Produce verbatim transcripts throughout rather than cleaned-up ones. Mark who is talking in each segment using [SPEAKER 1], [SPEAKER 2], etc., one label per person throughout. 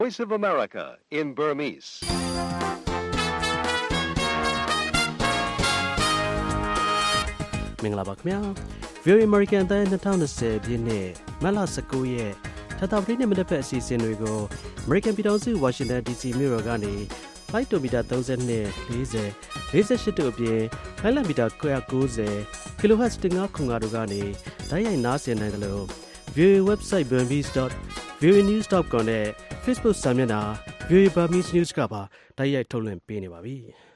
[SPEAKER 1] Voice of America in Burmese.
[SPEAKER 2] မင်္ဂလာပါခင်ဗျာ Very American အသံtwenty twentyပြည့်နှစ်မတ်လnineteenရက်ထပ်တာပရိနဲ့မနက်ဖက်အစီအစဉ်တွေကို American ပြည်ထောင်စု Washington ဒီ စီ မြို့တော်ကနေ Flight to meter thirty-two, forty, forty-eight တို့အပြင် Flight meter ninety, kilohertz fifteen hundredတို့ကနေတိုက်ရိုက်နားဆင်နိုင်တယ်လို့ Very website burmese dot very news dot com နဲ့ Facebook စာမျက်နှာ Very Burmese News ကပါတိုက်ရိုက်ထုတ်လွှင့်ပေးနေပါပြီ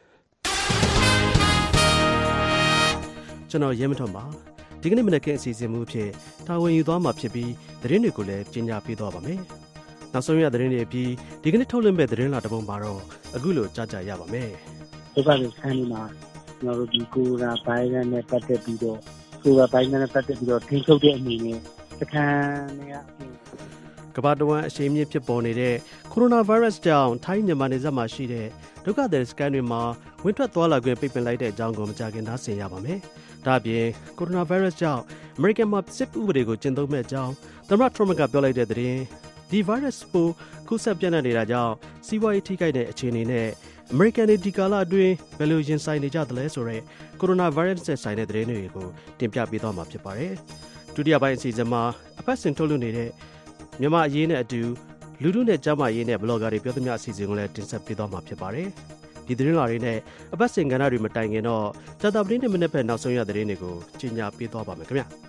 [SPEAKER 2] ကျွန်တော်ရဲမထွန်းပါဒီကနေ့မနက်ခင်းအစီအစဉ်မှုအဖြစ်တာဝန်ယူသွားမှာဖြစ်ပြီးသတင်းတွေကိုလည်းကြီးညာပေးသွားပါမယ်နောက်ဆုံးရသတင်းတွေအပြီးဒီကနေ့ထုတ်လွှင့်မဲ့သတင်းလာတစ်ပုဒ်မှာတော့အခုလိုကြားကြရပါမယ်
[SPEAKER 3] ဒီကနေ့ဆန်းနေမှာကျွန်တော်တို့ဒီကိုရိုနာဗိုင်းရပ်စ်နဲ့ပတ်သက်ပြီးတော့ကိုရိုနာဗိုင်းရပ်စ်နဲ့ပတ်သက်ပြီးတော့ထိန်းချုပ်တဲ့အနေနဲ့စခန်းတွေအပြင်
[SPEAKER 2] ကမ္ဘာတစ်ဝန်းအရှိန်မြင့်ဖြစ်ပေါ်နေတဲ့ကိုရိုနာဗိုင်းရပ်စ်ကြောင့်ထိုင်းမြန်မာနယ်စပ်မှာရှိတဲ့ဒုက္ခသည်စခန်းတွေမှာဝင်ထွက်သွားလာခွင့်ပိတ်ပင်လိုက်တဲ့အကြောင်းကိုမကြာခင်နားဆင်ရပါမယ်။ဒါ့အပြင်ကိုရိုနာဗိုင်းရပ်စ်ကြောင့်အမေရိကန်မှာစစ်ဥပဒေကိုကျင့်သုံးမဲ့အကြောင်းသမ္မတထရမ့်ကပြောလိုက်တဲ့သတင်းဒီဗိုင်းရပ်စ်ပိုးကူးစက်ပြန့်နှံ့နေတာကြောင့်စီးပွားရေးထိခိုက်တဲ့အခြေအနေနဲ့အမေရိကန်ဒီကာလအတွင်းဘယ်လိုရင်ဆိုင်နေကြသလဲဆိုတဲ့ကိုရိုနာဗိုင်းရပ်စ်နဲ့ဆိုင်တဲ့သတင်းတွေကိုတင်ပြပေးသွားမှာဖြစ်ပါတယ်။ဒုတိယပိုင်းအစီအစဉ်မှာအပတ်စဉ်ထုတ်လွှင့်နေတဲ့မြန်မာအရေးနဲ့အတူလူထုနဲ့ကျန်းမာရေးနဲ့ဘလော့ဂါတွေပြောသမျှအစီအစဉ်ကိုလည်းတင်ဆက်ပေးသွားမှာဖြစ်ပါတယ်။ဒီသတင်းလာတွေနဲ့အပတ်စဉ်ကဏ္ဍတွေမတိုင်ခင်တော့ကြာသပတေးနေ့မနေ့ဖက်နောက်ဆုံးရသတင်းတွေကိုကြီးညာပေးသွားပါမယ်ခင်ဗျာ။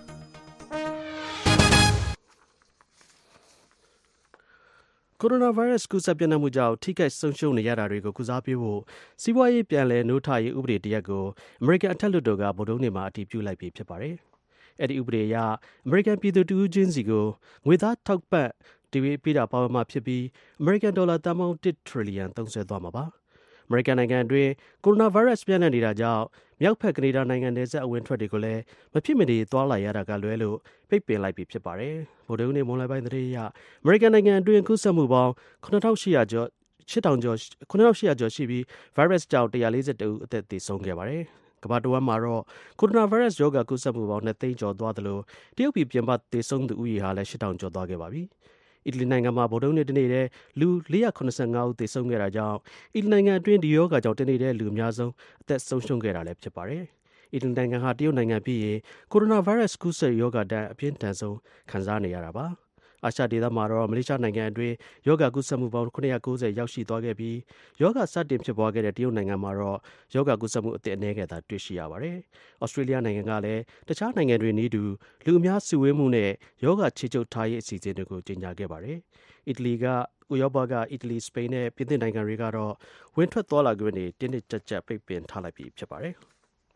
[SPEAKER 2] ကိုရိုနာဗိုင်းရပ်စ်ကူးစက်ပြန့်နှံ့မှုကြောင့်ထိခိုက်ဆုံးရှုံးနေရတာတွေကိုကုစားပေးဖို့စီးပွားရေးပြန်လည်နိုးထရေးဥပဒေတရက်ကိုအမေရိကန်အထက်လွှတ်တော်ကဗုဒ္ဓဟူးနေ့မှာအတည်ပြုလိုက်ပြီဖြစ်ပါတယ်။အဲ့ဒီဥပဒေအရအမေရိကန်ပြည်သူတဦးချင်းစီကိုငွေသားထောက်ပံ့တီဗီပေးတာပါဝင်မှာဖြစ်ပြီးအမေရိကန်ဒေါ်လာတန်ပေါင်းoneထရီလီယံသုံးစွဲသွားမှာပါအမေရိကန်နိုင်ငံအတွင်းကိုရိုနာဗိုင်းရပ်စ်ပြန့်နှံ့နေတာကြောင့်မြောက်ဖက်ကနေဒါနိုင်ငံနယ်စပ်အဝင်ထွက်တွေကိုလည်းမဖြစ်မနေသွားလာရတာကလွဲလို့ပိတ်ပင်လိုက်ပြီဖြစ်ပါတယ်ဗိုလ်တုံးနေမွန်လိုက်ပိုင်းသတင်းအရအမေရိကန်နိုင်ငံအတွင်းကူးစက်မှုပေါင်းnine thousand eight hundredကျော်eight thousandကျော်nine thousand eight hundredကျော်ရှိပြီးဗိုင်းရပ်စ်ကြောင့်one hundred forty-oneဦးအသက်သေဆုံးခဲ့ပါတယ်ကမ္ဘာတစ်ဝန်းမှာတော့ကိုရိုနာဗိုင်းရပ်စ်ရောဂါကူးစက်မှုပေါင်းtwoသိန်းကျော်သွားသလိုတရုတ်ပြည်ပြင်ပသေဆုံးသူဦးရေဟာလည်းeight thousandကျော်သွားခဲ့ပါပြီအီတလီနိုင်ငံမှာဗုဒ္ဓဟူးနေ့တနေ့တည်းလူfour hundred seventy-fiveဦးသေဆုံးခဲ့တာကြောင့်အီတလီနိုင်ငံအတွင်းဒီရောဂါကြောင့်တနေ့တည်းလူအများဆုံးအသက်ဆုံးရှုံးခဲ့တာလည်းဖြစ်ပါတယ်။အီတလီနိုင်ငံဟာတရုတ်နိုင်ငံပြီးရင်ကိုရိုနာဗိုင်းရပ်စ်ကူးစက်ရောဂါဒဏ်အပြင်းထန်ဆုံးခံစားနေရတာပါ။အာရှဒေသမှာတော့မလေးရှားနိုင်ငံအတွင်းရောဂါကူးစက်မှုပေါင်းnine hundred ninetyရောက်ရှိသွားခဲ့ပြီးရောဂါစတင်ဖြစ်ပွားခဲ့တဲ့တရုတ်နိုင်ငံမှာတော့ရောဂါကူးစက်မှုအသစ်အနည်းငယ်သာတွေ့ရှိရပါတယ်။ဩစတြေးလျနိုင်ငံကလည်းတခြားနိုင်ငံတွေနည်းတူလူအများစုဝေးမှုနဲ့ရောဂါခြေချုပ်ထားရေးအစီအစဉ်တွေကိုကြေညာခဲ့ပါတယ်။အီတလီကဥရောပကအီတလီစပိန်နဲ့ပြင်သစ်နိုင်ငံတွေကတော့ဝင်ထွက်သွားလာခွင့်တွေတင်းတင်းကျပ်ကျပ်ပိတ်ပင်ထားလိုက်ပြီဖြစ်ပါတယ်။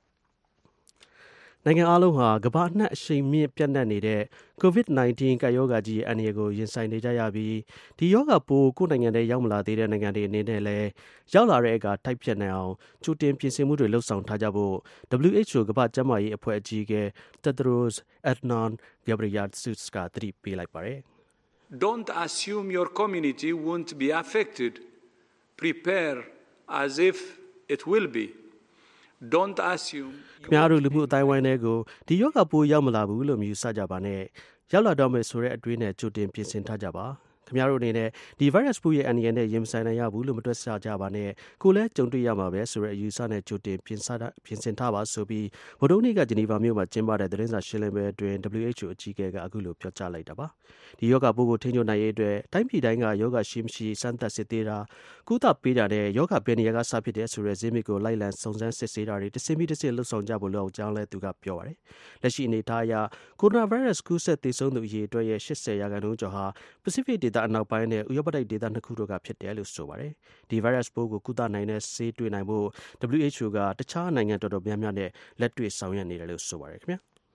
[SPEAKER 2] နိုင်ငံအလုံးဟာကမ္ဘာအနှံ့အရှိန်မြင့်ပြန့်နှံ့နေတဲ့ COVID nineteen ကပ်ရောဂါကြီးရဲ့အန္တရာယ်ကိုရင်ဆိုင်နေကြရပြီးဒီရောဂါပိုးကိုယ်နိုင်ငံထဲရောက်မလာသေးတဲ့နိုင်ငံတွေအနေနဲ့လည်းရောက်လာတဲ့အခါထိုက်ဖြတ်နိုင်အောင်ကြိုတင်ပြင်ဆင်မှုတွေလှုပ်ဆောင်ထားကြဖို့ W H O ကမ္ဘာ့ကျန်းမာရေးအဖွဲ့အကြီးအကဲ Tedros Adhanom Ghebreyesus ကသတိပေးလိုက်ပါတယ်
[SPEAKER 4] ။ Don't assume your community won't be affected. Prepare as if it will be.Don't assume
[SPEAKER 2] ခင်ဗျားတို့လူမှုအတိုင်းဝိုင်းတွေကိုဒီယောဂပိုးရောက်မလာဘူးလို့မြူဆကြပါနဲ့ရောက်လာတော့မယ်ဆိုတဲ့အတွေးနဲ့ကြိုတင်ပြင်ဆင်ထားကြပါခင်ဗျားတို့အနေနဲ့ဒီ virus ပိုးရဲ့အန္တရာယ်နဲ့ရင်ဆိုင်နိုင်ရဘူးလို့မတွက်ဆကြပါနဲ့ကိုလည်းကြုံတွေ့ရမှာပဲဆိုတဲ့အယူဆနဲ့ကြိုတင်ပြင်ဆင်ပြင်ဆင်ထားပါဆိုပြီးဗုဒ္ဓဟူးနေ့ကဂျနီဗာမြို့မှာကျင်းပတဲ့သတင်းစာရှင်းလင်းပွဲအတွင်း W H O အကြီးအကဲကအခုလိုပြောကြားလိုက်တာပါဒီယောဂပိုးကိုထိန်းချုပ်နိုင်ရေးအတွက်တိုင်းပြည်တိုင်းကယောဂရှိမရှိစမ်းသပ်စစ်ဆေးတာကုသပေးတာနဲ့ယောဂဘယ်နေရာကစဖြစ်တဲ့ဆိုတဲ့ဇင်းမြစ်ကိုလိုက်လံစုံစမ်းစစ်ဆေးတာတွေတစ်စင်းပြီးတစ်စင်းလှုပ်ဆောင်ကြဖို့လောက်ကြောင်းလဲသူကပြောပါတယ်လက်ရှိအနေထားအရကိုရိုနာဗိုင်းရပ်စ်ကူးစက်သေဆုံးသူအရေအတွက်ရဲ့eightyရာခိုင်နှုန်းကျော်ဟာပစိဖိတ်ဒေသအနောက်ပိုင်းနဲ့ဥရောပတိုက်ဒေသနှစ်ခုတို့ကဖြစ်တယ်လို့ဆိုပါတယ်ဒီ virus ပိုးကိုကုသနိုင်တဲ့ဆေးတွေ့နိုင်ဖို့ W H O ကတခြားနိုင်ငံတော်တော်များများနဲ့လက်တွေ့ဆောင်ရွက်နေတယ်လို့ဆိုပါတယ်ခင်ဗျာ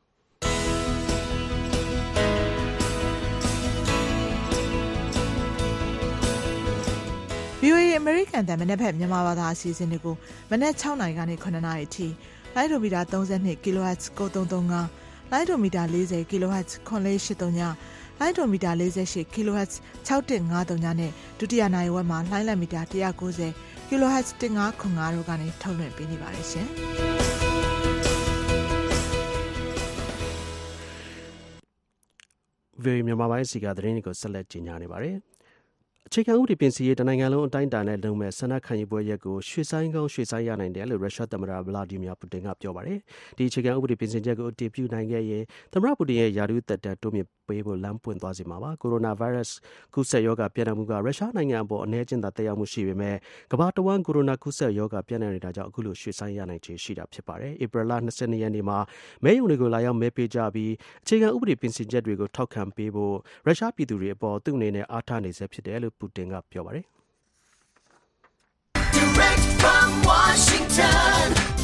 [SPEAKER 5] ဗီအိုအေ American တန်မနေ့ဖက်မြန်မာဘာသာအစီအစဉ်တွေကိုမနေ့sixနာရီကနေnineနာရီအထိလိုင်းဒိုမီတာthirty-two ကီလိုဟတ်ဇ်nine three three fiveလိုင်းဒိုမီတာfortyကီလိုဟတ်ဇ်nine four eight threeလိုင်းဒိုမီတာforty-eightကီလိုဟတ်ဇ်six one five threeနဲ့ဒုတိယနိုင်ဝက်မှာလိုင်းလက်မီတာone ninetyကီလိုဟတ်ဇ်fifteen fiftyတို့ကနေထုတ်လွှင့်ပေးနေပါတယ်ရှင်
[SPEAKER 2] ။ Very မြန်မာပိုင်းစီကသတင်းတွေကိုဆက်လက်ကြီးညာနေပါတယ်။အခြေခံဥပဒေပြင်ဆင်ရေးတနိုင်ငံလုံးအတိုင်းအတာနဲ့လုပ်မဲ့ဆန္ဒခံယူပွဲရက်ကိုရွှေ့ဆိုင်းကောင်းရွှေ့ဆိုင်းရနိုင်တယ်လို့ရုရှားသမ္မတဗလာဒီမီယာပူတင်ကပြောပါတယ်။ဒီအခြေခံဥပဒေပြင်ဆင်ချက်ကိုအတည်ပြုနိုင်ခဲ့ရင်သမ္မတပူတင်ရဲ့ယာရုသက်တမ်းတိုးမြင့်ပေးဖို့လမ်းပွင့်သွားစေမှာပါ။ကိုရိုနာဗိုင်းရပ်စ်ကူးစက်ရောဂါပြန့်နှံ့မှုကရုရှားနိုင်ငံအပေါ်အနည်းချင်းသာသက်ရောက်မှုရှိပေမဲ့ကမ္ဘာတဝန်းကိုရိုနာကူးစက်ရောဂါပြန့်နှံ့နေတာကြောင့်အခုလိုရွှေ့ဆိုင်းရနိုင်ခြေရှိတာဖြစ်ပါတယ်။ဧပြီလ၂၂ရက်နေ့မှာမဲရုံတွေကိုလာရောက်မဲပေးကြပြီးအခြေခံဥပဒေပြင်ဆင်ချက်တွေကိုထောက်ခံပေးဖို့ရုရှားပြည်သူတွေအပေါ်သူ့အနေနဲ့အားထားနေဆဲဖြစ်တယ်လို့ပူတင်ကပြောပါတယ်။
[SPEAKER 6] Direct from Washington,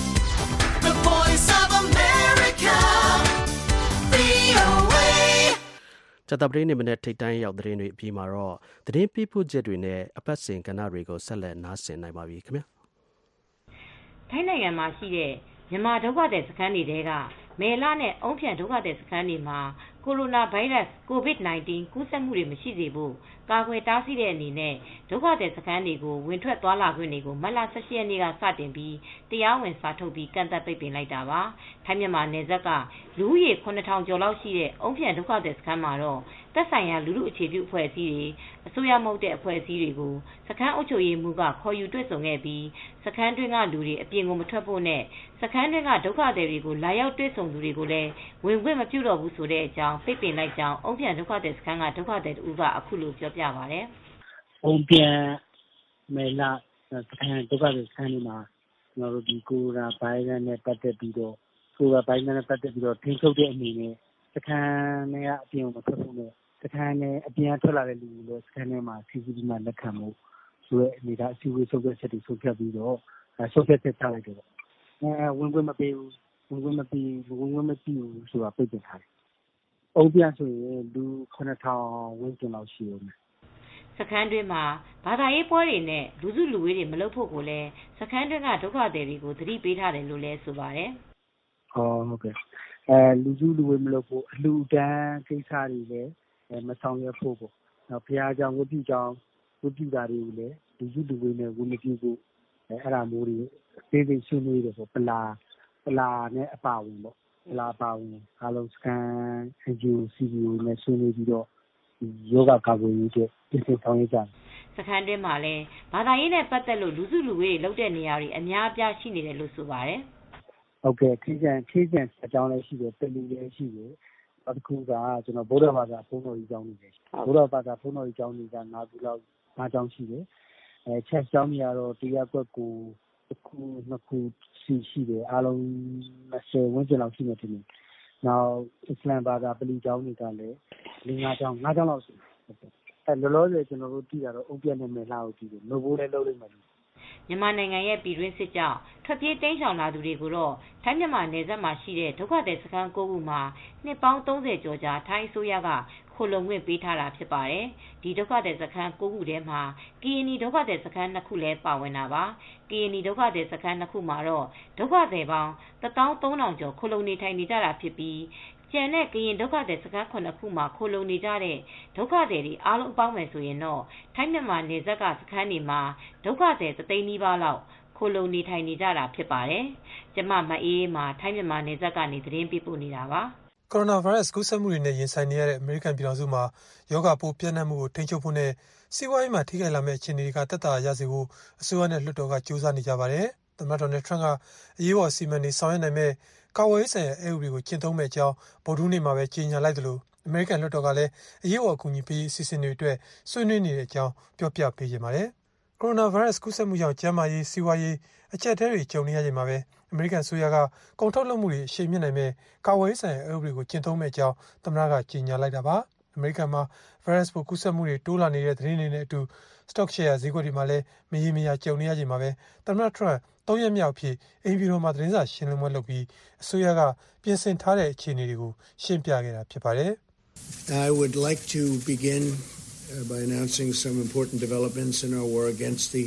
[SPEAKER 6] the voice of America, ဗွီအိုအေ
[SPEAKER 2] ကြာသပတေးနေ့မနေ့ထိပ်တန်းရောက်သတင်းတွေအပြီးမှာတော့သတင်းပေးပို့ချက်တွေနဲ့အပတ်စဉ်ကဏ္ဍတွေကိုဆက်လက်နားဆင်နိုင်ပါပြီခင်ဗျာ
[SPEAKER 7] ။ထိုင်းနိုင်ငံမှာရှိတဲ့မြန်မာဒုက္ခသည်စခန်းတွေကမေလနဲ့အုံဖြန့်ဒုက္ခသည်စခန်းတွေမှာကိုရိုနာဗိုင်းရပ်စ် ကိုဗစ် ၁၉ ကူးစက်မှုတွေမရှိစေဖို့ကာကွယ်တားဆီးတဲ့အနေနဲ့ဒုက္ခသည်စခန်းတွေကိုဝင်ထွက်သွားလာခွင့်တွေကိုမတ်လ၁၈ရက်နေ့ကစတင်ပြီးတရားဝင်စာထုတ်ပြီးကန့်သတ်ပိတ်ပင်လိုက်တာပါ။ထိုင်းမြန်မာနယ်စပ်ကလူဦးရေခုနှစ်ထောင်ကျော်လောက်ရှိတဲ့အုံဖြန့်ဒုက္ခသည်စခန်းမှာတော့သက်ဆိုင်ရာလူလူအခြေပြုအဖွဲ့အစည်းတွေအစိုးရမဟုတ်တဲ့အဖွဲ့အစည်းတွေကိုစခန်းအုပ်ချုပ်ရေးမှူးကခေါ်ယူတွေ့ဆုံခဲ့ပြီးစခန်းတွင်းကလူတွေအပြင်ကိုမထွက်ဖို့နဲ့စခန်းတွင်းကဒုက္ခသည်တွေကိုလာရောက်တွေ့ဆုံသူတွေကိုလည်းဝင်ခွင့်မပြုတော့ဘူးဆိုတဲ့အကြောင်းပိတ်ပင်လိုက်ကြောင်းအုံဖြန့်ဒုက္ခသည်စခန်းကဒုက္ခသည်တူကအခုလိုပြောပြပါတယ်
[SPEAKER 3] ။အုံဖြန့်မေလစခန်းဒုက္ခသည်စခန်းမှာကျွန်တော်တို့ဒီကိုရိုနာဗိုင်းရပ်စ်နဲ့ပတ်သက်ပြီးတော့ကိုရိုနာဗိုင်းရပ်စ်နဲ့ပတ်သက်ပြီးတော့ထိန်းချုပ်တဲ့အနေနဲ့စခန်းထဲကအပြင်ကိုမထွက်ဖို့နဲ့စခန်းထဲအပြင်ထွက်လာတဲ့လူတွေလည်းစခန်းထဲမှာစီစီပြီးမှလက်ခံမှုဆိုတဲ့အနေဒါအစည်းအဝေးဆုံးဖြတ်ချက်တွေဆုံးဖြတ်ပြီးတော့ဆုံးဖြတ်ချက်ချလိုက်တယ်ပေါ့။အဲဝင်ခွင့်မပေးဘူးဝင်ခွင့်မပေးဝင်ခွင့်မပြုဘူးဆိုတာပိတ်ပင်ထားတယ်။အုံပြန်ဆိုရင်လူခုနှစ်ထောင်ဝန်းကျင်လောက်ရှိဦးမယ်
[SPEAKER 7] ။စခန်းတွင်းမှာဘာသာရေးပွဲတွေနဲ့လူစုလူဝေးတွေမလုပ်ဖို့ကိုလည်းစခန်းတွင်းကဒုက္ခသည်တွေကိုသတိပေးထားတယ်လို့လည်းဆိုပါတယ်
[SPEAKER 3] ။ဟုတ်ဟုတ်ကဲ့။အဲလူစုလူဝေးမလုပ်ဖို့အလူတန်းကိစ္စတွေလည်းမဆောင်ရွက်ဖို့ပေါ့။နောက်ဘုရားကျောင်းဝတ်ပြုကျောင်းဝတ်ပြုတာတွေကိုလည်းလူစုလူဝေးနဲ့ဝတ်မပြုဖို့အဲအဲ့ဒါမျိုးတွေသိသိဆွေးနွေးတယ်ပေါ့ပလာပလာနဲ့အပါဝင်ပေါ့ပလာပါဝင်အားလုံးစကန်အန်ဂျီအိုစီဘီအိုနဲ့ဆွေးနွေးပြီးတော့ယောဂကာကွယ်ရေးအတွက်ပြင်ဆင်ဆောင်ရွက်ကြတယ်
[SPEAKER 7] စခန်းတွင်းမှာလည်းဘာသာရေးနဲ့ပတ်သက်လို့လူစုလူဝေးတွေလုပ်တဲ့နေရာတွေအများအပြားရှိနေတယ်လို့ဆိုပါတယ်
[SPEAKER 3] ဟုတ်ကဲ့ခီးကျန်ခီးကျန်အကြောင်းလည်းရှိတယ်ပလီလည်းရှိတယ်နောက်တစ်ခုကကျွန်တော်ဗုဒ္ဓဘာသာဘုန်းတော်ကြီးကျောင်းတွေလည်းဗုဒ္ဓဘာသာဘုန်းတော်ကြီးကျောင်းတွေက၅ခုလောက်၅ကျောင်းရှိတယ်အဲချက်ကျောင်းတွေကတော့တရားကွက်ကိုတစ်ခုနှစ်ခုရှိရှိတယ်အားလုံး၂၀ဝန်းကျင်လောက်ရှိနေတယ်နောက်အစ္စလာမ်ဘာသာပလီကျောင်းတွေကလည်း၄၅ကျောင်း၅ကျောင်းလောက်ရှိတယ်အဲလောလောဆယ်ကျွန်တော်တို့တည်တာတော့အုံပြက်နဲ့မယ်လှကိုတည်တယ်လို့ဘိုးလည်းလုပ်လိုက်မယ်
[SPEAKER 7] မြန်မာနိုင်ငံရဲ့ပြည်တွင်းစစ်ကြောင့်ထွက်ပြေးတိမ်းရှောင်လာသူတွေကိုတော့ထိုင်းမြန်မာနယ်စပ်မှာရှိတဲ့ဒုက္ခသည်စခန်း၉ခုမှာနှစ်ပေါင်း၃၀ကျော်ကြာထိုင်းအစိုးရကခိုလုံခွင့်ပေးထားတာဖြစ်ပါတယ်။ဒီဒုက္ခသည်စခန်း၉ခုထဲမှာကရင်နီဒုက္ခသည်စခန်း၂ခုလည်းပါဝင်တာပါ။ကရင်နီဒုက္ခသည်စခန်း၂ခုမှာတော့ဒုက္ခသည်ပေါင်း၁သောင်း၃ထောင်ကျော်ခိုလုံနေထိုင်နေကြတာဖြစ်ပြီးကျန်တဲ့ကရင်ဒုက္ခသည်စခန်းခုခုမှာခိုလုံနေကြတဲ့ဒုက္ခသည်တွေအားလုံးပေါင်းမယ်ဆိုရင်တော့ထိုင်းမြန်မာနယ်စပ်ကစခန်းတွေမှာဒုက္ခသည်တစ်သိန်းနီးပါးလောက်ခိုလုံနေထိုင်နေကြတာဖြစ်ပါတယ်။ကျမမအေးမှာထိုင်းမြန်မာနယ်စပ်ကနေသတင်းပေးပို့နေတာပါ
[SPEAKER 8] ။ကိုရိုနာဗိုင်းရပ်စ်ကူးစက်မှုတွေနဲ့ရင်ဆိုင်နေရတဲ့အမေရိကန်ပြည်ထောင်စုမှာရောဂါပိုးပြန့်နှံ့မှုကိုထိန်းချုပ်ဖို့နဲ့စီးပွားရေးမှာထိခိုက်လာမယ့်အခြေအနေတွေကတက်တာရစေဖို့အစိုးရနဲ့လွှတ်တော်ကကြိုးစားနေကြပါတယ်။သမ္မတဒေါ်နယ်ထရန့်ကအရေးပေါ်စီမံနေဆောင်ရွက်နိုင်မဲ့ကာဝေးဆိုင်ရာအဥပဒေကိုကျင့်သုံးမဲ့အကြောင်းဗုဒ္ဓဟူးနေ့မှာပဲကြေညာလိုက်သလိုအမေရိကန်လွှတ်တော်ကလည်းအရေးပေါ်အကူအညီပေးအစီအစဉ်တွေအတွက်ဆွေးနွေးနေတဲ့အကြောင်းပြောပြပေးကြပါတယ်။ကိုရိုနာဗိုင်းရပ်စ်ကူးစက်မှုကြောင့်ကျန်းမာရေးစီးပွားရေးအကျပ်အတည်းတွေကြုံနေရချိန်မှာပဲအမေရိကန်ဆိုရကကုန်ထုတ်လုပ်မှုတွေအရှိန်မြင့်နိုင်မဲ့ကာဝေးဆိုင်ရာအဥပဒေကိုကျင့်သုံးမဲ့အကြောင်းသမ္မတကကြေညာလိုက်တာပါ။အမေရိကန်မှာဗိုင်းရပ်စ်ပိုးကူးစက်မှုတွေတိုးလာနေတဲ့သတင်းတွေနဲ့အတူ stock share ဈေးကွက်တွေမှာလည်းမရေမရာကြုံနေရချိန်မှာပဲသမ္မတထရန့်သုံးရက်မြောက်ဖြစ်အိမ်ဖြူတော်မှာသတင်းစာရှင်းလင်းပွဲလုပ်ပြီးအစိုးရကပြင်ဆင်ထားတဲ့အခြေအနေတွေကိုရှင်းပြခဲ့တာဖြစ်ပါတယ်
[SPEAKER 9] ။ I would like to begin by announcing some important developments in our war against the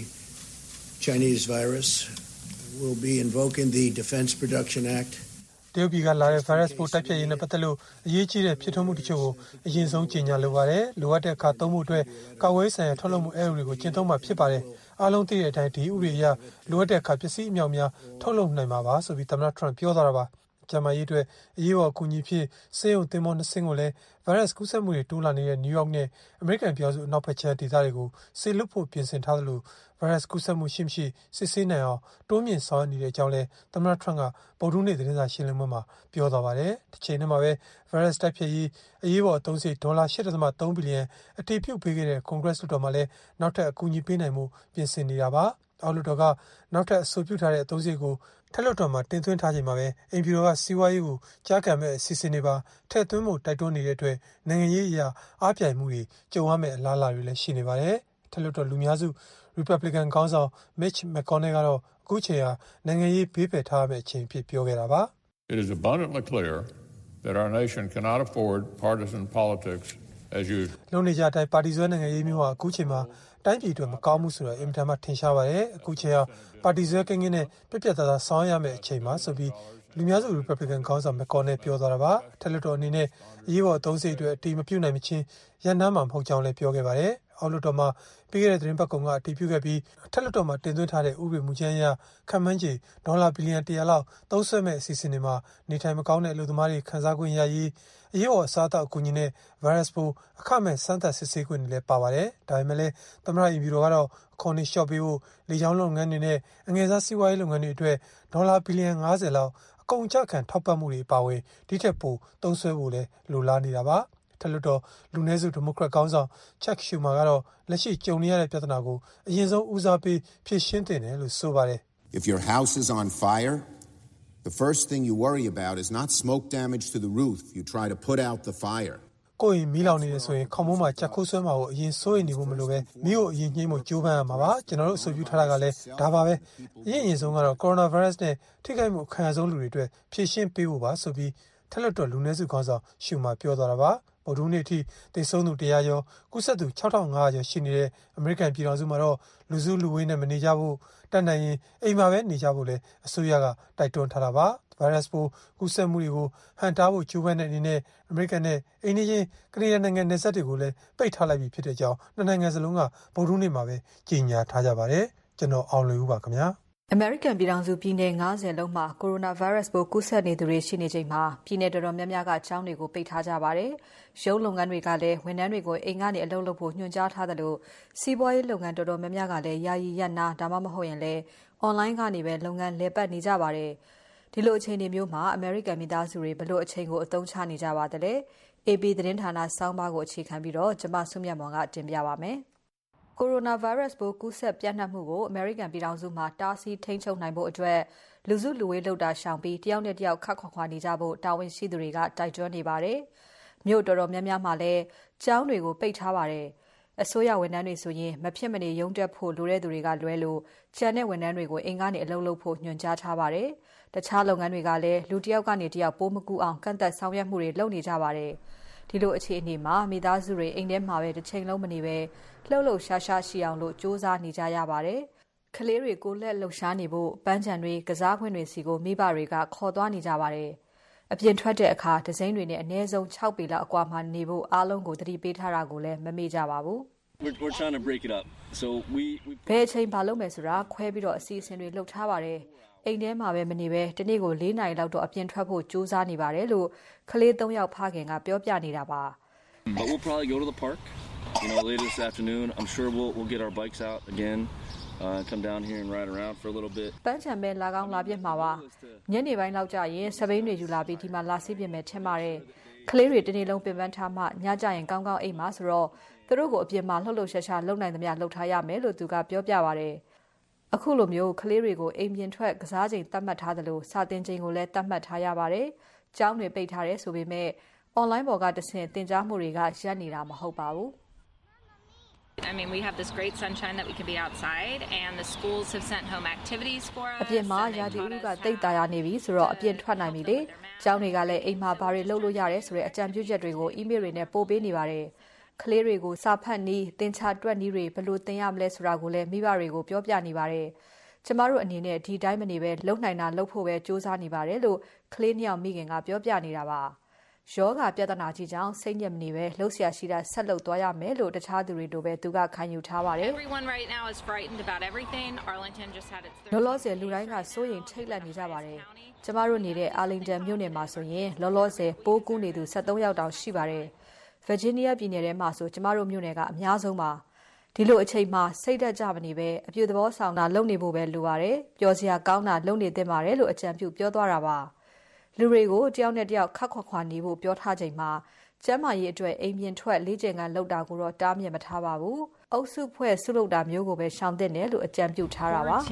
[SPEAKER 9] Chinese virus. We'll be invoking the Defense Production Act.
[SPEAKER 8] တရုတ်ပြည်ကလာတဲ့ virus ပိုးတိုက်ဖျက်ရေးနဲ့ပတ်သက်လို့အရေးကြီးတဲ့ဖြစ်ထွန်းမှုတချို့ကိုအရင်ဆုံးကြေညာလိုပါတယ်။လိုအပ်တဲ့အခါသုံးမှုအတွက်ကာဝေးဆိုင်ရာထုတ်လုပ်မှုအဥပဒေကိုကျင့်သုံးမှာဖြစ်ပါတယ်။အားလုံးသိတဲ့အတိုင်းဒီဥပဒေအရလိုအပ်တဲ့အခါပစ္စည်းအမြောက်များထုတ်လုပ်နိုင်မှာပါဆိုပြီးသမ္မတထရန့်ပြောသွားတာပါ။ကျန်းမာရေးအတွက်အရေးပေါ်အကူအညီဖြစ်စေယုံသင်္ဘောနှစ်စင်းကိုလည်း virus ကူးစက်မှုတွေတိုးလာနေတဲ့ New York နဲ့ American ပြည်ထောင်စုအနောက်ဘက်ခြမ်းဒေသတွေကိုဆေးလွတ်ဖို့ပြင်ဆင်ထားသလို virus ကူးစက်မှုရှိမရှိစစ်ဆေးနိုင်အောင်တိုးမြင့်ဆောင်ရွက်နေတဲ့အကြောင်းလည်းသမ္မတ Trump ကဗုဒ္ဓဟူးနေ့သတင်းစာရှင်းလင်းပွဲမှာပြောသွားပါတယ်။တစ်ချိန်တည်းမှာပဲ virus တိုက်ဖျက်ရေးအရေးပေါ်အသုံးစရိတ်ဒေါ်လာ eight point three ဘီလီယံအတည်ပြုပေးခဲ့တဲ့ Congress လွှတ်တော်မှာလည်းနောက်ထပ်အကူအညီပေးနိုင်မှုပြင်ဆင်နေတာပါ။အောက်လွှတ်တော်ကနောက်ထပ်အဆိုပြုထားတဲ့အသုံးစရိတ်ကိုထက်လွှတ်တော်မှာတင်သွင်းထားချိန်မှာပဲအိမ်ဖြူတော်ကစီးပွားရေးကိုကြားကန်မဲ့အစီအစဉ်တွေပါထည့်သွင်းဖို့တိုက်တွန်းနေတဲ့အတွက်နိုင်ငံရေးအရာအားပြိုင်မှုတွေကြုံရမယ့်အလားအလာတွေလည်းရှိနေပါတယ်။ထက်လွှတ်တော်လူများစု Republican ခေါင်းဆောင် Mitch McConnell ကတော့အခုချိန်ဟာနိုင်ငံရေးဘေးပယ်ထားရမယ့်အချိန်ဖြစ်ပြောခဲ့တာပါ။
[SPEAKER 10] It is abundantly clear that our nation cannot afford partisan politics as usual.
[SPEAKER 8] လုံနေကြတိုင်းပါတီစွဲနိုင်ငံရေးမျိုးဟာအခုချိန်မှာတိုင်းပြည်အတွက်မကောင်းမှုဆိုတာအင်မတန်မှထင်ရှားပါတယ်။အခုချိန်ဟာပါတီစွဲကင်းကင်းနဲ့ပြပြသားသားဆောင်ရမယ့်အချိန်မှာဆိုပြီးလူများစု Republican ခေါင်းဆောင် McConnell ပြောသွားတာပါ။ထက်လွှတ်တော်အနေနဲ့အရေးပေါ်အသုံးစရိတ်တွေအတီးမပြုတ်နိုင်မချင်းရန်နှမ်းမှာမဟုတ်ကြောင်းလည်းပြောခဲ့ပါတယ်။အောက်လွှတ်တော်မှာပြီးခဲ့တဲ့သတင်းပတ်ကောင်ကအတည်ပြုခဲ့ပြီးထက်လွှတ်တော်မှာတင်သွင်းထားတဲ့ဥပဒေမူကြမ်းအရခံမှန်းချေဒေါ်လာဘီလီယံone hundredလောက်သုံးစွဲမဲ့အစီအစဉ်တွေမှာနေထိုင်မကောင်းတဲ့အလုပ်သမားတွေခန်းစားခွင့်ရရေးအရေးပေါ်အစားအသောက်အကူအညီနဲ့ virus ပိုးအခမဲ့စမ်းသပ်စစ်ဆေးခွင့်တွေလည်းပါပါတယ်။ဒါပေမဲ့လည်းသမ္မတအိမ်ဖြူတော်ကတော့အခွန်တွေလျှော့ပေးဖို့လေကြောင်းလုပ်ငန်းတွေနဲ့အငယ်စားစီးပွားရေးလုပ်ငန်းတွေအတွက်ဒေါ်လာဘီလီယံfiftyလောက်အကုန်အကျခံထောက်ပံ့မှုတွေပါဝင်ဒီထက်ပိုသုံးစွဲဖို့လည်းလိုလားနေတာပါ။ထက်လွှတ်တော်လူနည်းစုဒီမိုကရက်ခေါင်းဆောင် Chuck Schumer ကတော့လက်ရှိကြုံနေရတဲ့ပြဿနာကိုအရင်ဆုံးဦးစားပေးဖြေရှင်းသင့်တယ်လို့ဆိုပါတယ်။
[SPEAKER 11] If your house is on fire, the first thing you worry about is not smoke damage to the roof. You try to put out the fire.
[SPEAKER 8] ကိုယ်ရင်မီးလောင်နေတယ်ဆိုရင်ခေါင်းမိုးမှာချက်ခိုးဆွဲမှာကိုအရင်စိုးရိမ်နေဖို့မလိုပဲမီးကိုအရင်ညှိဖို့ကြိုးပမ်းရမှာပါကျွန်တော်တို့အဆိုပြုထားတာကလည်းဒါပါပဲအရင်အရင်ဆုံးကတော့ကိုရိုနာဗိုင်းရပ်စ်နဲ့ထိခိုက်မှုအခမ်းအဆုံးလူတွေအတွက်ဖြေရှင်းပေးဖို့ပါဆိုပြီးထက်လွှတ်တော်လူနည်းစုခေါင်းဆောင်ရှူမာပြောသွားတာပါဗုဒ္ဓဟူးနေ့အထိသေဆုံးသူone hundredကျော်ကူးစက်သူsix thousand five hundredကျော်ရှိနေတဲ့အမေရိကန်ပြည်ထောင်စုမှာတော့လူစုလူဝေးနဲ့မနေကြဖို့တတ်နိုင်ရင်အိမ်မှာပဲနေကြဖို့လည်းအစိုးရကတိုက်တွန်းထားတာပါဗိုင်းရပ်စ်ပိုးကူးစက်မှုတွေကိုဟန်တားဖို့ကြိုးပမ်းတဲ့အနေနဲ့အမေရိကန်နဲ့အိန္ဒိယကနေဒါနိုင်ငံနယ်စပ်တွေကိုလည်းပိတ်ထားလိုက်ပြီဖြစ်တဲ့အကြောင်းနှစ်နိုင်ငံစလုံးကဗုဒ္ဓဟူးနေ့မှာပဲကြေညာထားကြပါတယ်ကျွန်တော်အောင်လွင်ဦးပါခင်ဗျာ
[SPEAKER 12] အမေရိကန်ပြည်ထောင်စုပြည်နယ်fiftyလုံးမှာကိုရိုနာဗိုင်းရပ်စ်ပိုးကူးစက်နေသူတွေရှိနေချိန်မှာပြည်နယ်တော်တော်များများကကျောင်းတွေကိုပိတ်ထားကြပါတယ်။ရုံးလုပ်ငန်းတွေကလည်းဝန်ထမ်းတွေကိုအိမ်ကနေအလုပ်လုပ်ဖို့ညွှန်ကြားထားသလိုစီးပွားရေးလုပ်ငန်းတော်တော်များများကလည်းယာယီရပ်နာဒါမှမဟုတ်ရင်လည်း online ကနေပဲလုပ်ငန်းလည်ပတ်နေကြပါတယ်။ဒီလိုအခြေအနေမျိုးမှာအမေရိကန်မိသားစုတွေဘလို့အချိန်ကိုအသုံးချနေကြပါသလဲ။ A B သတင်းဌာနစောင်းပါးကိုအခြေခံပြီးတော့ကျွန်မဆုမြတ်မောင်ကတင်ပြပါမယ်။ကိုရိုနာဗိုင်းရပ်စ်ပိုးကူးစက်ပြန့်နှံ့မှုကိုအမေရိကန်ပြည်ထောင်စုမှာတားဆီးထိန်းချုပ်နိုင်ဖို့အတွက်လူစုလူဝေးလုပ်တာရှောင်ပြီးတယောက်နဲ့တယောက်ခတ်ခွာခွာနေကြဖို့တာဝန်ရှိသူတွေကတိုက်တွန်းနေပါတယ်။မြို့တော်တော်များများမှာလည်းကျောင်းတွေကိုပိတ်ထားပါတယ်။အစိုးရဝန်ထမ်းတွေဆိုရင်မဖြစ်မနေရုံးတက်ဖို့လိုတဲ့သူတွေကလွဲလို့ကျန်တဲ့ဝန်ထမ်းတွေကိုအိမ်ကနေအလုပ်လုပ်ဖို့ညွှန်ကြားထားပါတယ်။တခြားလုပ်ငန်းတွေကလည်းလူတစ်ယောက်ကနေတစ်ယောက်ပိုးမကူအောင်ကန့်သက်ဆောင်ရွက်မှုတွေလုပ်နေကြပါတယ်။ဒီလိုအခြေအနေမှာမိသားစုတွေအိမ်ထဲမှာပဲတစ်ချိန်လုံးမနေပဲလှုပ်လှုပ်ရှားရှားရှိအောင်လို့စ조사နေကြရပါတယ်။ကလေးတွေကိုလက်လှုပ်ရှားနေဖို့ပန်းချံတွေကစားခွင့်တွေစီကိုမိဘတွေကခေါ်သွားနေကြပါတယ်။အပြင်ထွက်တဲ့အခါဒဇိန်းတွေနဲ့အနည်းဆုံးsixပေလောက်အကွာမှာနေဖို့အားလုံးကိုသတိပေးထားတာကိုလည်းမမေ့ကြပါဘူး။
[SPEAKER 13] We're, we're trying to break it up. So we we
[SPEAKER 12] ဘယ်အချိန်ဘာလုပ်မယ်ဆိုတာခွဲပြီးတော့အစီအစဉ်တွေလုပ်ထားပါတယ်။အိမ်ထဲမှာပဲမနေပဲတနေ့ကိုfourနာရီလောက်တော့အပြင်ထွက်ဖို့ကြိုးစားနေပါတယ်လို့ကလေးthreeယောက်ဖခင်ကပြောပြနေတာပါ။
[SPEAKER 13] But we'll probably go to the park, you know, later this afternoon. I'm sure we'll we'll get our bikes out again, uh, come down here and ride around for a little bit.
[SPEAKER 12] ပန်းချံပဲလာကောင်းလာပြစ်မှာပါ။ညနေပိုင်းလောက်ကျရင်စပိန်တွေယူလာပြီးဒီမှာလာစီးပြင်မယ်ထင်ပါတယ်။ကလေးတွေတနေ့လုံးပင်ပန်းထားမှညကျရင်ကောင်းကောင်းအိမ်မှာဆိုတော့သူတို့ကိုအပြင်မှာလှုပ်လှုပ်ရှားရှားလုပ်နိုင်သမျှလုပ်ထားရမယ်လို့သူကပြောပြပါတယ်။အခုလိုမျိုးကလေးတွေကိုအိမ်ပြင်ထွက်ကစားချိန်သတ်မှတ်ထားသလိုစာသင်ချိန်ကိုလည်းသတ်မှတ်ထားရပါတယ်။ကျောင်းတွေပိတ်ထားတယ်ဆိုပေမဲ့ online ပေါ်ကတဆင့်သင်ကြားမှုတွေကရပ်နေတာမဟုတ်ပါဘူး။
[SPEAKER 14] I mean, we have this great sunshine that we can be outside, and the schools have sent home activities for us.
[SPEAKER 12] အပြင်မှာရာသီဥတုကတိတ်တာရနေပြီဆိုတော့အပြင်ထွက်နိုင်ပြီလေ။ကျောင်းတွေကလည်းအိမ်မှာဘာတွေလုပ်လို့ရတယ်ဆိုတဲ့အကြံပြုချက်တွေကို email တွေနဲ့ပို့ပေးနေပါတယ်။ကလေးတွေကိုစာဖတ်နည်းသင်ချတွက်နည်းတွေဘယ်လိုသင်ရမလဲဆိုတာကိုလည်းမိဘတွေကိုပြောပြနေပါတယ်။ကျမတို့အနေနဲ့ဒီတိုင်းမနေပဲလုပ်နိုင်တာလုပ်ဖို့ပဲစူးစမ်းနေပါတယ်လို့ကလေးနှစ်ယောက်မိခင်ကပြောပြနေတာပါ။ယောဂပြဿနာကြီးကြောင့်စိတ်ညစ်မနေပဲလှုပ်ရှားရှိတာဆက်လုပ်သွားရမယ်လို့တခြားသူတွေတို့ပဲသူကခံယူထားပါတယ်
[SPEAKER 14] Everyone right now is frightened about everything. Arlington just had its
[SPEAKER 12] လောလောဆယ်လူတိုင်းကစိုးရိမ်ထိတ်လန့်နေကြပါတယ်ကျမတို့နေတဲ့ Arlington မြို့နယ်မှာဆိုရင်လောလောဆယ်ပိုးကူးနေသူseventeenယောက်တောင်ရှိပါတယ် Virginia ပြည်နယ်ထဲမှာဆိုကျမတို့မြို့နယ်ကအများဆုံးပါဒီလိုအချိန်မှာစိတ်သက်ကြမနေပဲအပြည့်သဘောဆောင်တာလုပ်နေဖို့ပဲလိုပါတယ်ပျော်စရာကောင်းတာလုပ်နေသင့်ပါတယ်လို့အကြံပြုပြောသွားတာပါလူတွေကိုတယောက်နဲ့တယောက်ခက်ခွာခွာနေဖို့ပြောထားချိန်မှာကျန်းမာရေးအတွက်အိမ်ပြင်ထွက်လေ့ကျင့်ခန်းလုပ်တာကိုတော့တားမြစ်မထားပါဘူးအုပ်စုဖွဲ့ဆုလုပ်တာမျိုးကိုပဲရှောင်သင့်တယ်လို့အကြံပြုထားတာပါ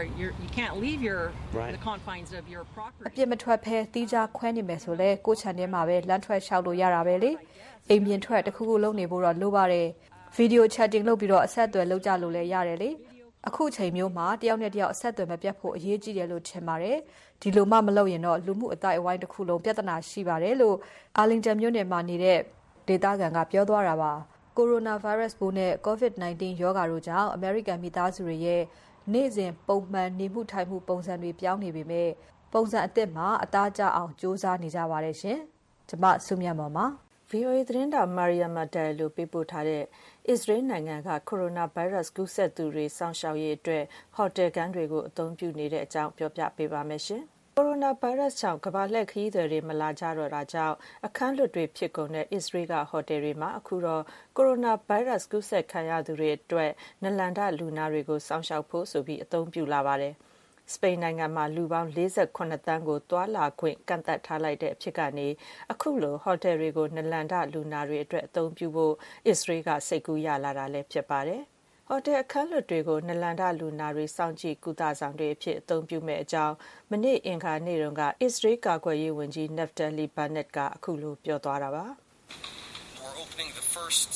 [SPEAKER 12] အပြစ်မထွက်ဖဲတီးခြားခွဲနေမယ်ဆိုလဲကိုယ်ချန်ထဲမှာပဲလမ်းထွက်လျှောက်လို့ရတာပဲလေအိမ်ပြင်ထွက်တစ်ခုခုလုပ်နေဖို့တော့လိုပါတယ်ဗီဒီယို chatting လုပ်ပြီးတော့အဆက်အသွယ်လုပ်ကြလို့လည်းရတယ်လေအခုချိန်မျိုးမှာတယောက်နဲ့တယောက်အဆက်အသွယ်မပြတ်ဖို့အရေးကြီးတယ်လို့ထင်ပါတယ်ဒီလိုမှမလုပ်ရင်တော့လူမှုအတိုင်းအဝိုင်းတစ်ခုလုံးပြဿနာရှိပါတယ်လို့ Arlington မြို့နယ်မှာနေတဲ့ဒေသခံကပြောသွားတာပါကိုရိုနာဗိုင်းရပ်စ်ပိုးနဲ့ COVID nineteen ရောဂါတို့ကြောင့်အမေရိကန်မိသားစုတွေရဲ့နေ့စဉ်ပုံမှန်နေမှုထိုင်မှုပုံစံတွေပြောင်းနေပေမဲ့ပုံစံအသစ်မှာအသားကျအောင်စူးစမ်းနေကြပါတယ်ရှင်ကျွန်မဆုမြတ်မော်ပါ ဗီအိုအေ သတင်းတောက်မာရီယာမာဒယ်လိုပေးပို့ထားတဲ့အစ္စရေးနိုင်ငံကကိုရိုနာဗိုင်းရပ်စ်ကူးစက်သူတွေစောင့်ရှောက်ရေးအတွက်ဟိုတယ်ခန်းတွေကိုအသုံးပြုနေတဲ့အကြောင်းပြောပြပေးပါမယ်ရှင်။ကိုရိုနာဗိုင်းရပ်စ်ကြောင့်ကမ္ဘာလှည့်ခရီးသည်တွေမလာကြတော့တာကြောင့်အခန်းလွတ်တွေဖြစ်ကုန်တဲ့အစ္စရေးကဟိုတယ်တွေမှာအခုတော့ကိုရိုနာဗိုင်းရပ်စ်ကူးစက်ခံရသူတွေအတွက်နလန်ဒလူနာတွေကိုစောင့်ရှောက်ဖို့ဆိုပြီးအသုံးပြုလာပါတယ်။စပိန်နိုင်ငံမှာလူပေါင်း၄၈တန်းကိုတွာလာခွင့်ကန့်သတ်ထားလိုက်တဲ့အဖြစ်ကနေအခုလိုဟိုတယ်တွေကိုနလန်ဒလူနာတွေအတွက်အသုံးပြုဖို့အစ္စရေးကစိတ်ကူးရလာတာလည်းဖြစ်ပါတယ်။ဟိုတယ်အခန်းလွတ်တွေကိုနလန်ဒလူနာတွေစောင့်ကြည့်ကုသဆောင်တွေအဖြစ်အသုံးပြုမဲ့အကြောင်းမနေ့အင်္ဂါနေ့တုန်းကအစ္စရေးကာကွယ်ရေးဝန်ကြီး Naftali Bennett ကအခုလိုပြောသွားတာပါ။
[SPEAKER 15] We're opening the first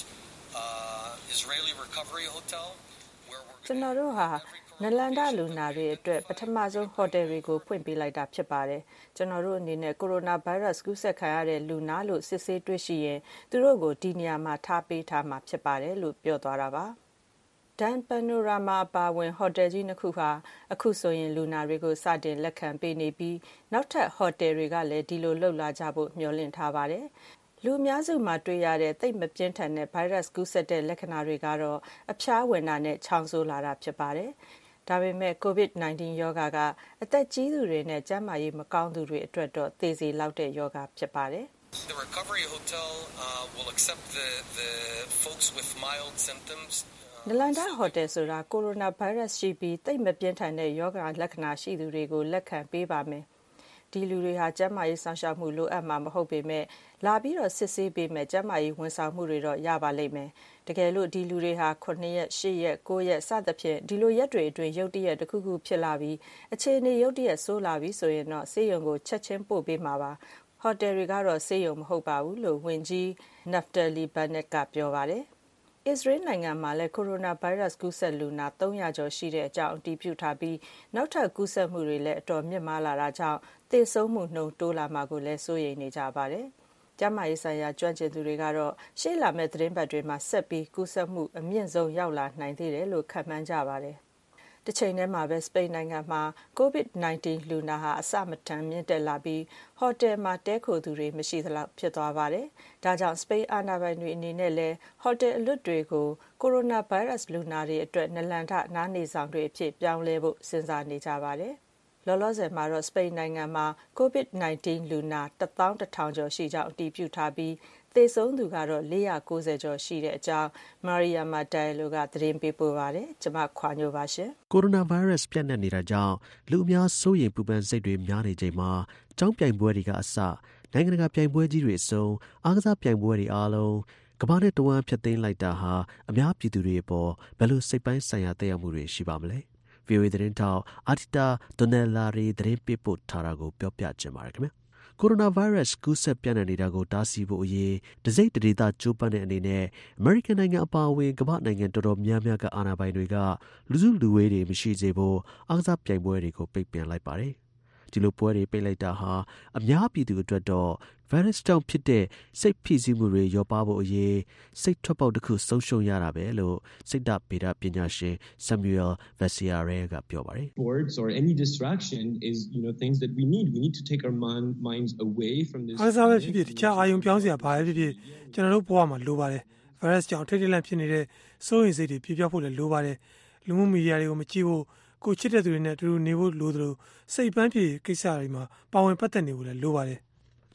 [SPEAKER 15] uh, Israeli recovery hotel where we're
[SPEAKER 12] ကျွန်တော်တို့ဟာနလန်ဒလူနာတွေအတွက်ပထမဆုံးဟိုတယ်တွေကိုဖွင့်ပေးလိုက်တာဖြစ်ပါတယ်။ကျွန်တော်တို့အနေနဲ့ကိုရိုနာဗိုင်းရပ်စ်ကူးစက်ခံရတဲ့လူနာလို့စစ်ဆေးတွေ့ရှိရင်သူတို့ကိုဒီနေရာမှာထားပေးထားမှာဖြစ်ပါတယ်လို့ပြောသွားတာပါ။ Dan Panorama ပါဝင်ဟိုတယ်ကြီးနှစ်ခုဟာအခုဆိုရင်လူနာတွေကိုစတင်လက်ခံပေးနေပြီးနောက်ထပ်ဟိုတယ်တွေကလည်းဒီလိုလှုပ်လာကြဖို့မျှော်လင့်ထားပါတယ်။လူအများစုမှာတွေ့ရတဲ့သိပ်မပြင်းထန်တဲ့ဗိုင်းရပ်စ်ကူးစက်တဲ့လက္ခဏာတွေကတော့အဖျားဝင်တာနဲ့ချောင်းဆိုးလာတာဖြစ်ပါတယ်။ဒါပေမဲ့ COVID nineteen ရောဂါကအသက်ကြီးသူတွေနဲ့ကျန်းမာရေးမကောင်းသူတွေအတွက်တော့သေစေလောက်တဲ့ရောဂါဖြစ်ပါတယ်။
[SPEAKER 15] The recovery hotel uh, will accept the the folks with mild symptoms.
[SPEAKER 12] နလန်ဒဟိုတယ်ဆိုတာကိုရိုနာဗိုင်းရပ်စ်ရှိပြီးသိပ်မပြင်းထန်တဲ့ရောဂါလက္ခဏာရှိသူတွေကိုလက်ခံပေးပါမယ်။ဒီလူတွေဟာကျန်းမာရေးဆောင်ရှောက်မှုလိုအပ်မှာမဟုတ်ပေမဲ့လာပြီးတော့စစ်ဆေးပေးမယ်ကျန်းမာရေးဝန်ဆောင်မှုတွေတော့ရပါလိမ့်မယ်။တကယ်လို့ဒီလူတွေဟာ9ရက်10ရက်9ရက်စသဖြင့်ဒီလိုရက်တွေအတွင်းရုတ်တရက်တစ်ခုခုဖြစ်လာပြီးအခြေအနေရုတ်တရက်ဆိုးလာပြီးဆိုရင်တော့ဆေးရုံကိုချက်ချင်းပို့ပေးမှာပါ။ဟိုတယ်တွေကတော့ဆေးရုံမဟုတ်ပါဘူးလို့ဝန်ကြီး Naftali Bennett ကပြောပါတယ်။အစ္စရေးနိုင်ငံမှာလည်းကိုရိုနာဗိုင်းရပ်စ်ကူးစက်လူနာ၃၀၀ကျော်ရှိတဲ့အကြောင်းအတည်ပြုထားပြီးနောက်ထပ်ကူးစက်မှုတွေလည်းအတော်မြင့်မားလာတာကြောင့်သေဆုံးမှုနှုန်းတိုးလာမှာကိုလည်းစိုးရိမ်နေကြပါတယ်။ကျန်းမာရေးဆိုင်ရာကျွမ်းကျင်သူတွေကတော့ရှေ့လာမယ့်သတင်းပတ်တွေမှာဆက်ပြီးကူးစက်မှုအမြင့်ဆုံးရောက်လာနိုင်သေးတယ်လို့ခန့်မှန်းကြပါတယ်။တစ်ချိန်တည်းမှာပဲစပိန်နိုင်ငံမှာ COVID nineteen လူနာဟာအဆမတန်မြင့်တက်လာပြီးဟိုတယ်မှာတဲခိုသူတွေမရှိသလောက်ဖြစ်သွားပါတယ်။ဒါကြောင့်စပိန်အာဏာပိုင်တွေအနေနဲ့လည်းဟိုတယ်အလွတ်တွေကိုကိုရိုနာဗိုင်းရပ်စ်လူနာတွေအတွက်နလန်ထနားနေဆောင်တွေအဖြစ်ပြောင်းလဲဖို့စဉ်းစားနေကြပါတယ်။လောလောဆယ်မှာတော့စပိန်နိုင်ငံမှာ COVID nineteen လူနာတစ်သောင်းတစ်ထောင်ကျော်ရှိကြောင်းအတည်ပြုထားပြီးသေဆုံးသူကတော့၄၉၀ကျော်ရှိတဲ့အကြောင်းမာရီယာမာဒယ်လိုကသတင်းပေးပို့ပါတယ်။ကျွန်မခွာညိုပါရှင်
[SPEAKER 2] ။ကိုရိုနာဗိုင်းရပ်စ်ပြန့်နှံ့နေတာကြောင့်လူအများစိုးရိမ်ပူပန်စိတ်တွေများနေချိန်မှာကျောင်းပြိုင်ပွဲတွေကအစနိုင်ငံတကာပြိုင်ပွဲကြီးတွေအစုံအားကစားပြိုင်ပွဲတွေအားလုံးကမ္ဘာနဲ့တဝမ်းဖြတ်သိမ်းလိုက်တာဟာအများပြည်သူတွေအပေါ်ဘယ်လိုစိတ်ပိုင်းဆိုင်ရာသက်ရောက်မှုတွေရှိပါမလဲ။ ဗီအိုအေ သတင်းထောက်အာတီတာဒိုနယ်လာရီသတင်းပေးပို့ထားတာကိုပြောပြချင်ပါတယ်ခင်ဗျာ။ကိုရိုနာဗိုင်းရပ်စ်ကူးစက်ပြန့်နှံ့နေတာကိုတားဆီးဖို့အရေးတစိမ့်တဒေသကြိုးပမ်းတဲ့အနေနဲ့အမေရိကန်နိုင်ငံအပါအဝင်ကမ္ဘာနိုင်ငံတော်တော်များများကအာဏာပိုင်တွေကလူစုလူဝေးတွေမရှိစေဖို့အားကစားပြိုင်ပွဲတွေကိုပိတ်ပင်လိုက်ပါတယ်။ဒီလိုပွဲတွေပိတ်လိုက်တာဟာအများပြည်သူအတွက်တော့ဗိုင်းရပ်စ်ကြောင့်ဖြစ်တဲ့စိတ်ဖိစီးမှုတွေလျော့ပါဖို့အရေးစိတ်ထွက်ပေါက်တစ်ခုဆုံးရှုံးရတာပဲလို့စိတ်ဓာတ်ဗေဒပညာရှင် Samuel Vasiare ကပြောပါတယ်
[SPEAKER 16] Sports or any distraction is you know things that we need we need to take our mind, minds away from this
[SPEAKER 8] အားစားပဲဖြစ်ဖြစ်တခြားအာယုံပြောင်းစရာဘာပဲဖြစ်ဖြစ်ကျွန်တော်တို့ဘဝမှာလိုပါတယ်ဗိုင်းရပ်စ်ကြောင့်ထိတ်ထိတ်လန့်ဖြစ်နေတဲ့စိုးရိမ်စိတ်တွေပြပြောက်ဖို့လည်းလိုပါတယ်လူမှုမီဒီယာတွေကိုမကြည့်ဖို့ကိုချစ်တဲ့သူတွေနဲ့အတူတူနေဖို့လိုသလိုစိတ်ပန်းဖြေကိစ္စတွေမှာပါဝင်ပတ်သက်နေဖို့လည်းလိုပါတယ်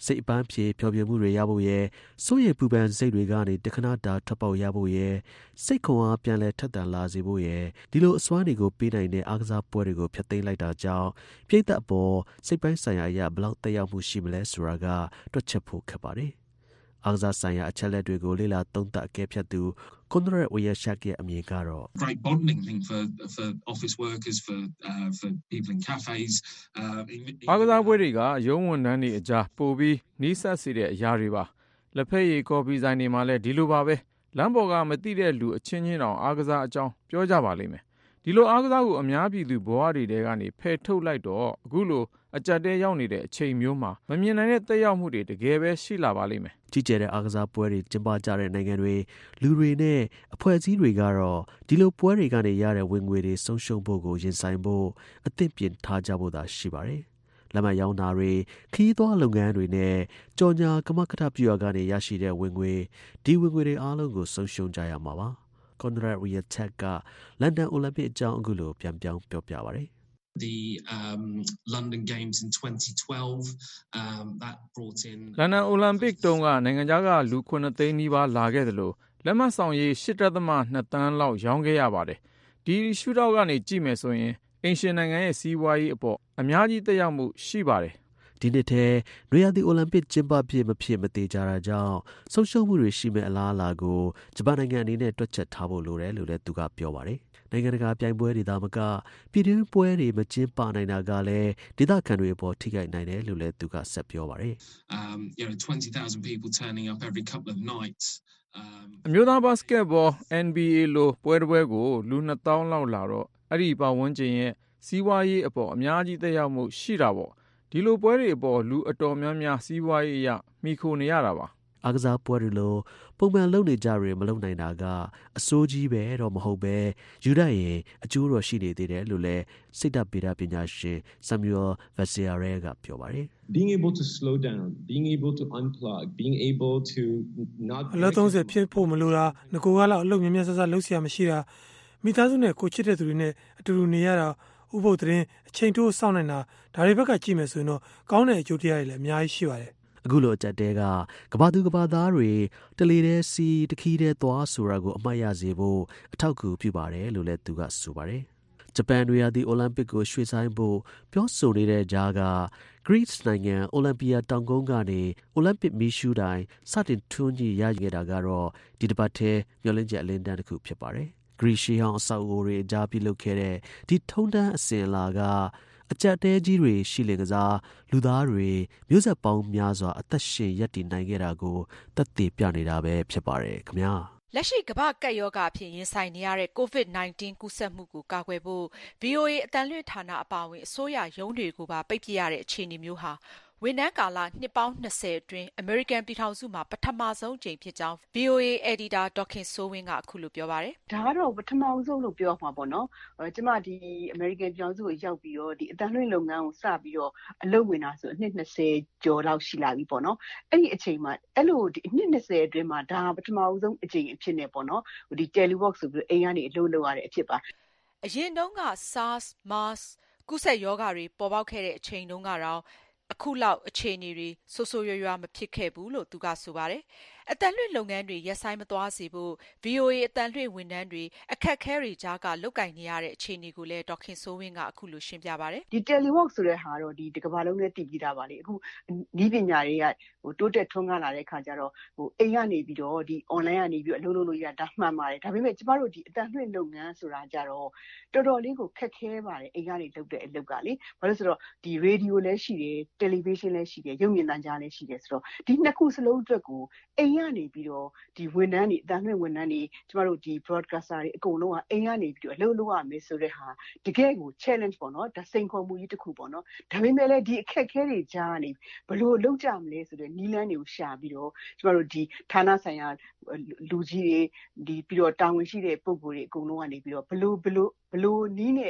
[SPEAKER 2] စိတ်အပန်းဖြေဖျော်ဖြေမှုတွေရဖို့ရဲ့စိုးရိမ်ပူပန်စိတ်တွေကနေတခဏတာထွက်ပေါက်ရဖို့ရဲ့စိတ်ခွန်အားပြန်လဲထက်သန်လာစေဖို့ရဲ့ဒီလိုအစွမ်းတွေကိုပေးနိုင်တဲ့အားကစားပွဲတွေကိုဖျက်သိမ်းလိုက်တာကြောင့်ပြည်သက်အပေါ်စိတ်ပိုင်းဆိုင်ရာအရာဘလောက်တက်ရောက်မှုရှိမလဲဆိုတာကတွက်ချက်ဖို့ခက်ပါတယ်အားကစားဆိုင်ရာအချက်လက်တွေကိုလေ့လာသုံးသပ်အကဲဖြတ်သူကွန်ဒရက်ဝီယာရှက်ရဲ့အမြင်ကတော့
[SPEAKER 17] great bonding thing for for office workers for uh, for people in cafes
[SPEAKER 18] အားကစားပွဲတွေကရုံးဝန်ထမ်းတွေအကြားပိုပြီးနီးစပ်စေတဲ့အရာတွေပါလက်ဖက်ရည်ကော်ဖီဆိုင်တွေမှာလည်းဒီလိုပါပဲလမ်းပေါ်ကမသိတဲ့လူအချင်းချင်းတောင်အားကစားအကြောင်းပြောကြပါလိမ့်မယ်ဒီလိုအားကစားကိုအများပြည်သူဘဝတွေထဲကနေဖယ်ထုတ်လိုက်တော့အခုလိုအကြက်တဲရောက်နေတဲ့အချိန်မျိုးမှာမမြင်နိုင်တဲ့သက်ရောက်မှုတွေတကယ်ပဲရှိလာပါလိမ့်မယ်
[SPEAKER 2] ကြီးကျယ်တဲ့အားကစားပွဲတွေကျင်းပကြတဲ့နိုင်ငံတွေလူတွေနဲ့အဖွဲ့အစည်းတွေကတော့ဒီလိုပွဲတွေကနေရတဲ့ဝင်ငွေတွေဆုံးရှုံးဖို့ကိုရင်ဆိုင်ဖို့အသင့်ပြင်ထားကြဖို့သာရှိပါတယ်လက်မှတ်ရောင်းတာတွေခီးသွွားလုပ်ငန်းတွေနဲ့ကြော်ညာကမကထပြုရကနေရရှိတဲ့ဝင်ငွေဒီဝင်ငွေတွေအားလုံးကိုဆုံးရှုံးကြရမှာပါကွန်ဒရက်ရီယချက်ကလန်ဒန်အိုလံပစ်အကြောင်းအခုလိုပြန်ပြောင်းပြောပြပါတယ်
[SPEAKER 17] the um London Games in twenty twelve um that brought in
[SPEAKER 18] London Olympic တုန်းကနိုင်ငံခြားကလူခုနှစ်သိန်းနီးပါးလာခဲ့တယ်လို့လက်မှတ်ဆောင်ရေး eight point two သန်းလောက်ရောင်းခဲ့ရပါတယ်ဒီရှူတောက်ကနေကြည့်မယ်ဆိုရင်အင်ရှင်နိုင်ငံရဲ့စီးပွားရေးအပေါ်အများကြီးသက်ရောက်မှုရှိပါတယ်
[SPEAKER 2] ဒီနှစ်ထဲနွေရာသီအိုလံပစ်ကျင်းပဖြစ်မဖြစ်မသေးကြတာကြောင့်ဆုံးရှုံးမှုတွေရှိမဲ့အလားအလာကိုဂျပန်နိုင်ငံအနေနဲ့တွက်ချက်ထားဖို့လိုတယ်လို့လည်းသူကပြောပါတယ်နိုင်ငံတကာပြိုင်ပွဲတွေဒါမှကပြည်တွင်းပွဲတွေမကျင်းပနိုင်တာကလည်းဒေသခံတွေအပေါ်ထိခိုက်နိုင်တယ်လို့လည်းသူကဆက်ပြောပါတယ်
[SPEAKER 17] um you know twenty thousand people turning up every couple of nights
[SPEAKER 18] um အမျိုးသားဘတ်စကက်ဘော N B A လိုပွဲတစ်ပွဲကိုလူtwo thousandလောက်လာတော့အဲ့ဒီပတ်ဝန်းကျင်ရဲ့စီးပွားရေးအပေါ်အများကြီးသက်ရောက်မှုရှိတာပေါ့ဒီလိုပွဲတွေအပေါ်လူအတော်များများစီးပွားရေးအရမိခိုနေရတာပါ
[SPEAKER 2] အားကစားပွဲတွေလိုပုံမှန်လုပ်နေကြတွေမလုပ်နိုင်တာကအစိုးကြီးပဲတော့မဟုတ်ပဲယူရရင်အကျိုးတော့ရှိနေသေးတယ်လို့လည်းစိတ်ဓာတ်ဗေဒပညာရှင် Samuel Vassiere ကပြောပါတယ်
[SPEAKER 16] being able to slow down being able to unplug being able to not
[SPEAKER 8] အလုပ်thirtyဖြစ်ဖို့မလိုတာငကိုကလောက်အလုပ်မြင်မြတ်ဆဆလုပ်เสียမရှိတာမိသားစုနဲ့ကိုချစ်တဲ့သူတွေနဲ့အတူတူနေရတာဥပုသ်သတင်းအချိန်တိုးစောင့်နေတာဒါတွေဘက်ကကြည့်မယ်ဆိုရင်တော့ကောင်းတဲ့အကျိုးတရားတွေလည်းအများကြီးရှိပါတယ်
[SPEAKER 2] အခုလိုအကြက်တဲကကဘာသူကဘာသားတွေတလေတဲ့စီတခီးတဲ့သွားဆိုတာကိုအမှတ်ရစေဖို့အထောက်အကူပြုပါတယ်လို့လည်းသူကဆိုပါတယ်ဂျပန်တွေရာသီအိုလံပစ်ကိုရွှေ့ဆိုင်းဖို့ပြောဆိုနေတဲ့ကြားက Greece နိုင်ငံအိုလံပီယာတောင်ကုန်းကနေအိုလံပစ်မီးရှူးတိုင်းစတင်ထွန်းကြီးရခဲ့တာကတော့ဒီတစ်ပတ်ထဲမျှော်လင့်ချက်အလင်းတန်းတစ်ခုဖြစ်ပါတယ်ဂရီရှီဟောင်းအဆောက်အဦတွေအကြားပြုလုပ်ခဲ့တဲ့ဒီထုံးတန်းအစဉ်အလာကအကြက်တဲကြီးတွေရှိလေကစားလူသားတွေမျိုးဆက်ပေါင်းများစွာအသက်ရှင်ရပ်တည်နိုင်ခဲ့တာကိုသက်သေပြနေတာပဲဖြစ်ပါတယ်ခင်ဗျာ
[SPEAKER 12] လက်ရှိကမ္ဘာကပ်ရောဂါအဖြစ်ရင်ဆိုင်နေရတဲ့ ကိုဗစ်nineteen ကူးစက်မှုကိုကာကွယ်ဖို့ ဗီအိုအေ အသံလွှင့်ဌာနအပါအဝင်အစိုးရရုံးတွေကိုပါပိတ်ပစ်ရတဲ့အခြေအနေမျိုးဟာဝန်ထမ်းကာလနှစ်ပေါင်းtwentyအတွင်းအမေရိကန်ပြည်ထောင်စုမှာပထမဆုံးအကြိမ်ဖြစ်ကြောင်း ဗီအိုအေ Editor ဒေါက်ခင်စိုးဝင်းကအခုလိုပြောပါတယ်
[SPEAKER 19] ။ဒါကတော့ပထမဆုံးလို့ပြောမှာပေါ့နော်။အဲကျမဒီအမေရိကန်ပြည်ထောင်စုကိုရောက်ပြီးတော့ဒီအတန်းလွှင့်လုပ်ငန်းကိုစပြီးတော့အလုပ်ဝင်တာဆိုအနှစ်twentyကျော်လောက်ရှိလာပြီပေါ့နော်။အဲ့ဒီအချိန်မှာအဲ့လိုဒီအနှစ်twentyအတွင်းမှာဒါပထမဆုံးအကြိမ်အဖြစ်နဲ့ပေါ့နော်။ဒီ telework ဆိုပြီးအိမ်ကနေအလုပ်လုပ်ရတဲ့အဖြစ်ပါ
[SPEAKER 12] ။အရင်တုန်းက SARS, MERS ကူးစက်ရောဂါတွေပေါ်ပေါက်ခဲ့တဲ့အချိန်တုန်းကတော့အခုလောက်အခြေအနေတွေဆိုးဆိုးရွားရွားမဖြစ်ခဲ့ဘူးလို့သူကဆိုပါတယ်။အတန်လွှင့်လုပ်ငန်းတွေရပ်ဆိုင်းမသွားစေဖို့ ဗီအိုအေ အတန်လွှင့်ဝန်ထမ်းတွေအခက်အခဲတွေကြားကလုပ်ကိုင်နေရတဲ့အခြေအနေကိုလည်းဒေါက်ခင်စိုးဝင်းကအခုလိုရှင်းပြပါတယ်
[SPEAKER 19] ။ဒီ telework ဆိုတဲ့ဟာတော့ဒီကမ္ဘာလုံးနဲ့တည်ပြီးသားပါလေ။အခုဤပညာတွေကဟိုတိုးတက်ထွန်းကားလာတဲ့အခါကျတော့ဟိုအိမ်ကနေပြီးတော့ဒီ online ကနေပြီးအလုပ်လုပ်လို့ရတာမှန်ပါတယ်။ဒါပေမဲ့ကျမတို့ဒီအတန်လွှင့်လုပ်ငန်းဆိုတာကြတော့တော်တော်လေးကိုခက်ခဲပါတယ်အိမ်ကနေလုပ်တဲ့အလုပ်ကလေ။ဘာလို့ဆိုတော့ဒီ radio လည်းရှိတယ် television လည်းရှိတယ်ရုပ်မြင်သံကြားလည်းရှိတယ်ဆိုတော့ဒီနှစ်ခုစလုံးအတွက်ကိုအိမ်ကနေပြီးတော့ဒီဝန်ထမ်းတွေအတန်းလွှင့်ဝန်ထမ်းတွေကျမတို့ဒီ broadcaster တွေအကုန်လုံးကအိမ်ကနေပြီးတော့အလုပ်လုပ်ရမယ်ဆိုတဲ့ဟာတကယ်ကို challenge ပေါ့နော်ဒါစိန်ခေါ်မှုကြီးတစ်ခုပေါ့နော်ဒါပေမဲ့လည်းဒီအခက်အခဲတွေကြားကနေဘယ်လိုလုပ်ကြမလဲဆိုတဲ့နည်းလမ်းတွေကိုရှာပြီးတော့ကျမတို့ဒီဌာနဆိုင်ရာလူကြီးတွေဒီပြီးတော့တာဝန်ရှိတဲ့ပုဂ္ဂိုလ်တွေအကုန်လုံးကနေပြီးတော့ဘယ်လိုဘယ်လိုဘယ်လိုနည်းနဲ့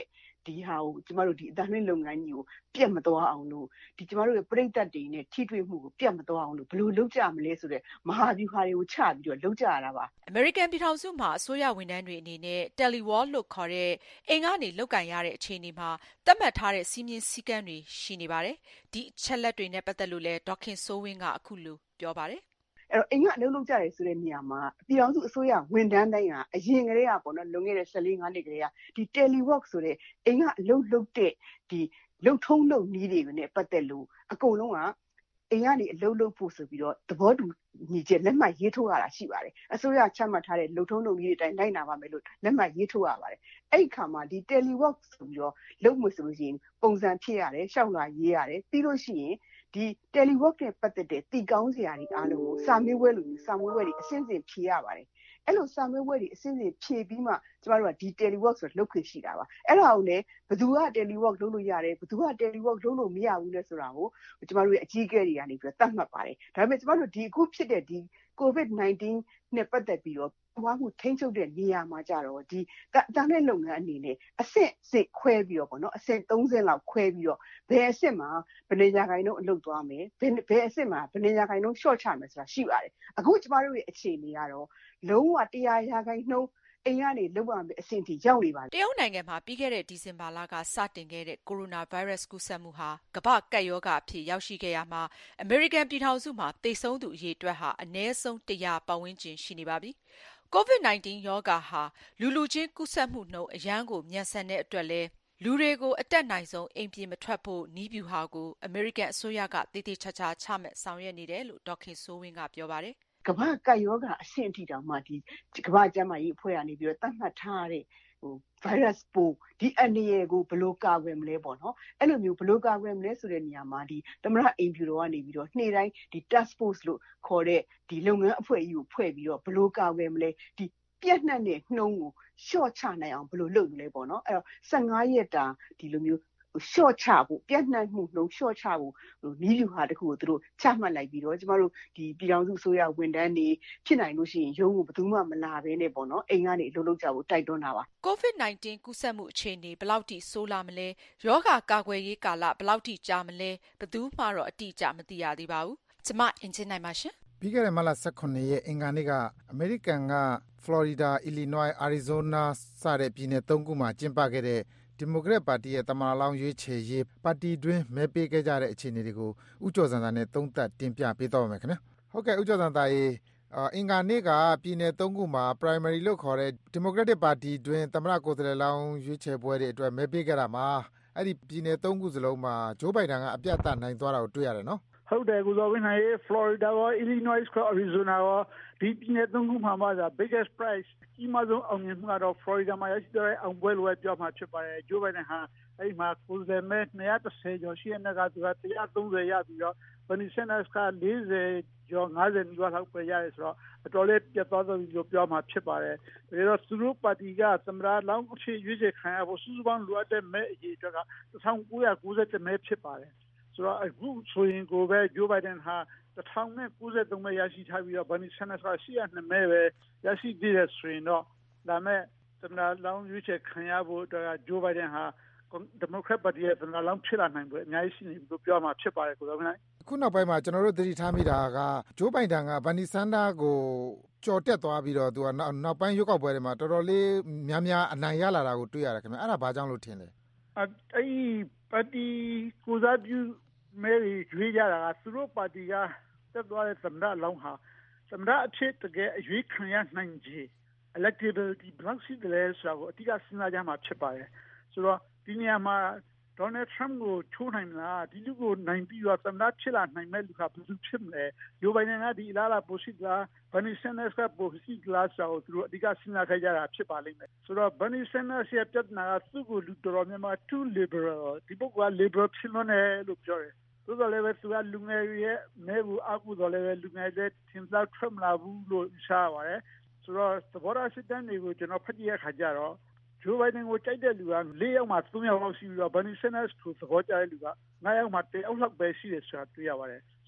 [SPEAKER 19] ဒီဟာကိုကျမတို့ဒီအတန်လွှင့်လုပ်ငန်းကြီးကိုပြတ်မသွားအောင်လို့ဒီကျမတို့ရဲ့ပြိတ္တတွေနဲ့ထိတွေ့မှုကိုပြတ်မသွားအောင်လို့ဘယ်လိုလုပ်ကြမလဲဆိုတဲ့မဟာဗျူဟာတွေကိုချပြီးတော့လုပ်ကြရတာပါ
[SPEAKER 12] American ပြည်ထောင်စုမှာအစိုးရဝန်ထမ်းတွေအနေနဲ့ Telewall လို့ခေါ်တဲ့အိမ်ကနေလုပ်ကင်ရတဲ့အခြေအနေမှာသတ်မှတ်ထားတဲ့စီးမြင်စည်းကမ်းတွေရှိနေပါတယ်ဒီအချက်လက်တွေနဲ့ပတ်သက်လို့လဲဒေါက်ခင်စိုးဝင်းကအခုလိုပြောပါတယ်
[SPEAKER 19] အဲ့တော့အိမ်ကအလုပ်လုပ်ကြတယ်ဆိုတဲ့နေရာမှာပြည်အောင်စုအစိုးရဝန်ထမ်းတိုင်းကအရင်ကတည်းကပေါ့နော်လွန်ခဲ့တဲ့၁၄ ၅နှစ်ကတည်းကဒီ telework ဆိုတဲ့အိမ်ကအလုပ်လုပ်တဲ့ဒီလုပ်ထုံးလုပ်နည်းတွေနဲ့ပတ်သက်လို့အကုန်လုံးကအိမ်ကနေအလုပ်လုပ်ဖို့ဆိုပြီးတော့သဘောတူညီချက်လက်မှတ်ရေးထိုးရတာရှိပါတယ်အစိုးရချမှတ်ထားတဲ့လုပ်ထုံးလုပ်နည်းတွေတိုင်းလိုက်နာပါမယ်လို့လက်မှတ်ရေးထိုးရပါတယ်အဲ့ဒီခါမှာဒီ telework ဆိုပြီးတော့လုပ်မှဆိုလို့ရှိရင်ပုံစံဖြစ်ရတယ်ရှောက်လာရေးရတယ်ပြီးလို့ရှိရင်ဒီ telework နဲ့ပတ်သက်တဲ့တည်ကောင်းစရာတွေအားလုံးကိုစာမေးပွဲလိုမျိုးစာမေးပွဲတွေအစင်းစင်ဖြေရပါတယ်အဲ့လိုစာမေးပွဲတွေအစင်းစင်ဖြေပြီးမှကျမတို့ကဒီ telework ဆိုလုပ်ခွင့်ရှိတာပါအဲ့ဒါကိုလည်းဘယ်သူက telework လုပ်လို့ရတယ်ဘယ်သူက telework လုပ်လို့မရဘူးလဲဆိုတာကိုကျမတို့ရဲ့အကြီးအကဲတွေကနေပြီးတော့သတ်မှတ်ပါတယ်ဒါပေမဲ့ကျမတို့ဒီအခုဖြစ်တဲ့ဒီ covid nineteen နဲ့ပတ်သက်ပြီးတော့ဘွားမှုထိန်းချုပ်တဲ့နေရာမှာကြတော့ဒီတန်တဲ့လုပ်ငန်းအနေနဲ့အဆင့်စစ်ခွဲပြီးတော့ပေါ့နော်အဆင့်သုံးဆင့်လောက်ခွဲပြီးတော့ဘယ်အဆင့်မှာဘယ်နေရာခိုင်နှုန်းအလုပ်သွားမယ်ဘယ်ဘယ်အဆင့်မှာဘယ်နေရာခိုင်နှုန်း short ချမယ်ဆိုတာရှိပါတယ်အခုကျမတို့ရဲ့အခြေအနေကတော့လုံးဝတရာရာခိုင်နှုန်းအိမ်ကနေလုပ်ရမယ့်အဆင့်ထိရောက်နေပါတယ်
[SPEAKER 12] တရုတ်နိုင်ငံမှာပြီးခဲ့တဲ့ဒီဇင်ဘာလကစတင်ခဲ့တဲ့ကိုရိုနာဗိုင်းရပ်စ်ကူးစက်မှုဟာကမ္ဘာ့ကပ်ရောဂါအဖြစ်ရောက်ရှိခဲ့ရမှာအမေရိကန်ပြည်ထောင်စုမှာသေဆုံးသူအရေအတွက်ဟာအနည်းဆုံးတရာပတ်ဝန်းကျင်ရှိနေပါပြီကိုဗစ် nineteen ရောဂါဟာလူလူချင်းကူးစက်မှုနှုန်းအရန်ကိုမြန်ဆန်တဲ့အတွက်လဲလူတွေကိုအတက်နိုင်ဆုံးအိမ်ပြင်မထွက်ဖို့နီးဗျူဟာကိုအမေရိကန်အစိုးရကတည်တည်ချာချာချမှတ်ဆောင်ရွက်နေတယ်လို့ဒေါက်ခင်စိုးဝင်းကပြောပါတယ်
[SPEAKER 19] ကမ္ဘာ့ကပ်ရောဂါအဆင့်အထိတောင်မှဒီကမ္ဘာ့ကျန်းမာရေးအဖွဲ့ကနေပြီးတော့သတ်မှတ်ထားတဲ့ဟို virus ပိုးဒီအနေရကိုဘယ်လိုကာကွယ်မလဲပေါ့နော်အဲ့လိုမျိုးဘယ်လိုကာကွယ်မလဲဆိုတဲ့နေရာမှာဒီသမရအိမ်ဖြူတော်ကနေပြီးတော့နေ့တိုင်းဒီ task force လို့ခေါ်တဲ့ဒီလုပ်ငန်းအဖွဲ့အကြီးကိုဖွဲ့ပြီးတော့ဘယ်လိုကာကွယ်မလဲဒီပြက်နှက်တဲ့နှုံးကို short ချနိုင်အောင်ဘယ်လိုလုပ်မလဲပေါ့နော်အဲ့တော့၁၅ရက်တာဒီလိုမျိုးshort ချဖို့ပြက်နှက်မှုနှုံး short ချဖို့ဟိုနီးဗျူဟာတခုကိုသူတို့ချမှတ်လိုက်ပြီးတော့ကျမတို့ဒီပြည်ထောင်စုအစိုးရဝန်ထမ်းတွေဖြစ်နိုင်လို့ရှိရင်ရုံးကိုဘယ်သူမှမလာဘဲနဲ့ပေါ့နော်အိမ်ကနေအလုပ်လုပ်ကြဖို့တိုက်တွန်းတာပါ
[SPEAKER 12] ကိုဗစ် nineteen ကူးစက်မှုအခြေအနေဘယ်လောက်ထိဆိုးလာမလဲယောဂကာကွယ်ရေးကာလဘယ်လောက်ထိကြာမလဲဘယ်သူမှတော့အတိအကျမသိရသေးပါဘူးကျမအင်ဂျင်နိုင်ပါရှင်
[SPEAKER 20] ပြီးခဲ့တဲ့မလ၁၈ရက်အင်္ဂါနေ့ကအမေရိကန်ကဖလော်ရီဒါအီလီနွိုင်းအာရီဇိုနာစတဲ့ပြည်နယ်၃ခုမှာကျင်းပခဲ့တဲ့ဒီမိုကရက်ပါတီရဲ့သမ္မတလောင်းရွေးချယ်ရေးပါတီတွင်းမဲပေးခဲ့ကြတဲ့အခြေအနေတွေကိုဦးကျော်စံသာနဲ့သုံးသပ်တင်ပြပေးတော့မယ်ခင်ဗျာဟုတ်ကဲ့ဦးကျော်စံသာရေအင်္ဂါနေ့ကပြည်နယ်၃ခုမှာ primary လို့ခေါ်တဲ့ Democratic Party တွင်သမ္မတကိုယ်စားလှယ်လောင်းရွေးချယ်ပွဲတွေအတွက်မဲပေးခဲ့တာမှာအဲ့ဒီပြည်နယ်၃ခုစလုံးမှာဂျိုးဘိုင်ဒန်ကအပြတ်အသတ်နိုင်သွားတာကိုတွေ့ရတယ်နော်
[SPEAKER 21] ဟုတ်တယ်ကိုဇော်ဝင်းနိုင် Florida ရော Illinois ရော Arizona ရောဒီပြည်နယ်၃ခုမှာမှာ biggest prize ကြီးမားဆုံးအောင်မြင်မှုကတော့ Florida မှာရရှိတဲ့အောင်ပွဲလိုပဲပြောမှာဖြစ်ပါတယ်ဂျိုးဘိုင်ဒန်ဟာအဲ့ဒီမှာကိုယ်စားလှယ်မဲ၂၁၀ကျော်ရှိတဲ့ကသူက၁၃၀ရပြီးတော့ Bernie Sanders က၄၀ကျော်၅၀နီးပါးလောက်ပဲရတယ်ဆိုတော့အတော်လေးပြတ်သွားတယ်လို့ပြောမှာဖြစ်ပါတယ်ဒါကြောင့်သူတို့ပါတီကသမ္မတလောင်းအဖြစ်ရွေးချယ်ခံရဖို့စုစုပေါင်းလိုအပ်တဲ့မဲအရေအတွက်က၁၉၉၁မဲဖြစ်ပါတယ်ဆိုတော့အခုဆိုရင်ကိုပဲဂျိုးဘိုင်ဒန်ဟာ၁၉၉၃မဲရရှိထားပြီးတော့ Bernie Sanders က၈၀၂မဲပဲရရှိသေးတယ်ဆိုရင်တော့ဒါမဲ့သမ္မတလောင်းရွေးချယ်ခံရဖို့အတွက်ဂျိုးဘိုင်ဒန်ဟာဒီမိုကရက်ပါတီရဲ့သမ္မတလောင်းဖြစ်လာနိုင်ဖို့အများကြီးရှိနေပြီလို့ပြောမှာဖြစ်ပါတယ်ကိုယ်တော်နိုင်
[SPEAKER 20] အခုနောက်ပိုင်းမှာကျွန်တော်တို့သတိထားမိတာကဂျိုးဘိုင်ဒန်ကဘာနီဆန်ဒါကိုကြော်တက်သွားပြီးတော့သူကနောက်ပိုင်းရွေးကောက်ပွဲတွေမှာတော်တော်လေးများများအနိုင်ရလာတာကိုတွေ့ရတယ်ခင်ဗျအဲ့ဒါဘာကြောင့်လို့ထင်လဲ
[SPEAKER 21] အဲ့ဒီပါတီကိုစားပြုမဲရီရွေးကြတာကသူတို့ပါတီကတက်သွားတဲ့သမ္မတလောင်းဟာသမ္မတအဖြစ်တကယ်အရွေးခံရနိုင်ခြေ electability ဘယ်လောက်ရှိတယ်ဆိုတာကိုအတိအကျစဉ်းစားကြမှာဖြစ်ပါတယ်ဆိုတော့ဒီနေရာမှာ Donald Trump ကိုချိုးနိုင်မလားဒီလူကိုနိုင်ပြီးတော့သမ္မတဖြစ်လာနိုင်မဲ့လူကဘယ်သူဖြစ်မလဲဂျိုးဘိုင်ဒန်ကဒီအလားလာပိုရှိသလား Bernie Sanders ကပိုရှိသလားဆိုတော့သူတို့အဓိကစဉ်းစားခဲ့ကြတာဖြစ်ပါလိမ့်မယ်ဆိုတော့ Bernie Sanders ရဲ့ပြဿနာကသူ့ကိုလူတော်တော်များများ too liberal ဒီပုဂ္ဂိုလ်က liberal ဖြစ်လို့နေလို့ပြောတယ်သို့တော်လည်းပဲသူကလူငယ်ရဲ့မဲဘူးအကူတော်လည်းပဲလူငယ်တဲ့သင်သားထွက်မလာဘူးလို့ရှားပါတယ်ဆိုတော့သဘောထားစစ်တမ်းတွေကိုကျွန်တော်ဖတ်ကြည့်ရခါကြတော့ဂျိုးဘိုင်ဒန်ကိုကြိုက်တဲ့လူက၄ယောက်မှ၃ယောက်လောက်ရှိပြီးတော့ Bernie Sanders ကိုသဘောကျတဲ့လူက၅ယောက်မှ၁ယောက်လောက်ပဲရှိတယ်ဆိုတာတွေ့ရပါတယ်ဆို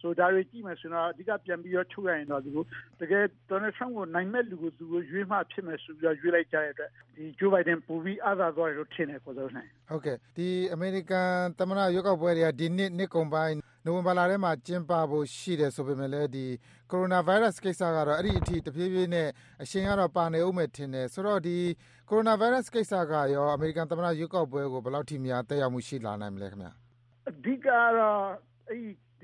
[SPEAKER 21] ဆိုဒါတွေကြည့်မယ်ဆိုတော့အဓိကပြန်ပြီးတော့ထုတ်ရရင်တော့ဒီကိုတကယ် Donald Trump ကိုနိုင်မဲ့လူကိုသူကိုရွေးမှဖြစ်မယ်ဆိုပြီးတော့ရွေးလိုက်ကြတဲ့အတွက်ဒီ Joe Biden ပူပြီးအားသာသွားတယ်လို့ထင်တယ်ကိုစိုးနိုင်
[SPEAKER 20] ဟုတ်ကဲ့ဒီအမေရိကန်သမ္မတရွေးကောက်ပွဲတွေကဒီနှစ်နှစ်ကုန်ပိုင်းနိုဝင်ဘာလထဲမှာကျင်းပဖို့ရှိတယ်ဆိုပေမဲ့လည်းဒီကိုရိုနာဗိုင်းရပ်စ်ကိစ္စကတော့အဲ့ဒီအထိတဖြည်းဖြည်းနဲ့အရှင်ကတော့ပါနေဦးမယ်ထင်တယ်ဆိုတော့ဒီကိုရိုနာဗိုင်းရပ်စ်ကိစ္စကရောအမေရိကန်သမ္မတရွေးကောက်ပွဲကိုဘယ်လောက်ထိများတက်ရောက်မှုရှိလာနိုင်မလဲခင်ဗျ
[SPEAKER 21] အဓိကတော့အဲ့ဒီ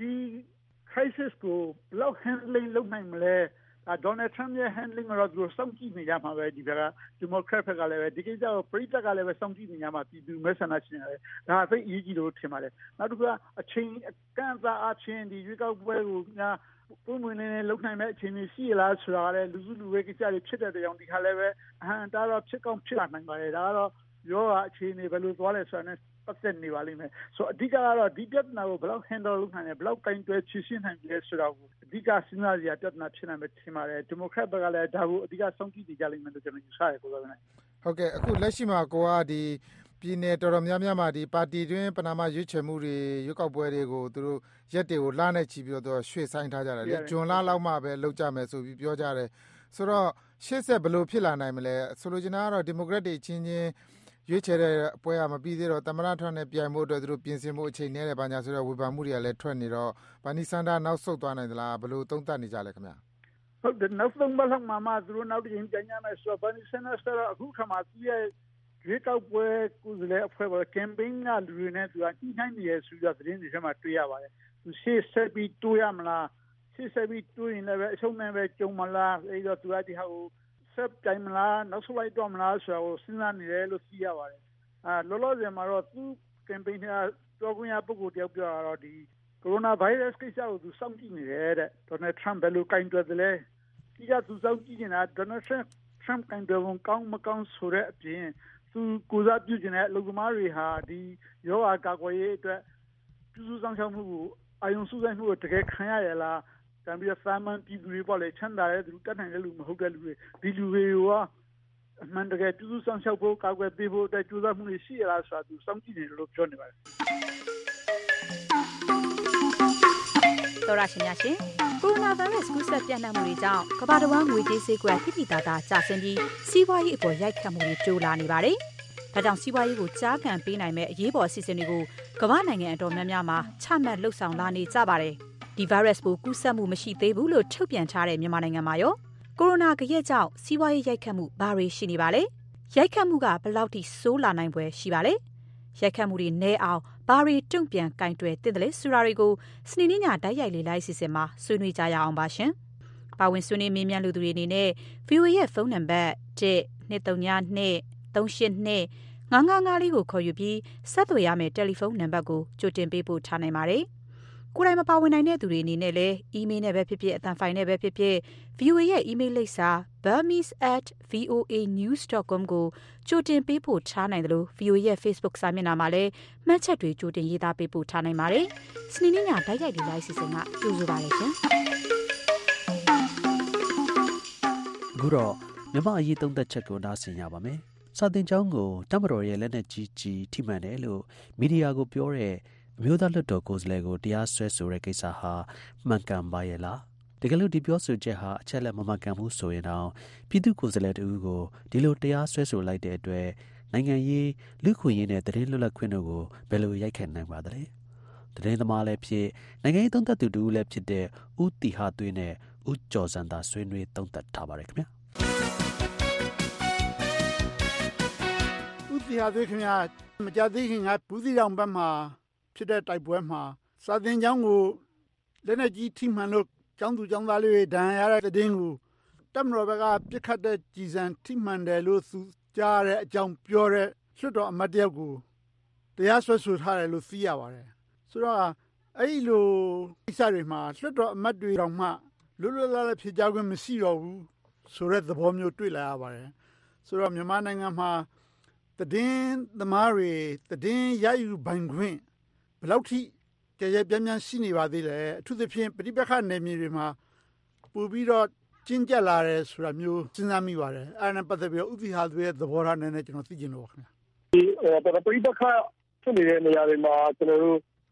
[SPEAKER 21] crisis ကိုဘယ်လောက် handling လုပ်နိုင်မလဲဒါ Donald Trump ရဲ့ handling ကတော့သူတို့စောင့်ကြည့်နေကြမှာပဲဒီဘက်က Democrat ဘက်ကလည်းပဲဒီကိစ္စကိုပြည်သက်ကလည်းပဲစောင့်ကြည့်နေကြမှာပြည်သူမဲဆန္ဒရှင်တွေဒါသိအရေးကြီးလို့ထင်ပါတယ်နောက်တစ်ခုကအချိန်အကန့်အသတ်အချင်းဒီရွေးကောက်ပွဲကိုညာပုံမှန်နဲ့လုံနိုင်မဲ့အချိန်ရှိလားဆိုတာလည်းလူစုလူဝေးကိစ္စတွေဖြစ်တဲ့တောင်ဒီခါလည်းပဲအဟံတာတော့ဖြစ်ကောင်းဖြစ်လာနိုင်ပါတယ်ဒါကတော့ရောအချိန်တွေဘယ်လိုသွားလဲဆိုတာနဲ့ပတ်သက်နေပါလိမ့်မယ်ဆိုအဓိကကတော့ဒီပြဿနာကိုဘယ်လောက် handle လုပ်နိုင်လဲဘယ်လောက်ကင်တွယ်ဖြေရှင်းနိုင်လဲဆိုတာကိုအဓိကစဉ်းစားစရာပြဿနာဖြစ်နိုင်မယ်ထင်ပါတယ်ဒီမိုကရက်ဘက်ကလည်းဒါကိုအဓိကစောင့်ကြည့်နေကြလိမ့်မယ်လို့ကျွန်တော်ယူဆရတယ်ကိုယ်ကလည်း
[SPEAKER 20] ဟုတ်ကဲ့အခုလက်ရှိမှာကိုကဒီပြည်နယ်တော်တော်များများမှာဒီပါတီတွင်းပဏာမရွေးချယ်မှုတွေရွေးကောက်ပွဲတွေကိုသူတို့ရက်တွေကိုလာနဲ့ချီပြီးတော့သူရွှေ့ဆိုင်းထားကြတယ်လေဂျွန်လလောက်မှပဲလုပ်ကြမယ်ဆိုပြီးပြောကြတယ်ဆိုတော့ရှေ့ဆက်ဘယ်လိုဖြစ်လာနိုင်မလဲဆိုလိုချင်တာကတော့ဒီမိုကရက်တွေချင်းချင်းရွေးချယ်တဲ့အပွဲကမပြီးသေးတော့သမ္မတထရန့်နဲ့ပြိုင်ဖို့အတွက်သူတို့ပြင်ဆင်ဖို့အချိန်နဲ့ဘာညာဆိုတော့ဝေဖန်မှုတွေကလည်းထွက်နေတော့ဘာနီဆန်ဒါနောက်ဆုတ်သွားနိုင်သလားဘယ်လိုသုံးသပ်နေကြလဲခင်ဗျာ
[SPEAKER 21] ဟုတ်တယ်နောက်ဆုံးမလောက်မှမှသူတို့နောက်တစ်ချိန်ပြန်ရမယ်ဆိုတော့ဘာနီဆန်ဒါဆိုတော့အခုခါမှသူရဲ့ရွေးကောက်ပွဲကုသလေအဖွဲ့ပေါ် campaign ကလူတွေနဲ့သူကညှိနှိုင်းနေရဆိုတော့သတင်းတွေထဲမှာတွေ့ရပါတယ်သူရှေ့ဆက်ပြီးတိုးရမလားရှေ့ဆက်ပြီးတိုးရင်လည်းအရှုံးနဲ့ပဲကြုံမလားအဲ့တော့သူကဒီဟာကိုဆက်ကြိုင်မလားနောက်ဆုံးလိုက်တော့မလားဆိုတော့စဉ်းစားနေတယ်လို့သိရပါတယ်အာလောလောဆယ်မှာတော့သူ campaign ကတော်ခွင့်ရပုဂ္ဂိုလ်တယောက်ပြောတော့ဒီ coronavirus ကိစ္စကိုသူစောင့်ကြည့်နေတယ်တဲ့ Donald Trump ဘယ်လိုကင်တွယ်သလဲဒီကသူစောင့်ကြည့်နေတာ Donald Trump Trump ကင်တွယ်ပုံကောင်းမကောင်းဆိုတဲ့အပြင်သူကိုစားပြုခြင်းတဲ့အလုပ်သမားတွေဟာဒီရောဂါကာကွယ်ရေးအတွက်ပြုစုဆောင်ရှောက်မှုကိုအာရုံစူးစိုက်မှုကိုတကယ်ခံရရလားတံပြီးသာမန်ပြည်သူတွေပေါ့လေချမ်းသာတဲ့သူတက်နိုင်တဲ့လူမဟုတ်တဲ့လူတွေဒီလူတွေကအမှန်တကယ်ပြုစုဆောင်ရှောက်ဖို့ကာကွယ်ပေးဖို့အတွက်ကြိုးစားမှုတွေရှိရလားဆိုတာသူစောင့်ကြည့်နေတယ်လို့ပြောနေပါတယ်
[SPEAKER 12] တော်ရရှင်များရှင်ကိုရိုနာဗိုင်းရပ်စ်ကူးစက်ပြန့်နှံ့မှုတွေကြောင့်ကမ္ဘာတစ်ဝန်းငွေကြေးဈေးကွက်တိတိတသာကျဆင်းပြီးစီးပွားရေးအပေါ်ရိုက်ခတ်မှုတွေတိုးလာနေပါတယ်။ဒါကြောင့်စီးပွားရေးကိုကြားခံပေးနိုင်မဲ့အရေးပေါ်အစီအစဉ်တွေကိုကမ္ဘာနိုင်ငံအတော်များများမှာချမှတ်လှုပ်ဆောင်လာနေကြပါတယ်။ဒီဗိုင်းရပ်စ်ကိုကူးစက်မှုမရှိသေးဘူးလို့ထုတ်ပြန်ထားတဲ့မြန်မာနိုင်ငံမှာရောကိုရိုနာကြက်ကြောင့်စီးပွားရေးရိုက်ခတ်မှုဘာတွေရှိနေပါလဲ။ရိုက်ခတ်မှုကဘယ်လောက်ထိဆိုးလာနိုင်ပွဲရှိပါလဲ။ရိုက်ခတ်မှုတွေနည်းအောင်ဘာတွေတုံ့ပြန်ကင်တွယ်တင်တယ်လဲဆိုတာတွေကိုစနေနေ့ညတိုက်ရိုက်လေးလိုက်စီစဉ်မှာဆွေးနွေးကြရအောင်ပါရှင်။ပါဝင်ဆွေးနွေးမေးမြန်းလူသူတွေအနေနဲ့ ဗီအိုအေ ရဲ့ဖုန်းနံပါတ်တစ်၂၃၂ ၃၈၂ ၅၅၅လေးကိုခေါ်ယူပြီးဆက်သွယ်ရမယ့်တယ်လီဖုန်းနံပါတ်ကိုကြိုတင်ပေးပို့ထားနိုင်ပါတယ်။ကိုယ်တိုင်မပါဝင်နိုင်တဲ့သူတွေအနေနဲ့လည်းအီးမေးလ်နဲ့ပဲဖြစ်ဖြစ်အသံဖိုင်နဲ့ပဲဖြစ်ဖြစ် ဗီအိုအေ ရဲ့အီးမေးလ်လိပ်စာ burmese at voa news dot com ကိုကြိုတင်ပေးပို့ထားနိုင်တယ်လို့ ဗီအိုအေ ရဲ့ Facebook စာမျက်နှာမှာလည်းမှတ်ချက်တွေကြိုတင်ရေးသားပေးပို့ထားနိုင်ပါတယ်။စနေနေ့ညတိုက်ရိုက်ဒီလိုက်စီစဉ်ကကြိုဆိုပါရရှင်။
[SPEAKER 2] အခုတော့မြန်မာအရေးသုံးသက်ချက်ကိုနားဆင်ရပါမယ်။စာတင်ကျောင်းကိုတပ်မတော်ရဲ့လက်နက်ကြီးကြီးထိမှန်တယ်လို့မီဒီယာကိုပြောတဲ့အမျိုးသားလွှတ်တော်ကိုယ်စားလှယ်ကိုတရားစွဲဆိုတဲ့ကိစ္စဟာမှန်ကန်ပါရဲ့လားတကယ်လို့ဒီပြောဆိုချက်ဟာအချက်လက်မမှန်ကန်ဘူးဆိုရင်တော့ပြည်သူ့ကိုယ်စားလှယ်တူကိုဒီလိုတရားစွဲဆိုလိုက်တဲ့အတွက်နိုင်ငံရေးလူခွင့်ရေးနဲ့သတင်းလွတ်လပ်ခွင့်တို့ကိုဘယ်လိုရိုက်ခတ်နိုင်ပါသလဲသတင်းသမားလည်းဖြစ်နိုင်ငံရေးသုံးသပ်သူတူလည်းဖြစ်တဲ့ဦးတီဟာသွေးနဲ့ဦးကျော်စံသာဆွေးနွေးသုံးသပ်ထားပါတယ်ခင်ဗျာ
[SPEAKER 21] ဦးတီဟာသွေးခင်ဗျာမကြသေးခင်ကဘူးစီတောင်ဘက်မှာဖြစ်တဲ့တိုက်ပွဲမှာစာသင်ကျောင်းကိုလက်နက်ကြီးထိမှန်လို့ကျောင်းသူကျောင်းသားလေးတွေဒဏ်ရာရတဲ့တင်းကိုတပ်မတော်ဘက်ကပြစ်ခတ်တဲ့ကြည်စံထိမှန်တယ်လို့သူကြားတဲ့အကြောင်းပြောတဲ့လွှတ်တော်အမတ်တယောက်ကိုတရားစွဲဆိုထားတယ်လို့သိရပါတယ်ဆိုတော့အဲ့ဒီလိုကိစ္စတွေမှာလွှတ်တော်အမတ်တွေတောင်မှလွတ်လွတ်လပ်လပ်ဖြစ်ကြခွင့်မရှိတော့ဘူးဆိုတဲ့သဘောမျိုးတွေ့လာရပါတယ်ဆိုတော့မြန်မာနိုင်ငံမှာသတင်းသမားတွေသတင်းရယူပိုင်ခွင့်ဘယ်လောက်ထိကြဲကြဲပြန့်ပြန့်ရှိနေပါသေးလဲအထူးသဖြင့်ပဋိပက္ခနယ်မြေတွေမှာပို့ပြီးတော့ကျဉ်ကျက်လာတယ်ဆိုတာမျိုးစဉ်းစားမိပါတယ်အဲ့ဒါနဲ့ပတ်သက်ပြီးဥပ္ပဟာသွေးရဲ့သဘောထားနဲ့ကျွန်တော်သိချင်လို့ပါခင်ဗျာ
[SPEAKER 1] ဒီပဋိပက္ခဖြစ်နေတဲ့နေရာတွေမှာကျွန်တော်တို့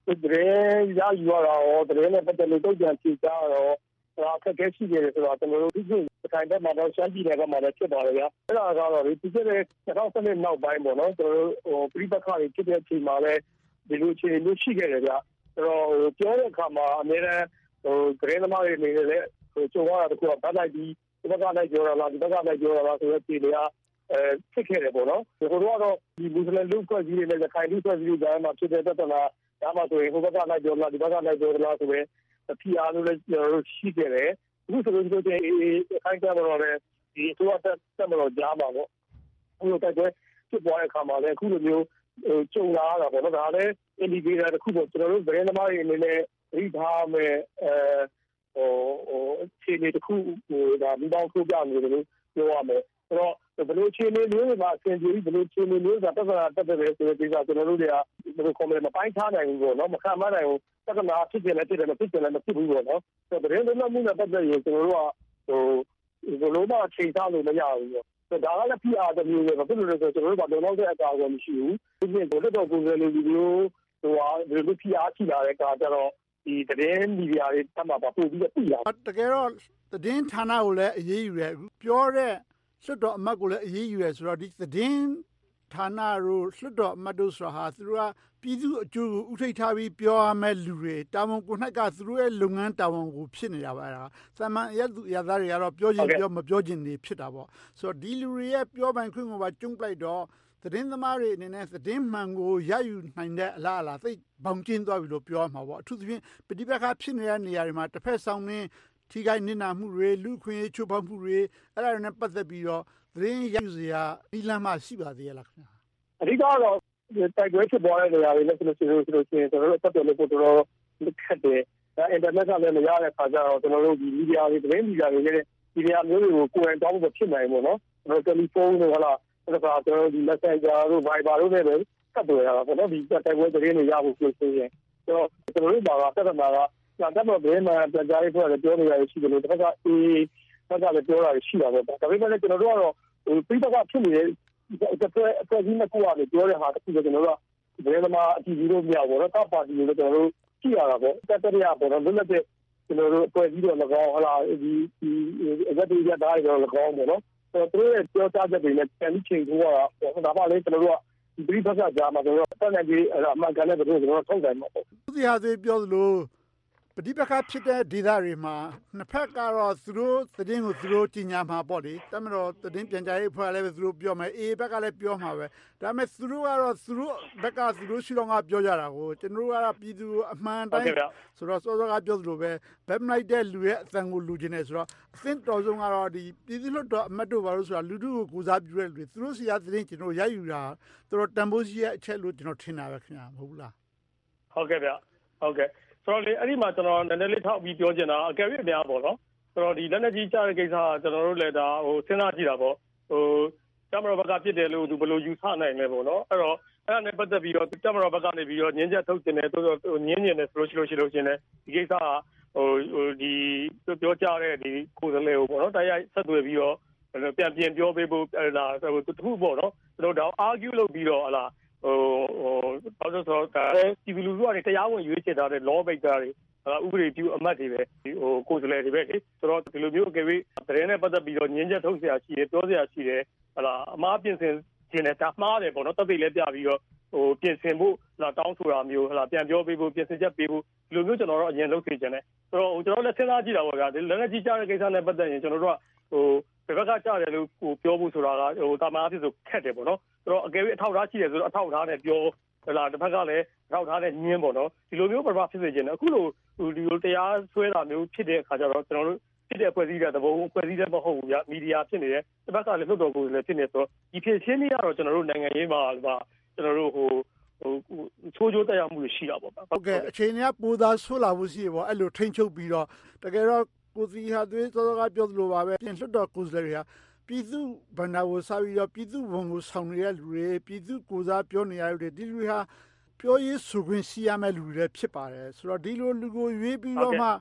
[SPEAKER 1] သတင်းရယူရတာရောသတင်းနဲ့ပတ်သက်လို့တုံ့ပြန်ဖြေကြားတော့အခက်အခဲရှိနေတယ်ဆိုတော့ကျွန်တော်တို့ဒီခိုင်ဘက်မှာတော့ရှမ်းပြည်နယ်ဘက်မှာလည်းဖြစ်ပါတယ်ဗျာအဲ့ဒါကတော့ဒီဖြစ်တဲ့၂၀၁၂နောက်ပိုင်းပေါ့နော်ကျွန်တော်တို့ဟိုပြည်ပခါတွေဖြစ်တဲ့အချိန်မှာလည်းဒီလိုအခြေအနေမျိုးရှိခဲ့တယ်ဗျာအဲ့တော့ပြောတဲ့အခါမှာအများနဲ့ဟိုသတင်းသမားတွေနေလည်းဟိုကြုံရတာတခုကဗတ်လိုက်ပြီးဒီဘက်ကလည်းပြောရလားဒီဘက်ကလည်းပြောရလားဆိုတော့ဒီလေကအဲဖြစ်ခဲ့တယ်ပေါ့နော်ဒီကတော့ဒီမူစလင်လူ့ဖွဲ့စည်းတွေနဲ့ခိုင်လူ့ဖွဲ့စည်းတွေကြားမှာဖြစ်တဲ့ပြဿနာဒါမှဆိုရင်ဟိုဘက်ကလည်းပြောလားဒီဘက်ကလည်းပြောလားဆိုရင်P R လို့လည်းကျွန်တော်တို့ရှိခဲ့တယ်အခုဆိုလို့ရှိရင်ခိုင်ကြတော့လည်းဒီအစိုးရတက်မလို့ကြားမှာပေါ့အခုတော့တိုက်ပွဲဖြစ်ပေါ်တဲ့အခါမှာလည်းအခုလိုမျိုးကြုံလာရတာပေါ့နော်ဒါလည်း indicator တစ်ခုပေါ့ကျွန်တော်တို့ဗရင်းသမားတွေအနေနဲ့ရိထားမယ်အဲဟိုဟိုအခြေအနေတစ်ခုဟိုဒါမိပေါင်းထိုးပြနေတယ်လို့ပြောရမယ်အဲ့တော့ဘယ်လိုအခြေအနေမျိုးတွေမှာအဆင်ပြေပြီးဘယ်လိုအခြေအနေမျိုးကတက်တာတက်တယ်ဆိုတဲ့ဒီကကျွန်တော်တို့တွေကဘယ်လိုကွန်မန့်မပိုင်းထားနိုင်ဘူးပေါ့နော်မခံမနိုင်ဘူးတက္ကနာဖြစ်တယ်လည်းဖြစ်တယ်မဖြစ်တယ်လည်းမဖြစ်ဘူးပေါ့နော်ဆိုတော့ဗရင်းသမားမှုနဲ့ပတ်သက်ရင်ကျွန်တော်တို့ကဟိုဘယ်လိုမှချိန်ထားလို့မရဘူးပေါ့ဆိုတော့ဒါကလည်း P R တမျိုးပဲဘာဖြစ်လို့လဲဆိုတော့ကျွန်တော်တို့ကလုံလောက်တဲ့အကာအကွယ်မရှိဘူးဒီပြင်ကိုတက်တော့ကိုယ်စားလှယ်လူမျိုးဟိုဟာဒီလို P R ရှိလာတဲ့အခါကျတော့ဒီသတင်းမီဒီယာတွေတက်မှာပါပို့ပြီးတော့ပြရ
[SPEAKER 22] တကယ်တော့သတင်းဌာနကိုလည်းအရေးယူတယ်ပြောတဲ့လွှတ်တော်အမတ်ကိုလည်းအရေးယူရဲဆိုတော့ဒီသတင်းဌာနတို့လွှတ်တော်အမတ်တို့ဆိုတာဟာသူတို့ကပြည်သူအကျိုးကိုဥထိတ်ထားပြီးပြောရမယ့်လူတွေတာဝန်ကို၌ကသူတို့ရဲ့လုပ်ငန်းတာဝန်ကိုဖြစ်နေတာပါအဲ့ဒါသမန်ရသူရသားတွေကတော့ပြောချင်းပြောမပြောချင်းနေဖြစ်တာပေါ့ဆိုတော့ဒီလူတွေရဲ့ပြောပိုင်ခွင့်ကိုပါကျုံ့ပလိုက်တော့သတင်းသမားတွေအနေနဲ့သတင်းမှန်ကိုရယူနိုင်တဲ့အလားအလာသိဘောင်ကျင်းသွားပြီလို့ပြောမှာပေါ့အထူးသဖြင့်ပဋိပက္ခဖြစ်နေတဲ့နေရာတွေမှာတစ်ဖက်ဆောင်နေထိခိုက်နစ်နာမှုတွေလူခွင့်ချိုးဖောက်မှုတွေအဲ့ဒါတွေနဲ့ပတ်သက်ပြီးတော့သတင်းရယူစရာဒီလမ်းမှရှိပါသေးရဲ့လားခင်ဗျာ
[SPEAKER 1] အဓိကတော့တိုက်ပွဲဖြစ်ပေါ်တဲ့နေရာတွေလည်းဆိုလို့ရှိရင်ဆိုလို့ရှိရင်ကျွန်တော်တို့အသက်တော်လို့တော်တော်ခက်တယ်ဒါအင်တာနက်ကလည်းမရတဲ့အခါကျတော့ကျွန်တော်တို့ဒီမီဒီယာတွေသတင်းမီဒီယာတွေရဲ့မီဒီယာမျိုးတွေကိုကိုယ်တိုင်တောင်းဖို့ဖြစ်နိုင်ဘူးနော်ကျွန်တော်တယ်လီဖုန်းတွေဟာလားဒါကကျွန်တော်ဒီ Messenger တို့ Viber တို့နဲ့ပဲဆက်သွယ်ရတာပေါ့နော်ဒီတိုက်ပွဲသတင်းတွေရဖို့ဆိုလို့ရှိရင်ကျွန်တော်ကျွန်တော်တို့ဘာကပြဿနာကဒါတော့ဘယ်မှာပြန်ကြားရေးဖွဲ့တယ်ပြောနေရရှိတယ်လို့တစ်ခါအေးဘက်ကလည်းပြောတာရှိတာပေါ့ဒါပေမဲ့လည်းကျွန်တော်တို့ကတော့ဟိုပြဿနာဖြစ်နေတဲ့တစ်ဖက်အဖွဲ့အစည်းနှစ်ခုကနေပြောတဲ့ဟာတစ်ခုကကျွန်တော်တို့ကဘယ်မှာအတီးကြီးလို့မရဘူးတော့ပါတီလို့ကျွန်တော်တို့ကြည့်ရတာပေါ့တက်တက်ရပေါ့နော်လွတ်လပ်တဲ့ကျွန်တော်တို့အဖွဲ့အစည်းတော့၎င်းဟလာဒီဒီအသက်တွေရတာတွေတော့၎င်းပေါ့နော်ဆိုတော့သူတို့ရဲ့ပြောကြားချက်တွေနဲ့ပြန်ပြီးချိန်ထိုးရတာပေါ့ဒါမှလည်းကျွန်တော်တို့ကဒီပြိပက္ခကြားမှာကျွန်တော်တို့တက်နေပြီးအမှန်ကန်တဲ့ဘက်ကိုကျွန်တော်တို့ထုတ်တယ်မှာပေါ့
[SPEAKER 22] သူဟာသေးပြောသလိုပဋိပက္ခဖြစ်တဲ့ဒေသတွေမှာနှစ်ဖက်ကတော့သူတို့သတင်းကိုသူတို့ကြီးညာမှာပေါ့လေတမတော်သတင်းပြန်ကြားရေးအဖွဲ့လည်းပဲသူတို့ပြောမယ်အေးဘက်ကလည်းပြောမှာပဲဒါပေမဲ့သူတို့ကတော့သူတို့ဘက်ကသူတို့ရှိတော့ကပြောကြတာကိုကျွန်တော်တို့ကတော့ပြည်သူအမှန်တိုင်းဆိုတော့စောစောကပြောသလိုပဲဘက်မလိုက်တဲ့လူရဲ့အသံကိုလူချင်းနေဆိုတော့အသင့်တော်ဆုံးကတော့ဒီပြည်သူ့လွှတ်တော်အမတ်တို့ဘာလို့ဆိုတာလူထုကိုကူစားပြုတဲ့လူတွေသူတို့စီရသတင်းကျွန်တော်ရယူတာသူတို့တန်ဖိုးရှိရဲ့အချက်လို့ကျွန်တော်ထင်တာပဲခင်ဗျာမဟုတ်ဘူးလား
[SPEAKER 1] ဟုတ်ကဲ့ဗျဟုတ်ကဲ့ဆိုတော့လေအဲ့ဒီမှာကျွန်တော်နည်းနည်းလေးထောက်ပြီးပြောချင်တာအကယ်၍အများပေါ့နော်ဆိုတော့ဒီလက်လက်ကြီးကြားတဲ့ကိစ္စကကျွန်တော်တို့လည်းဒါဟိုစဉ်းစားကြည့်တာပေါ့ဟိုတမတော်ဘက်ကဖြစ်တယ်လို့သူဘယ်လိုယူဆနိုင်လဲပေါ့နော်အဲ့တော့အဲ့ဒါနဲ့ပတ်သက်ပြီးတော့တမတော်ဘက်ကနေပြီးတော့ညင်းချက်ထုတ်တင်တယ်ဆိုတော့ညင်းညင်းတယ်ဆိုလို့ရှိလို့ရှိလို့ရှင်လေဒီကိစ္စကဟိုဟိုဒီပြောကြတဲ့ဒီကိုယ်စလဲဟိုပေါ့နော်တရားဆက်သွယ်ပြီးတော့ပြန်ပြန်ပြောပေးဖို့အဲ့ဒါဟိုတခုပေါ့နော်ကျွန်တော်တို့ argue လုပ်ပြီးတော့ဟလာဟိုဟိုဘာလို့ဆိုတော့ဒီလူလူကနေတရားဝင်ရွေးချယ်ထားတဲ့ law maker တွေဥပဒေပြုအမတ်တွေပဲဟိုကိုယ်စားလှယ်တွေပဲလေဆိုတော့ဒီလိုမျိုးအကယ်၍သတင်းနဲ့ပတ်သက်ပြီးတော့ညင်းချက်ထုတ်เสียရှိတယ်ပြောเสียရှိတယ်ဟလာအမားပြင်ဆင်ခြင်းနဲ့ဒါမှားတယ်ပေါ့နော်တက်သိလည်းပြပြီးတော့ဟိုပြင်ဆင်ဖို့ဟလာတောင်းဆိုတာမျိုးဟလာပြန်ပြောပေးဖို့ပြင်ဆင်ချက်ပေးဖို့ဒီလိုမျိုးကျွန်တော်တို့အရင်လုပ်ခဲ့ခြင်းနဲ့ဆိုတော့ဟိုကျွန်တော်လည်းစဉ်းစားကြည့်တာပေါ့ဗျာဒီလည်းကြီးကြတဲ့ကိစ္စနဲ့ပတ်သက်ရင်ကျွန်တော်တို့ကဟိုဒီဘက်ကကြားတယ်လို့ဟိုပြောဖို့ဆိုတာကဟိုတာမန်အဖြစ်ဆိုခက်တယ်ပေါ့နော်ဆိုတော့အကယ်၍အထောက်ထားရှိတယ်ဆိုတော့အထောက်ထားနဲ့ပြောဟလာတစ်ဖက်ကလည်းအထောက်ထားနဲ့ညင်းပေါ့နော်ဒီလိုမျိုးပထမဖြစ်စေခြင်းနဲ့အခုလိုဟိုဒီလိုတရားဆွဲတာမျိုးဖြစ်တဲ့အခါကျတော့ကျွန်တော်တို့ဖြစ်တဲ့အဖွဲ့အစည်းတွေတဘုံအဖွဲ့အစည်းတွေမဟုတ်ဘူးဗျမီဒီယာဖြစ်နေတယ်တစ်ဖက်ကလည်းလွှတ်တော်ကိုလည်းဖြစ်နေဆိုတော့ဒီဖြစ်ချင်းကြီးကတော့ကျွန်တော်တို့နိုင်ငံရေးမှာကျွန်တော်တို့ဟိုဟိုချိုးချိုးတက်ရောက်မှုရှိတာပေါ့
[SPEAKER 22] ဟုတ်ကဲ့အချိန်ကပိုသာဆွလာဖို့ရှိရပေါ့အဲ့လိုထိန်းချုပ်ပြီးတော့တကယ်တော့ကိုစီဟာသွေးစောစောကပြောသလိုပါပဲပြင်လွှတ်တော်ကိုယ်စားလှယ်တွေကပြည်သူဗန္ဒာကိုစားပြီးတော့ပြည်သူဝန်ကိုဆောင်နေတဲ့လူတွေပြည်သူကိုစားပြောနေရတဲ့ဒီလူတွေဟာပြောရေးဆိုခွင့်ရှိရမယ့်လူတွေဖြစ်ပါတယ်ဆိုတော့ဒီလိုလူကိုရွေးပြီးတော့မှ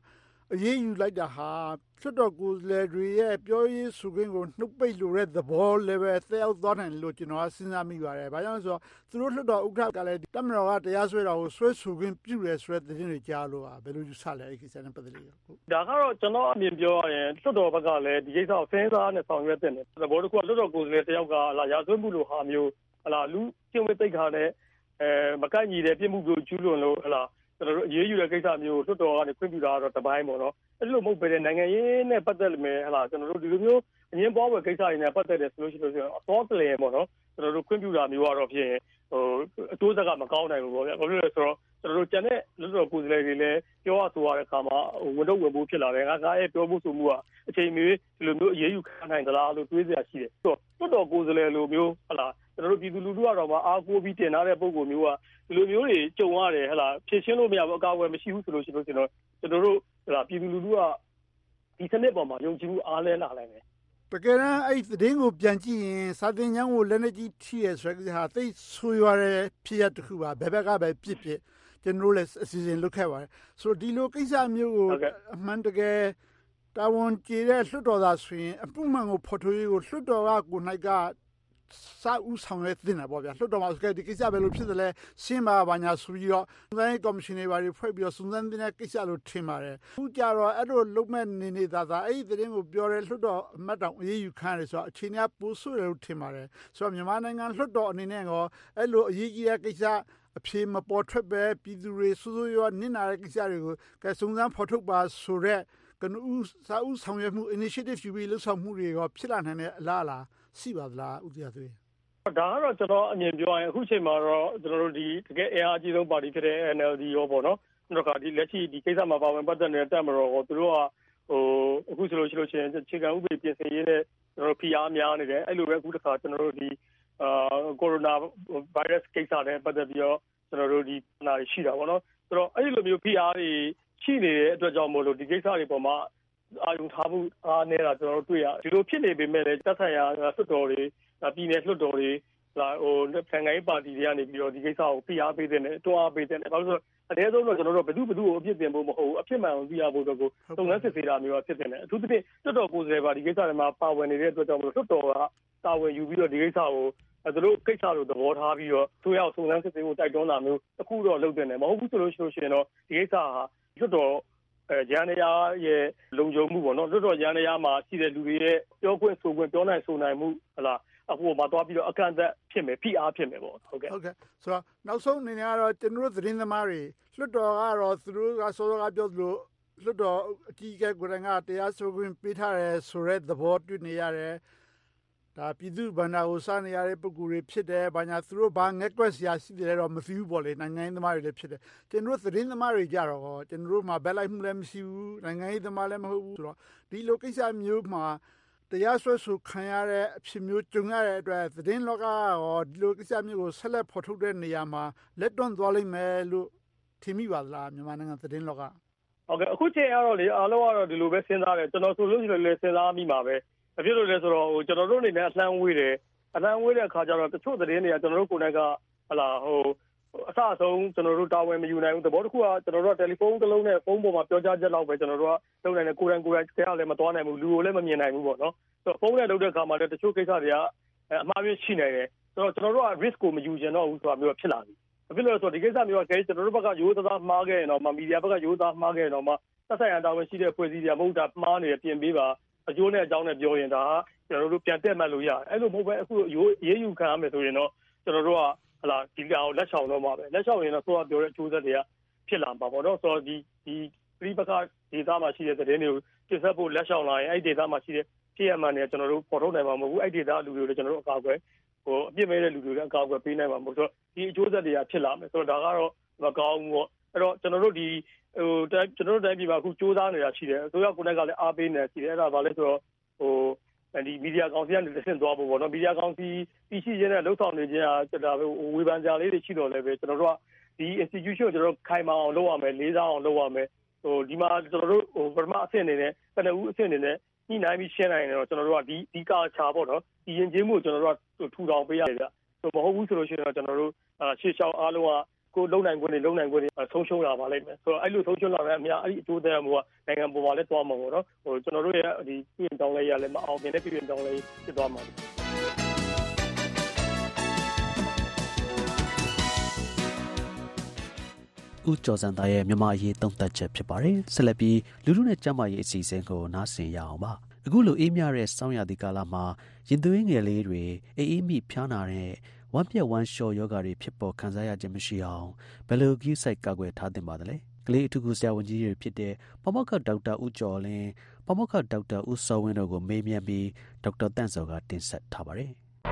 [SPEAKER 22] အရေးယူလိုက်တာဟာလွှတ်တော်ကိုယ်စားလှယ်တွေရဲ့ပြောရေးဆိုခွင့်ကိုနှုတ်ပိတ်လိုတဲ့သဘောလည်းပဲသက်ရောက်သွားနိုင်လို့ကျွန်တော်ကစဉ်းစားမိပါတယ်။ဘာကြောင့်လဲဆိုတော့သူတို့လွှတ်တော်ဥက္ကဋ္ဌကလည်းတပ်မတော်ကတရားစွဲတာကိုဆွဲဆိုခွင့်ပြုတယ်ဆိုတဲ့သတင်းတွေကြားလို့ဘယ်လိုယူဆလဲအဲ့ဒီကိစ္စနဲ့ပတ်သက်လို့
[SPEAKER 1] ။ဒါကတော့ကျွန်တော်အမြင်ပြောရရင်လွှတ်တော်ဘက်ကလည်းဒီကိစ္စကိုစဉ်းစားနဲ့ဆောင်ရွက်တဲ့တယ်။သဘောတစ်ခုကလွှတ်တော်ကိုယ်စားလှယ်တယောက်ကလာရာသွင်းမှုလိုဟာမျိုးဟလာလူကျင့်ဝတ်သိက္ခာနဲ့အဲမကိုက်ညီတဲ့ပြစ်မှုကိုကျူးလွန်လို့ဟလာကျွန်တော်တို့အရေးယူတဲ့ကိစ္စမျိုးလွှတ်တော်ကနေခွင့်ပြုတာတော့တပိုင်းပေါ့နော်အဲ့လိုမဟုတ်ပဲနိုင်ငံရေးနဲ့ပတ်သက်မယ်ဟလာကျွန်တော်တို့ဒီလိုမျိုးအငင်းပွားပွဲကိစ္စတွေနဲ့ပတ်သက်တယ်ဆိုလို့ရှိလို့ရှိရင်အတော်တလည်ပေါ့နော်ကျွန်တော်တို့ခွင့်ပြုတာမျိုးကတော့ဖြစ်ရင်ဟိုအတိုးစက်ကမကောင်းနိုင်ဘူးပေါ့ဗျာဘာလို့လဲဆိုတော့ကျွန်တော်တို့ကျန်တဲ့လွှတ်တော်ကိုယ်စားလှယ်တွေလည်းပြောရဆိုရတဲ့အခါမှာဝန်တော့ဝင်ဖို့ဖြစ်လာတယ်ငါကရဲ့ပြောဖို့ဆိုမှုကအချိန်မီဒီလိုမျိုးအရေးယူခံနိုင်သလားလို့တွေးစရာရှိတယ်ဆိုတော့လွှတ်တော်ကိုယ်စားလှယ်လိုမျိုးဟလာကျွန်တော်တို့ပြည်သူလူထုကတော့မှအားကိုးပြီးတင်ထားတဲ့ပုံကိုမျိုးကဒီလိုမျိုးတွေကြုံရတယ်ဟလာဖြည့်ရှင်းလို့မရဘူးအကာအကွယ်မရှိဘူးဆိုလို့ရှိလို့ကျွန်တော်ကျွန်တော်တို့ဟလာပြည်သူလူထုကဒီစနစ်ပေါ်မှာယုံကြည်မှုအားလဲလာနိုင်တယ်
[SPEAKER 22] တကယ်တမ်းအဲ့သတင်းကိုပြန်ကြည့်ရင်စာသင်ကျမ်းကိုလက်နေကြီးထိရဆိုတဲ့ဟာသိဆိုးရွားတဲ့ဖြစ်ရတစ်ခုပါဘယ်ဘက်ကပဲပြစ်ပြစ်ကျွန်တော်လည်းအစီအစဉ်လုပ်ခဲ့ပါတယ်ဆိုတော့ဒီလိုကိစ္စမျိုးကိုအမှန်တကယ်တာဝန်ကျေတဲ့လွှတ်တော်သားဆိုရင်အမှုမှန်ကိုဖော်ထုတ်ရေးကိုလွှတ်တော်ကကိုနိုင်ကစာဥဆောင်ရဲ့တင်တာပေါ့ဗျာလွှတ်တော်မှာဒီကိစ္စပဲလို့ဖြစ်တယ်လဲရှင်းပါဘာညာဆိုပြီးတော့စုံစမ်းကော်မရှင်တွေပါဖွဲ့ပြီးတော့စုံစမ်းတဲ့ကိစ္စလို့ထင်ပါတယ်အခုကြတော့အဲ့လိုလုံးမဲ့နေနေသားသားအဲ့ဒီသတင်းကိုပြောတဲ့လွှတ်တော်အမတ်တောင်အရေးယူခံရတယ်ဆိုတော့အခြေအနေကပိုဆိုးတယ်လို့ထင်ပါတယ်ဆိုတော့မြန်မာနိုင်ငံလွှတ်တော်အနေနဲ့ရောအဲ့လိုအရေးကြီးတဲ့ကိစ္စအဖြေမပေါ်ထွက်ပဲပြည်သူတွေစိုးစိုးရွားနစ်နာတဲ့ကိစ္စတွေကိုကဲစုံစမ်းဖော်ထုတ်ပါဆိုတဲ့ကနဦးစာဥဆောင်ရွက်မှု initiative ယူပြီးလှုပ်ဆောင်မှုတွေရောဖြစ်လာနိုင်တဲ့အလားအလာရှိပါသလားဦးတရားသွေး
[SPEAKER 1] ဒါကတော့ကျွန်တော်အမြင်ပြောရင်အခုချိန်မှာတော့ကျွန်တော်တို့ဒီတကယ်အင်အားအကြီးဆုံးပါတီဖြစ်တဲ့ N L D ရောပေါ့နော်တို့ကဒီလက်ရှိဒီကိစ္စမှာပါဝင်ပတ်သက်နေတဲ့တပ်မတော်ကိုသူတို့ကဟိုအခုဆိုလို့ရှိလို့ရှိရင်ခြေကံဥပဒေပြင်ဆင်ရေးနဲ့ကျွန်တော်တို့ P R များနေတယ်အဲ့လိုပဲအခုတစ်ခါကျွန်တော်တို့ဒီအာကိုရိုနာဗိုင်းရပ်စ်ကိစ္စနဲ့ပတ်သက်ပြီးတော့ကျွန်တော်တို့ဒီနားရှိတာပေါ့နော်ဆိုတော့အဲ့ဒီလိုမျိုး P R တွေရှိနေတဲ့အတွက်ကြောင့်မို့လို့ဒီကိစ္စတွေပေါ်မှာအာရုံထားမှုအားနေတာကျွန်တော်တို့တွေ့ရဒီလိုဖြစ်နေပေမဲ့လည်းတပ်ဆိုင်ရာလွှတ်တော်တွေပြည်နယ်လွှတ်တော်တွေဟိုနိုင်ငံရေးပါတီတွေကနေပြီးတော့ဒီကိစ္စကိုဖိအားပေးတဲ့နဲ့တွန်းအားပေးတဲ့နဲ့ဘာလို့ဆိုအနည်းဆုံးတော့ကျွန်တော်တို့ဘယ်သူဘယ်သူကိုအပြစ်တင်ဖို့မဟုတ်ဘူးအဖြစ်မှန်ကိုသိရဖို့တော့ကိုတုံ့နှက်စစ်ဆေးတာမျိုးဖြစ်တဲ့နဲ့အထူးသဖြင့်လွှတ်တော်ကိုယ်စားလှယ်ပါဒီကိစ္စတွေမှာပါဝင်နေတဲ့အတွက်ကြောင့်မလို့လွှတ်တော်ကတာဝန်ယူပြီးတော့ဒီကိစ္စကိုသူတို့ကိစ္စလိုသဘောထားပြီးတော့သူရောက်စုံစမ်းစစ်ဆေးဖို့တိုက်တွန်းတာမျိုးအခုတော့လုပ်တဲ့နဲ့မဟုတ်ဘူးဆိုလို့ရှိလို့ရှိရင်တော့ဒီကိစ္စဟာလွှတ်တော်အဲရန်ရရဲ့လုံခြုံမှုပေါ့နော်လွှတ်တော်ရန်ရမှာရှိတဲ့လူတွေရဲ့ပြောခွင့်ဆိုခွင့်ပြောနိုင်ဆိုနိုင်မှုဟလာအခုမှသွားပြီးတော့အကန့်အသတ်ဖြစ်မယ်ဖိအားဖြစ်မယ်ပေါ့ဟုတ်ကဲ့
[SPEAKER 22] ဟုတ်ကဲ့ဆိုတော့နောက်ဆုံးအနေနဲ့ကတော့ကျွန်တော်တို့သတင်းသမားတွေလွှတ်တော်ကတော့သူတို့ကစောစောကပြောသလိုလွှတ်တော်အကြီးအကဲကိုယ်တိုင်ကတရားစွဲခွင့်ပေးထားတယ်ဆိုတဲ့သဘောတွေ့နေရတယ်ဒါပြည်သူ့ဗန္ဒာကိုစားနေရတဲ့ပုဂ္ဂိုလ်တွေဖြစ်တယ်ဘာညာသူတို့ဘာငက်ကွက်စရာရှိတယ်တော့မသိဘူးပေါ့လေနိုင်ငံရေးသမားတွေလည်းဖြစ်တယ်ကျွန်တော်တို့သတင်းသမားတွေကြတော့ကျွန်တော်တို့မှာဘက်လိုက်မှုလည်းမရှိဘူးနိုင်ငံရေးသမားလည်းမဟုတ်ဘူးဆိုတော့ဒီလိုကိစ္စမျိုးမှာတရားစွဲဆိုခံရတဲ့အဖြစ်မျိုးကြုံရတဲ့အတွက်သတင်းလောကရောဒီလိုကိစ္စမျိုးကိုဆက်လက်ဖော်ထုတ်တဲ့နေရာမှာလက်တွန့်သွားလိမ့်မယ်လို့ထင်မိပါလားမြန်မာနိုင်ငံသတင်းလောက
[SPEAKER 1] ဟုတ်ကဲ့အခုချိန်ကတော့လေအားလုံးကတော့ဒီလိုပဲစဉ်းစားတယ်ကျွန်တော်ဆိုလို့ရှိရင်လည်းစဉ်းစားမိမှာပဲအဖြစ်လို့လဲဆိုတော့ဟိုကျွန်တော်တို့အနေနဲ့အလှမ်းဝေးတယ်အလှမ်းဝေးတဲ့အခါကျတော့တချို့သတင်းတွေကကျွန်တော်တို့ကိုယ်တိုင်ကဟလာဟိုအစအဆုံးကျွန်တော်တို့တာဝန်မယူနိုင်ဘူးသဘောတစ်ခုကကျွန်တော်တို့ကတယ်လီဖုန်းတစ်လုံးနဲ့ဖုန်းပေါ်မှာပြောကြားချက်လောက်ပဲကျွန်တော်တို့ကလုပ်နိုင်တယ်ကိုယ်တိုင်ကိုယ်တိုင်တရားလည်းမသွားနိုင်ဘူးလူကိုလည်းမမြင်နိုင်ဘူးပေါ့နော်ဆိုတော့ဖုန်းနဲ့လုပ်တဲ့အခါမှာလည်းတချို့ကိစ္စတွေကအမှားမျိုးရှိနေတယ်ဆိုတော့ကျွန်တော်တို့က risk ကိုမယူချင်တော့ဘူးဆိုတာမျိုးဖြစ်လာပြီအဖြစ်လို့ဆိုဒီကိစ္စမျိုးကကျွန်တော်တို့ဘက်ကရိုးသားမှားခဲ့ရင်တော့မီဒီယာဘက်ကရိုးသားမှားခဲ့ရင်တော့မှသက်ဆိုင်ရာတာဝန်ရှိတဲ့ဖွဲ့စည်းတွေမဟုတ်တာမှားနေတယ်ပြင်ပေးပါအကျိုးနဲ့အကြောင်းနဲ့ပြောရင်ဒါကျွန်တော်တို့ပြန်တက်မှတ်လို့ရတယ်အဲ့လိုမဟုတ်ပဲအခုရေးယူခံရမယ်ဆိုရင်တော့ကျွန်တော်တို့ကဟလာဒီကောင်လက်ဆောင်တော့မှာပဲလက်ဆောင်ရင်တော့ဆိုတာပြောတဲ့အကျိုးဆက်တွေကဖြစ်လာမှာပေါ့နော်ဆိုတော့ဒီဒီပြိပကဒေတာမှာရှိတဲ့သတင်းတွေကိုတင်ဆက်ဖို့လက်ဆောင်လာရင်အဲ့ဒေတာမှာရှိတဲ့ဖြစ်ရမှန်းတွေကျွန်တော်တို့ပေါ်ထုတ်နိုင်မှာမဟုတ်ဘူးအဲ့ဒေတာလူတွေကိုလည်းကျွန်တော်တို့အကာအကွယ်ဟိုအပြစ်မဲ့တဲ့လူတွေလည်းအကာအကွယ်ပေးနိုင်မှာမဟုတ်ဆိုတော့ဒီအကျိုးဆက်တွေကဖြစ်လာမယ်ဆိုတော့ဒါကတော့မကောင်းဘူးပေါ့အဲ့တော့ကျွန်တော်တို့ဒီဟိုကျွန်တော်တို့တိုင်းပြည်မှာအခုစူးစမ်းနေတာရှိတယ်အစိုးရကိုယ်တိုင်ကလည်းအားပေးနေရှိတယ်အဲ့ဒါဘာလဲဆိုတော့ဟိုဒီမီဒီယာကောင်စီကနေတဆင့်သွားဖို့ပေါ့နော်မီဒီယာကောင်စီတည်ရှိခြင်းနဲ့လှုပ်ဆောင်နေခြင်းဟာဒါပဲဝေဖန်ကြလေးတွေရှိတော့လည်းပဲကျွန်တော်တို့ကဒီ institution ကိုကျွန်တော်တို့ခိုင်မာအောင်လုပ်ရမယ်လေးစားအောင်လုပ်ရမယ်ဟိုဒီမှာကျွန်တော်တို့ဟိုပထမအဆင့်အနေနဲ့ကနဦးအဆင့်အနေနဲ့ညှိနှိုင်းပြီးရှင်းနိုင်တယ်တော့ကျွန်တော်တို့ကဒီဒီကာချာပေါ့နော်ဒီရင်ကျေးမှုကိုကျွန်တော်တို့ကထူထောင်ပေးရတယ်ဗျဆိုမဟုတ်ဘူးဆိုလို့ရှိရင်တော့ကျွန်တော်တို့ရှေ့လျှောက်အားလုံးကကိုလုံနိုင်ခွင့်တွေလုံနိုင်ခွင့်တွေဆုံးရှုံးလာပါလိမ့်မယ်ဆိုတော့အဲ့လိုဆုံးရှုံးလာတဲ့အများအဲ့ဒီအကျိုးသက်ရောက်မှုကနိုင်ငံပေါ်မှာလည်းသွားမှာပေါ့နော်ဟိုကျွန်တော်တို့ရဲ့ဒီပြည်တောင်းလဲရလည်းမအောင်မြင်တဲ့ပြည်တောင်းလဲဖြစ်သွားမှာ
[SPEAKER 2] ဦးကျော်စံသားရဲ့မြန်မာအရေးသုံးသပ်ချက်ဖြစ်ပါတယ်ဆက်လက်ပြီးလူလူနဲ့ကျမရေးအစီအစဉ်ကိုနားဆင်ရအောင်ပါအခုလိုအေးမြတဲ့စောင်းရသည့်ကာလမှာရင်သွေးငယ်လေးတွေအေးအေးမိဖျားနာတဲ့ဝမ်းပြက်ဝမ်းလျှော်ယောဂါတွေဖြစ်ပေါ်ခံစားရခြင်းမရှိအောင်ဘယ်လိုကိစ္စကာကွယ်ထားသင့်ပါသလဲကလေးအထူးကုဆရာဝန်ကြီးတွေဖြစ်တဲ့ပမောက္ခဒေါက်တာဦးကျော်လင်းပမောက္ခဒေါက်တာဦးစောဝင်းတို့ကိုမေးမြန်းပြီးဒေါက်တာတန့်စောကတင်ဆက်ထားပါတယ်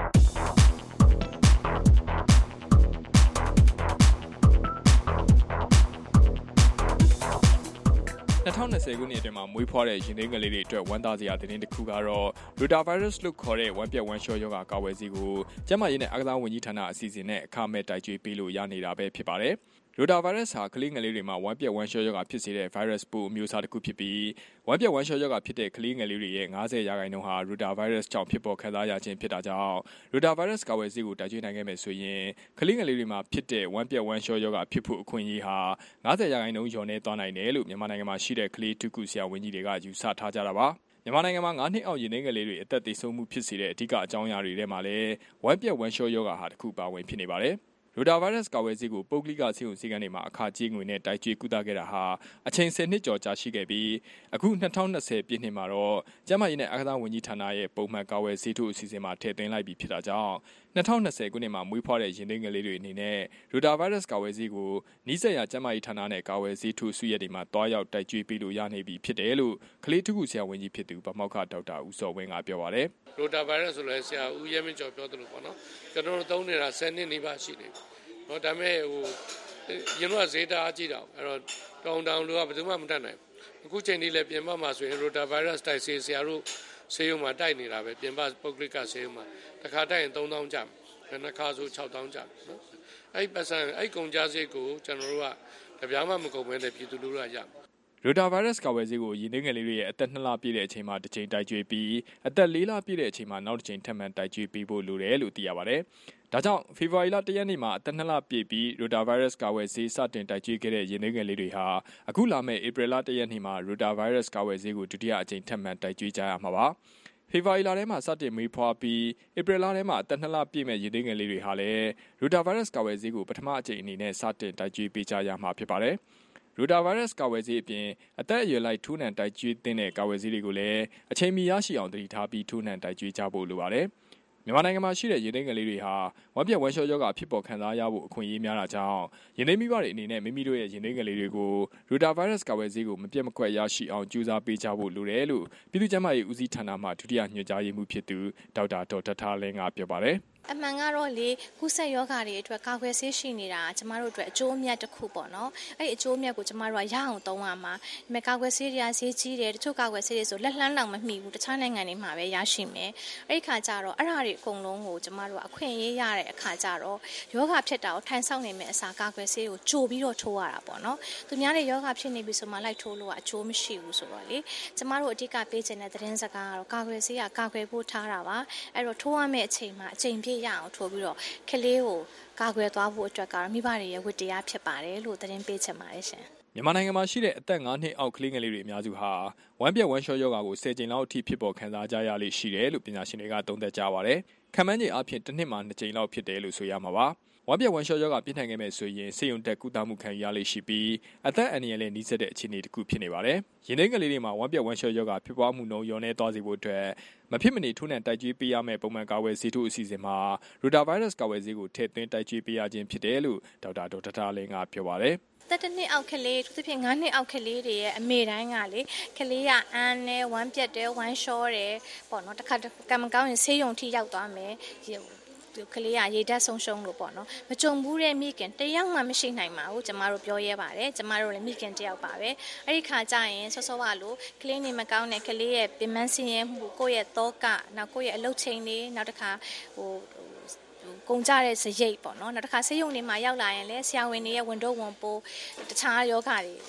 [SPEAKER 4] ၂၀၂၀ခုနှစ်အတွင်းမှာမွေးဖွားတဲ့ရင်သွေးငယ်လေးတွေအတွက်ဝမ်းသာစရာသတင်းတစ်ခုကတော့ Rotavirus လို့ခေါ်တဲ့ဝမ်းပြက်ဝမ်းလျှောရောဂါကာကွယ်ဆေးကိုကျန်းမာရေးနဲ့အားကစားဝန်ကြီးဌာနအစီအစဉ်နဲ့အခမဲ့တိုက်ကျွေးပေးလို့ရနေတာပဲဖြစ်ပါတယ်။ Rotavirus ဟာကလေးငယ်လေးတွေမှာဝမ်းပြက်ဝမ်းလျှောရောဂါဖြစ်စေတဲ့ virus ပိုးအမျိုးအစားတစ်ခုဖြစ်ပြီးဝမ်းပြက်ဝမ်းလျှောရောဂါဖြစ်တဲ့ကလေးငယ်လေးတွေရဲ့၅၀ရာခိုင်နှုန်းဟာ Rotavirus ကြောင့်ဖြစ်ပေါ်ခံစားရခြင်းဖြစ်တာကြောင့် Rotavirus ကာကွယ်ဆေးကိုတိုက်ကျွေးနိုင်ခဲ့မယ်ဆိုရင်ကလေးငယ်လေးတွေမှာဖြစ်တဲ့ဝမ်းပြက်ဝမ်းလျှောရောဂါဖြစ်ဖို့အခွင့်အရေးဟာ၅၀ရာခိုင်နှုန်းကျော်နေသွားနိုင်တယ်လို့မြန်မာနိုင်ငံမှာရှိတဲ့ကလေးထုကုဆရာဝန်ကြီးတွေကယူဆထားကြတာပါမြန်မာနိုင်ငံမှာ၅နှစ်အောက်ရင်သွေးငယ်လေးတွေအသက်သေဆုံးမှုဖြစ်စေတဲ့အဓိကအကြောင်းအရာတွေထဲမှာလည်းဝမ်းပြက်ဝမ်းလျှောရောဂါဟာတစ်ခုပါဝင်ဖြစ်နေပါတယ်Rotavirus ကာဝယ်ဆေးကိုပုဂ္ဂလိကဆေးရုံဆေးခန်းတွေမှာအခကြေးငွေနဲ့တိုက်ကျွေးကုသခဲ့တာဟာအချိန်ဆယ်နှစ်ကျော်ကြာရှိခဲ့ပြီးအခု၂၀၂၀ပြည့်နှစ်မှာတော့ကျန်းမာရေးနဲ့အားကစားဝန်ကြီးဌာနရဲ့ပုံမှန်ကာဝယ်ဆေးထိုးအစီအစဉ်မှာထည့်သွင်းလိုက်ပြီးဖြစ်တာကြောင့်၂၀၂၀ခုနှစ်မှာမွေးဖွားတဲ့ရင်သွေးငယ်လေးတွေအနေနဲ့ Rotavirus ကာဝယ်ဆေးကိုနီးစပ်ရာကျန်းမာရေးဌာနနဲ့ကာဝယ်ဆေးထိုးစုရက်တွေမှာတွားရောက်တိုက်ကျွေးပေးလို့ရနေပြီဖြစ်တယ်လို့ကလေးထုကုဆရာဝန်ကြီးဖြစ်သူဗမောက္ခဒေါက်တာဦးစောဝင်းကပြောပါတယ်
[SPEAKER 5] Rotavirus ဆိုလဲဆရာဦးရဲမင်းကျော်ပြောသလိုပေါ့နော်ကျွန်တော်တို့သုံးနေတာဆယ်နှစ်နီးပါးရှိနေပြီနော်ဒါပေမဲ့ဟိုရင်တော့ဈေးတာကြည့်တော့အဲ့တော့တောင်တောင်လူကဘယ်သူမှမတတ်နိုင်အခုချိန်ကြီးလည်းပြင်ပမှာဆိုရင် Rotavirus တိုက်ဆေးဆရာတို့ဆေးရုံမှာတိုက်နေတာပဲပြင်ပပုဂ္ဂလိကဆေးရုံမှာတစ်ခါတိုက်ရင်သုံးသောင်းကျမယ်နှစ်ခါဆိုခြောက်သောင်းကျမယ်နော်အဲ့ပတ်စံအဲ့ကုန်ကြဆေးကိုကျွန်တော်တို့ကတပြားမှမကုန်ဘဲနဲ့ပြည်သူလူထုကရမယ်
[SPEAKER 4] Rotavirus ကာဝယ်ဆေးကိုရင်သွေးငယ်လေးတွေရဲ့အသက်၂လပြည့်တဲ့အချိန်မှာတစ်ချိန်တိုက်ကျွေးပြီးအသက်၄လပြည့်တဲ့အချိန်မှာနောက်တစ်ချိန်ထပ်မံတိုက်ကျွေးပေးဖို့လိုတယ်လို့သိရပါတယ်။ဒါကြောင့်ဖေဖော်ဝါရီလ၁ရက်နေ့မှာအသက်၂လပြည့်ပြီး Rotavirus ကာဝယ်ဆေးစတင်တိုက်ကျွေးခဲ့တဲ့ရင်သွေးငယ်လေးတွေဟာအခုလာမယ့်ဧပြီလ၁ရက်နေ့မှာ Rotavirus ကာဝယ်ဆေးကိုဒုတိယအကြိမ်ထပ်မံတိုက်ကျွေးကြရမှာပါ။ဖေဖော်ဝါရီလထဲမှာစတင်မွေးဖွားပြီးဧပြီလထဲမှာအသက်၂လပြည့်မဲ့ရင်သွေးငယ်လေးတွေဟာလည်း Rotavirus ကာဝယ်ဆေးကိုပထမအကြိမ်အနေနဲ့စတင်တိုက်ကျွေးပေးကြရမှာဖြစ်ပါတယ်။ Rotavirus ကာဝယ်ဆေးအပြင်အသက်အရွယ်လိုက်ထိုးနှံတိုက်ကျွေးသင့်တဲ့ကာဝယ်ဆေးတွေကိုလည်းအချိန်မီရရှိအောင်တည်ထားပြီးထိုးနှံတိုက်ကျွေးကြဖို့လိုပါတယ်။မြန်မာနိုင်ငံမှာရှိတဲ့ရင်သွေးငယ်လေးတွေဟာဝမ်းပြက်ဝမ်းလျှောရောဂါဖြစ်ပေါ်ခံစားရဖို့အခွင့်အရေးများတာကြောင့်ရင်သွေးမိဘတွေအနေနဲ့မိမိတို့ရဲ့ရင်သွေးငယ်လေးတွေကို Rotavirus ကာဝယ်ဆေးကိုမပြတ်မကွက်ရရှိအောင်ကြိုးစားပေးကြဖို့လိုတယ်လို့ပြည်သူ့ကျန်းမာရေးဦးစီးဌာနမှဒုတိယညွှန်ကြားရေးမှူးဖြစ်သူဒေါက်တာဒေါ်ထထားလင်းကပြောပါတယ်
[SPEAKER 23] အမှန်ကတော့လေကုသယောဂါတွေအတွက်ကာကွယ်ဆေးရှိနေတာကျမတို့အတွက်အကျိုးအမြတ်တစ်ခုပေါ့နော်အဲ့ဒီအကျိုးအမြတ်ကိုကျမတို့ကရအောင်သုံးရမှာဒီမဲ့ကာကွယ်ဆေးတွေကဈေးကြီးတယ်တချို့ကာကွယ်ဆေးတွေဆိုလက်လှမ်းလောက်မမှီဘူးတခြားနိုင်ငံတွေမှာပဲရရှိမယ်အဲ့ဒီခါကျတော့အဲ့ဒါတွေအကုန်လုံးကိုကျမတို့ကအခွင့်အရေးရတဲ့အခါကျတော့ယောဂဖြစ်တာကိုထိုင်ဆောင်နေမယ့်အစားကာကွယ်ဆေးကိုကြိုပြီးတော့ထိုးရတာပေါ့နော်သူများတွေယောဂဖြစ်နေပြီဆိုမှလိုက်ထိုးလို့ကအကျိုးမရှိဘူးဆိုတော့လေကျမတို့အဓိကပေးချင်တဲ့သတင်းစကားကတော့ကာကွယ်ဆေးကကာကွယ်ဖို့ထားတာပါအဲ့တော့ထိုးရမယ့်အချိန်မှာအချိန်ပြည့်ရအောင်ထိုးပြီးတော့ကလေးကိုကာကွယ်သွားဖို့အတွက်ကတော့မိဘတွေရဲ့ဝတ္တရားဖြစ်ပါတယ်လို့သတင်းပေးချင်ပါတယ်ရှင်
[SPEAKER 4] မြန်မာနိုင်ငံမှာရှိတဲ့အသက်၅နှစ်အောက်ကလေးငယ်လေးတွေအများစုဟာဝမ်းပြက်ဝမ်းလျှောရောဂါကို၁၀ကြိမ်လောက်အထိဖြစ်ပေါ်ခံစားကြရလိမ့်ရှိတယ်လို့ပညာရှင်တွေကသုံးသပ်ကြပါတယ်။ခံမှန်းခြေအဖြစ်တစ်နှစ်မှာနှစ်ကြိမ်လောက်ဖြစ်တယ်လို့ဆိုရမှာပါ။ဝမ်းပြက်ဝမ်းလျှောရောဂါပြင်းထန်ခဲ့မဲ့ဆိုရင်ဆေးရုံတက်ကုသမှုခံယူရလိမ့်ရှိပြီးအသက်အန္တရာယ်နဲ့နှိစက်တဲ့အခြေအနေတစ်ခုဖြစ်နေပါတယ်။ရင်သွေးငယ်လေးတွေမှာဝမ်းပြက်ဝမ်းလျှောရောဂါဖြစ်ပွားမှုနှုန်းလျော့နေသွားစေဖို့အတွက်မဖြစ်မနေထိုးနှံတိုက်ကျွေးပေးရမယ့်ပုံမှန်ကာဝယ်ဆေးထိုးအစီအစဉ်မှာ Rotavirus ကာဝယ်ဆေးကိုထည့်သွင်းတိုက်ကျွေးပေးရခြင်းဖြစ်တယ်လို့ဒေါက်တာဒေါ်ထထားလင်းကပြောပါတယ်
[SPEAKER 23] ။တက်တနှစ်အောက်ကလေးသူဖြစ်ငါးနှစ်အောက်ကလေးတွေရဲ့အမေတိုင်းကလေကလေးကအန်းနဲ့ဝမ်းပြက်တယ်ဝမ်းလျှောတယ်ပေါ့နော်တစ်ခါကံမကောင်းရင်ဆေးရုံထိရောက်သွားမယ်ကလေးကရေဓာတ်ဆုံးရှုံးလို့ပေါ့နော်မကြုံဘူးတဲ့မိခင်တယောက်မှမရှိနိုင်ပါဘူးကျမတို့ပြောရဲပါတယ်ကျမတို့လည်းမိခင်တယောက်ပါပဲအဲ့ဒီခါကျရင်ဆော့ဆော့ကလို့ကလေးနေမကောင်းတဲ့ကလေးရဲ့ပင်မဆင်းရဲမှုကိုယ့်ရဲ့သောကနောက်ကိုယ့်ရဲ့အလုပ်ချိန်တွေနောက်တစ်ခါဟိုကုန်ကြတဲ့စရိတ်ပေါ့နော်နောက်တစ်ခါဆေးရုံတွေမှာရောက်လာရင်လည်းဆရာဝန်တွေရဲ့ဝန်တော့ဝန်ပိုးတခြားယောဂတွေ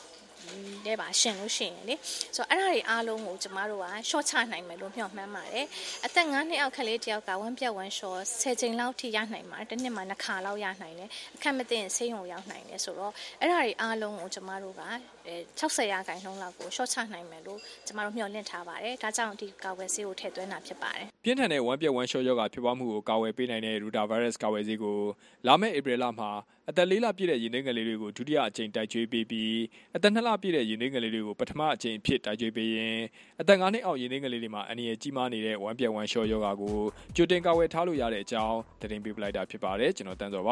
[SPEAKER 23] နဲ့ပါရှင်လို့ရှိရင်လေဆိုတော့အဲ့ဒါတွေအားလုံးကိုကျမတို့က short ချနိုင်မယ်လို့မျှော်မှန်းပါတယ်အသက်၅နှစ်အောက်ကလေးတယောက်ကဝမ်းပြက်ဝမ်းလျှော်ဆယ်ချိန်လောက်ထိရနိုင်ပါတယ်တစ်နှစ်မှာနှစ်ခါလောက်ရနိုင်တယ်အခက်မသိရင်ဆေးရုံရောက်နိုင်တယ်ဆိုတော့အဲ့ဒါတွေအားလုံးကိုကျမတို့က၆၀ရာခိုင်နှုန်းလောက်ကို short ချနိုင်မယ်လို့ကျမတို့မျှော်လင့်ထားပါတယ်ဒါကြောင့်ဒီကာဝယ်ဆေးကိုထည့်သွင်းတာဖြစ်ပါတယ်
[SPEAKER 4] ပြင်းထန်တဲ့ဝမ်းပြက်ဝမ်းလျှော်ရောဂါဖြစ်ပွားမှုကိုကာဝယ်ပေးနိုင်တဲ့ Ruta virus ကာဝယ်ဆေးကိုလာမယ့်ဧပြီလမှာအသက်၄လပြည့်တဲ့ရင်းနှီးငယ်လေးတွေကိုဒုတိယအကြိမ်တိုက်ကျွေးပေးပြီးအသက်၂လပြည့်တဲ့ရင်းနှီးငယ်လေးတွေကိုပထမအကြိမ်ဖြစ်တိုက်ကျွေးပေးရင်အသက်၅နှစ်အောက်ရင်းနှီးငယ်လေးတွေမှာအန္တရာယ်ကြီးမားနေတဲ့ဝမ်းပြက်ဝမ်းလျှော်ရောဂါကိုကြိုတင်ကာဝယ်ထားလို့ရတဲ့အကြောင်းသတင်းပေးပလိုက်တာဖြစ်ပါတယ်ကျွန်တော်တန်းစောပါ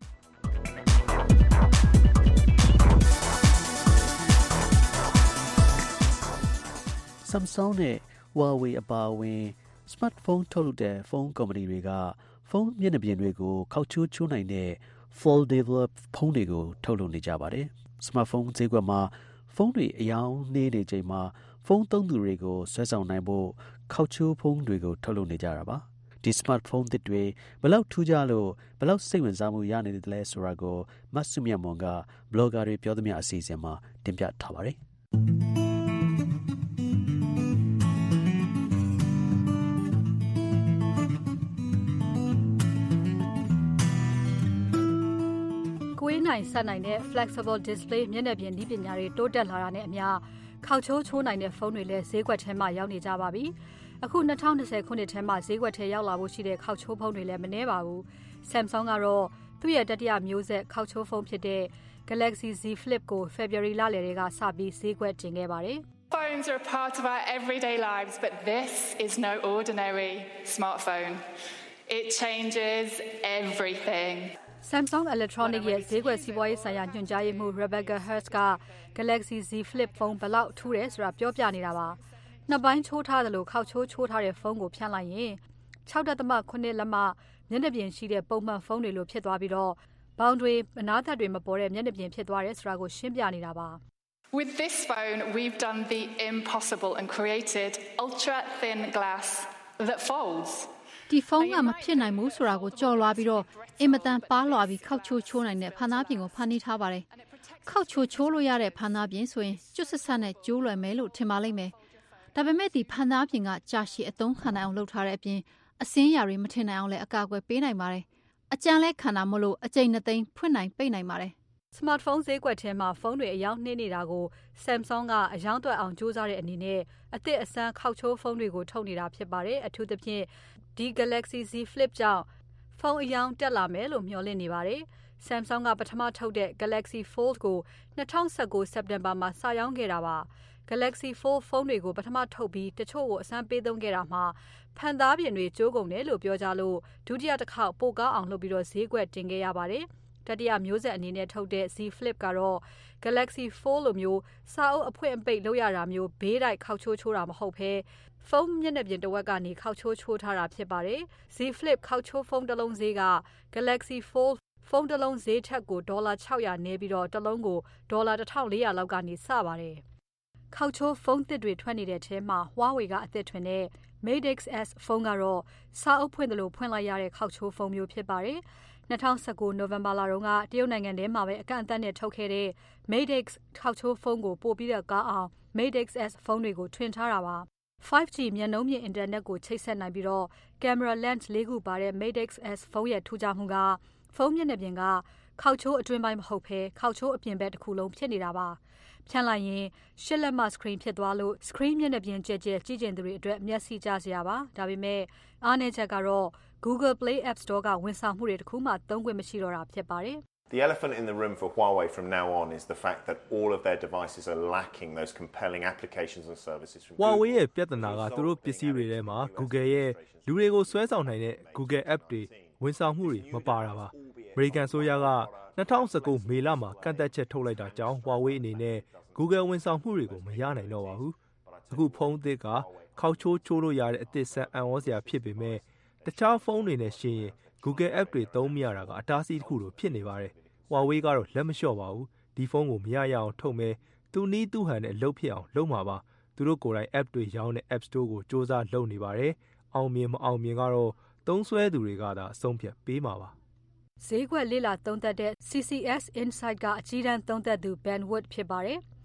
[SPEAKER 2] Samsung နဲ့ Huawei အပါအဝင် smartphone ထုတ်လုပ်တဲ့ဖုန်းကုမ္ပဏီတွေကဖုန်းမျက်နှာပြင်တွေကိုခောက်ချိုးချိုးနိုင်တဲ့ foldable ဖုန်းတွေကိုထုတ်လုပ်နေကြပါတယ်။ smartphone ဈေးကွက်မှာဖုန်းတွေအယောင်နှေးနေချိန်မှာဖုန်းသုံးသူတွေကိုဆွဲဆောင်နိုင်ဖို့ခောက်ချိုးဖုန်းတွေကိုထုတ်လုပ်နေကြတာပါ။ဒီ smartphone သစ်တွေဘယ်လောက်ထူးခြားလို့ဘယ်လောက်စိတ်ဝင်စားမှုရနေတယ်လဲဆိုတာကိုမတ်စုမြတ်မွန်က blogger တွေပြောသမျှအစီအစဉ်မှာတင်ပြထားပါတယ်။
[SPEAKER 12] ကိုယ်နိုင်ဆက်နိုင်တဲ့ flexible display မျက်နှာပြင်နည်းပညာတွေတိုးတက်လာတာနဲ့အမျှခောက်ချိုးချိုးနိုင်တဲ့ဖုန်းတွေလည်းဈေးကွက်ထဲမှာရောက်နေကြပါပြီ။အခု၂၀၂၀ခုနှစ်ထဲမှာဈေးကွက်ထဲရောက်လာဖို့ရှိတဲ့ခောက်ချိုးဖုန်းတွေလည်းမနည်းပါဘူး။ Samsung ကတော့သူ့ရဲ့တတိယမျိုးဆက်ခောက်ချိုးဖုန်းဖြစ်တဲ့ Galaxy Z Flip ကို February လလယ်ထဲကစပြီးဈေးကွက်တင်ခဲ့ပါတယ်။
[SPEAKER 3] Phones are a part of our everyday lives, but this is no ordinary smartphone. It changes everything.
[SPEAKER 12] Samsung Electronics ရဲ့ဈေးကွက်စီးပွားရေးဆိုင်ရာညွှန်ကြားရေးမှူး Rebecca Hurst က Galaxy Z Flip ဖုန်းဘယ်လောက်ထူးတယ်ဆိုတာပြောပြနေတာပါ။နှစ်ပိုင်းချိုးထားတယ်လို့ခောက်ချိုးချိုးထားတဲ့ဖုန်းကိုဖြန့်လိုက်ရင် ၆.၇ လက်မမျက်နှာပြင်ရှိတဲ့ပုံမှန်ဖုန်းတွေလိုဖြစ်သွားပြီးတော့ဘောင်တွေအနားသက်တွေမပေါ်တဲ့မျက်နှာပြင်ဖြစ်သွားတယ်ဆိုတာကိုရှင်းပြနေတာပါ။
[SPEAKER 3] With this phone, we've done the impossible and created ultra thin glass that folds.
[SPEAKER 6] ဒီဖုန်းကမဖြစ်နိုင်ဘူးဆိုတာကိုကြော်လွှားပြီးတော့အင်မတန်ပါလွှာပြီးခောက်ချိုးချိုးနိုင်တဲ့ဖန်သားပြင်ကိုဖန်တီးထားပါတယ်။ခောက်ချိုးချိုးလို့ရတဲ့ဖန်သားပြင်ဆိုရင်ကျွတ်ဆက်ဆက်နဲ့ကျိုးလွယ်မယ်လို့ထင်ပါလိမ့်မယ်။ဒါပေမဲ့ဒီဖန်သားပြင်ကကြာရှည်အသုံးခံနိုင်အောင်လုပ်ထားတဲ့အပြင်အစင်းရာတွေမထင်နိုင်အောင်လည်းအကာအကွယ်ပေးနိုင်ပါတယ်။အကြံလဲခံတာမလို့အကျိန်နှစ်သိန်းဖွင့်နိုင်ပိတ်နိုင်ပါတယ်။
[SPEAKER 12] Smartphone ဈေးကွက်ထဲမှာဖုန်းတွေအယောင်နှင်းနေတာကို Samsung ကအယောင်သွက်အောင်ကြိုးစားတဲ့အနေနဲ့အသစ်အဆန်းခောက်ချိုးဖုန်းတွေကိုထုတ်နေတာဖြစ်ပါတယ်။အထူးသဖြင့်ဒီ Galaxy Z Flip ကြောင့်ဖုန်းအယောင်တက်လာမယ်လို့မျှော်လင့်နေပါတယ်။ Samsung ကပထမထုတ်တဲ့ Galaxy Fold ကို၂၀၁၉စက်တင်ဘာမှာစရောင်းခဲ့တာပါ။ Galaxy Fold ဖုန်းတွေကိုပထမထုတ်ပြီးတချို့ကိုအစမ်းပေးသုံးခဲ့တာမှာဖန်သားပြင်တွေကျိုးကုန်တယ်လို့ပြောကြလို့ဒုတိယတစ်ခေါက်ပိုကောင်းအောင်လုပ်ပြီးတော့ဈေးကွက်တင်ခဲ့ရပါတယ်။တတိယမျိုးဆက်အနေနဲ့ထုတ်တဲ့ Z Flip ကတော့ Galaxy Fold လိုမျိုးစာအုပ်အဖွင့်အပိတ်လုပ်ရတာမျိုးဘေးတိုက်ခောက်ချိုးချိုးတာမဟုတ်ဘဲဖုန်းမျက်နှာပြင်တစ်ဝက်ကနေခောက်ချိုးချိုးထားတာဖြစ်ပါတယ်။ Z Flip ခောက်ချိုးဖုန်းတစ်လုံးဈေးက Galaxy Fold ဖုန်းတစ်လုံးဈေးထက်ကိုဒေါ်လာ၆၀၀နည်းပြီးတော့တစ်လုံးကိုဒေါ်လာ၁၄၀၀လောက်ကနေစပါတယ်။ခောက်ချိုးဖုန်းသစ်တွေထွက်နေတဲ့ထဲမှာ Huawei ကအသစ်ထွင်တဲ့ Mate X S ဖုန်းကတော့စာအုပ်ဖွင့်တယ်လို့ဖွင့်လိုက်ရတဲ့ခောက်ချိုးဖုန်းမျိုးဖြစ်ပါတယ်။၂၀၁၉နိုဝင်ဘာလတုန်းကတရုတ်နိုင်ငံထဲမှာပဲအကန့်အသတ်နဲ့ထုတ်ခဲ့တဲ့ Mate X ခောက်ချိုးဖုန်းကိုပို့ပြီးတော့ကောင်းအောင် Mate X S ဖုန်းတွေကိုထွင်ထားတာပါ။ five G မျက်နှာပြင်အင်တာနက်ကိုချိတ်ဆက်နိုင်ပြီးတော့ camera lens လေးခုပါတဲ့ Mate X S ဖုန်းရဲ့ထူးခြားမှုကဖုန်းမျက်နှာပြင်ကခောက်ချိုးအတွင်းပိုင်းမဟုတ်ဘဲခောက်ချိုးအပြင်ဘက်တစ်ခုလုံးဖြစ်နေတာပါ။ဖြန့်လိုက်ရင်ရှစ်လက်မ screen ဖြစ်သွားလို့ screen မျက်နှာပြင်ကျဲကျဲကြည့်ကျင်သူတွေအတွက်မျက်စိကျစရာပါ။ဒါပေမဲ့အားနည်းချက်ကတော့ Google Play App Store ကဝန်ဆောင်မှုတွေတစ်ခုမှသုံးခွင့်မရှိတော့တာဖြစ်ပါတယ်။
[SPEAKER 7] The elephant in the room for Huawei from now on is the fact that all of their devices are lacking those compelling applications and services from Google.
[SPEAKER 24] Huawei ရဲ့ပြဿနာကသူတို့ပစ္စည်းတွေထဲမှာ Google ရဲ့လူတွေကိုဆွဲဆောင်နိုင်တဲ့ Google App တွေဝန်ဆောင်မှုတွေမပါတာပါ။ American ဆိုရက၂၀၁၉မေလမှာကန့်သက်ချက်ထုတ်လိုက်တာကြောင့် Huawei အနေနဲ့ Google ဝန်ဆောင်မှုတွေကိုမရနိုင်တော့ပါဘူး။အခုဖုန်းအသစ်ကခောက်ချိုးချိုးလို့ရတဲ့အသစ်ဆန်းအံ့ဩစရာဖြစ်ပေမဲ့တခြားဖုန်းတွေနဲ့ရှင်ရင် Google App တွေသုံးမရတာကအတားအဆီးတစ်ခုလိုဖြစ်နေပါတယ်။ Huawei ကတော့လက်မလျှော့ပါဘူး။ဒီဖုန်းကိုမရရအောင်ထုတ်မယ်။သူနီးသူဟန်နဲ့လှုပ်ဖြစ်အောင်လုပ်မှာပါ။သူတို့ကိုယ်တိုင် App တွေရောင်းတဲ့ App Store ကိုစ조사လုပ်နေပါတယ်။အောင်မြင်မအောင်မြင်ကတော့သုံးစွဲသူတွေကသာအဆုံးဖြတ်ပေးမှာပါ
[SPEAKER 12] ။ဈေးကွက်လေးလာသုံးသက်တဲ့ C C S Insight ကအကြီးတန်းသုံးသက်သူ Ben Wood ဖြစ်ပါတယ်။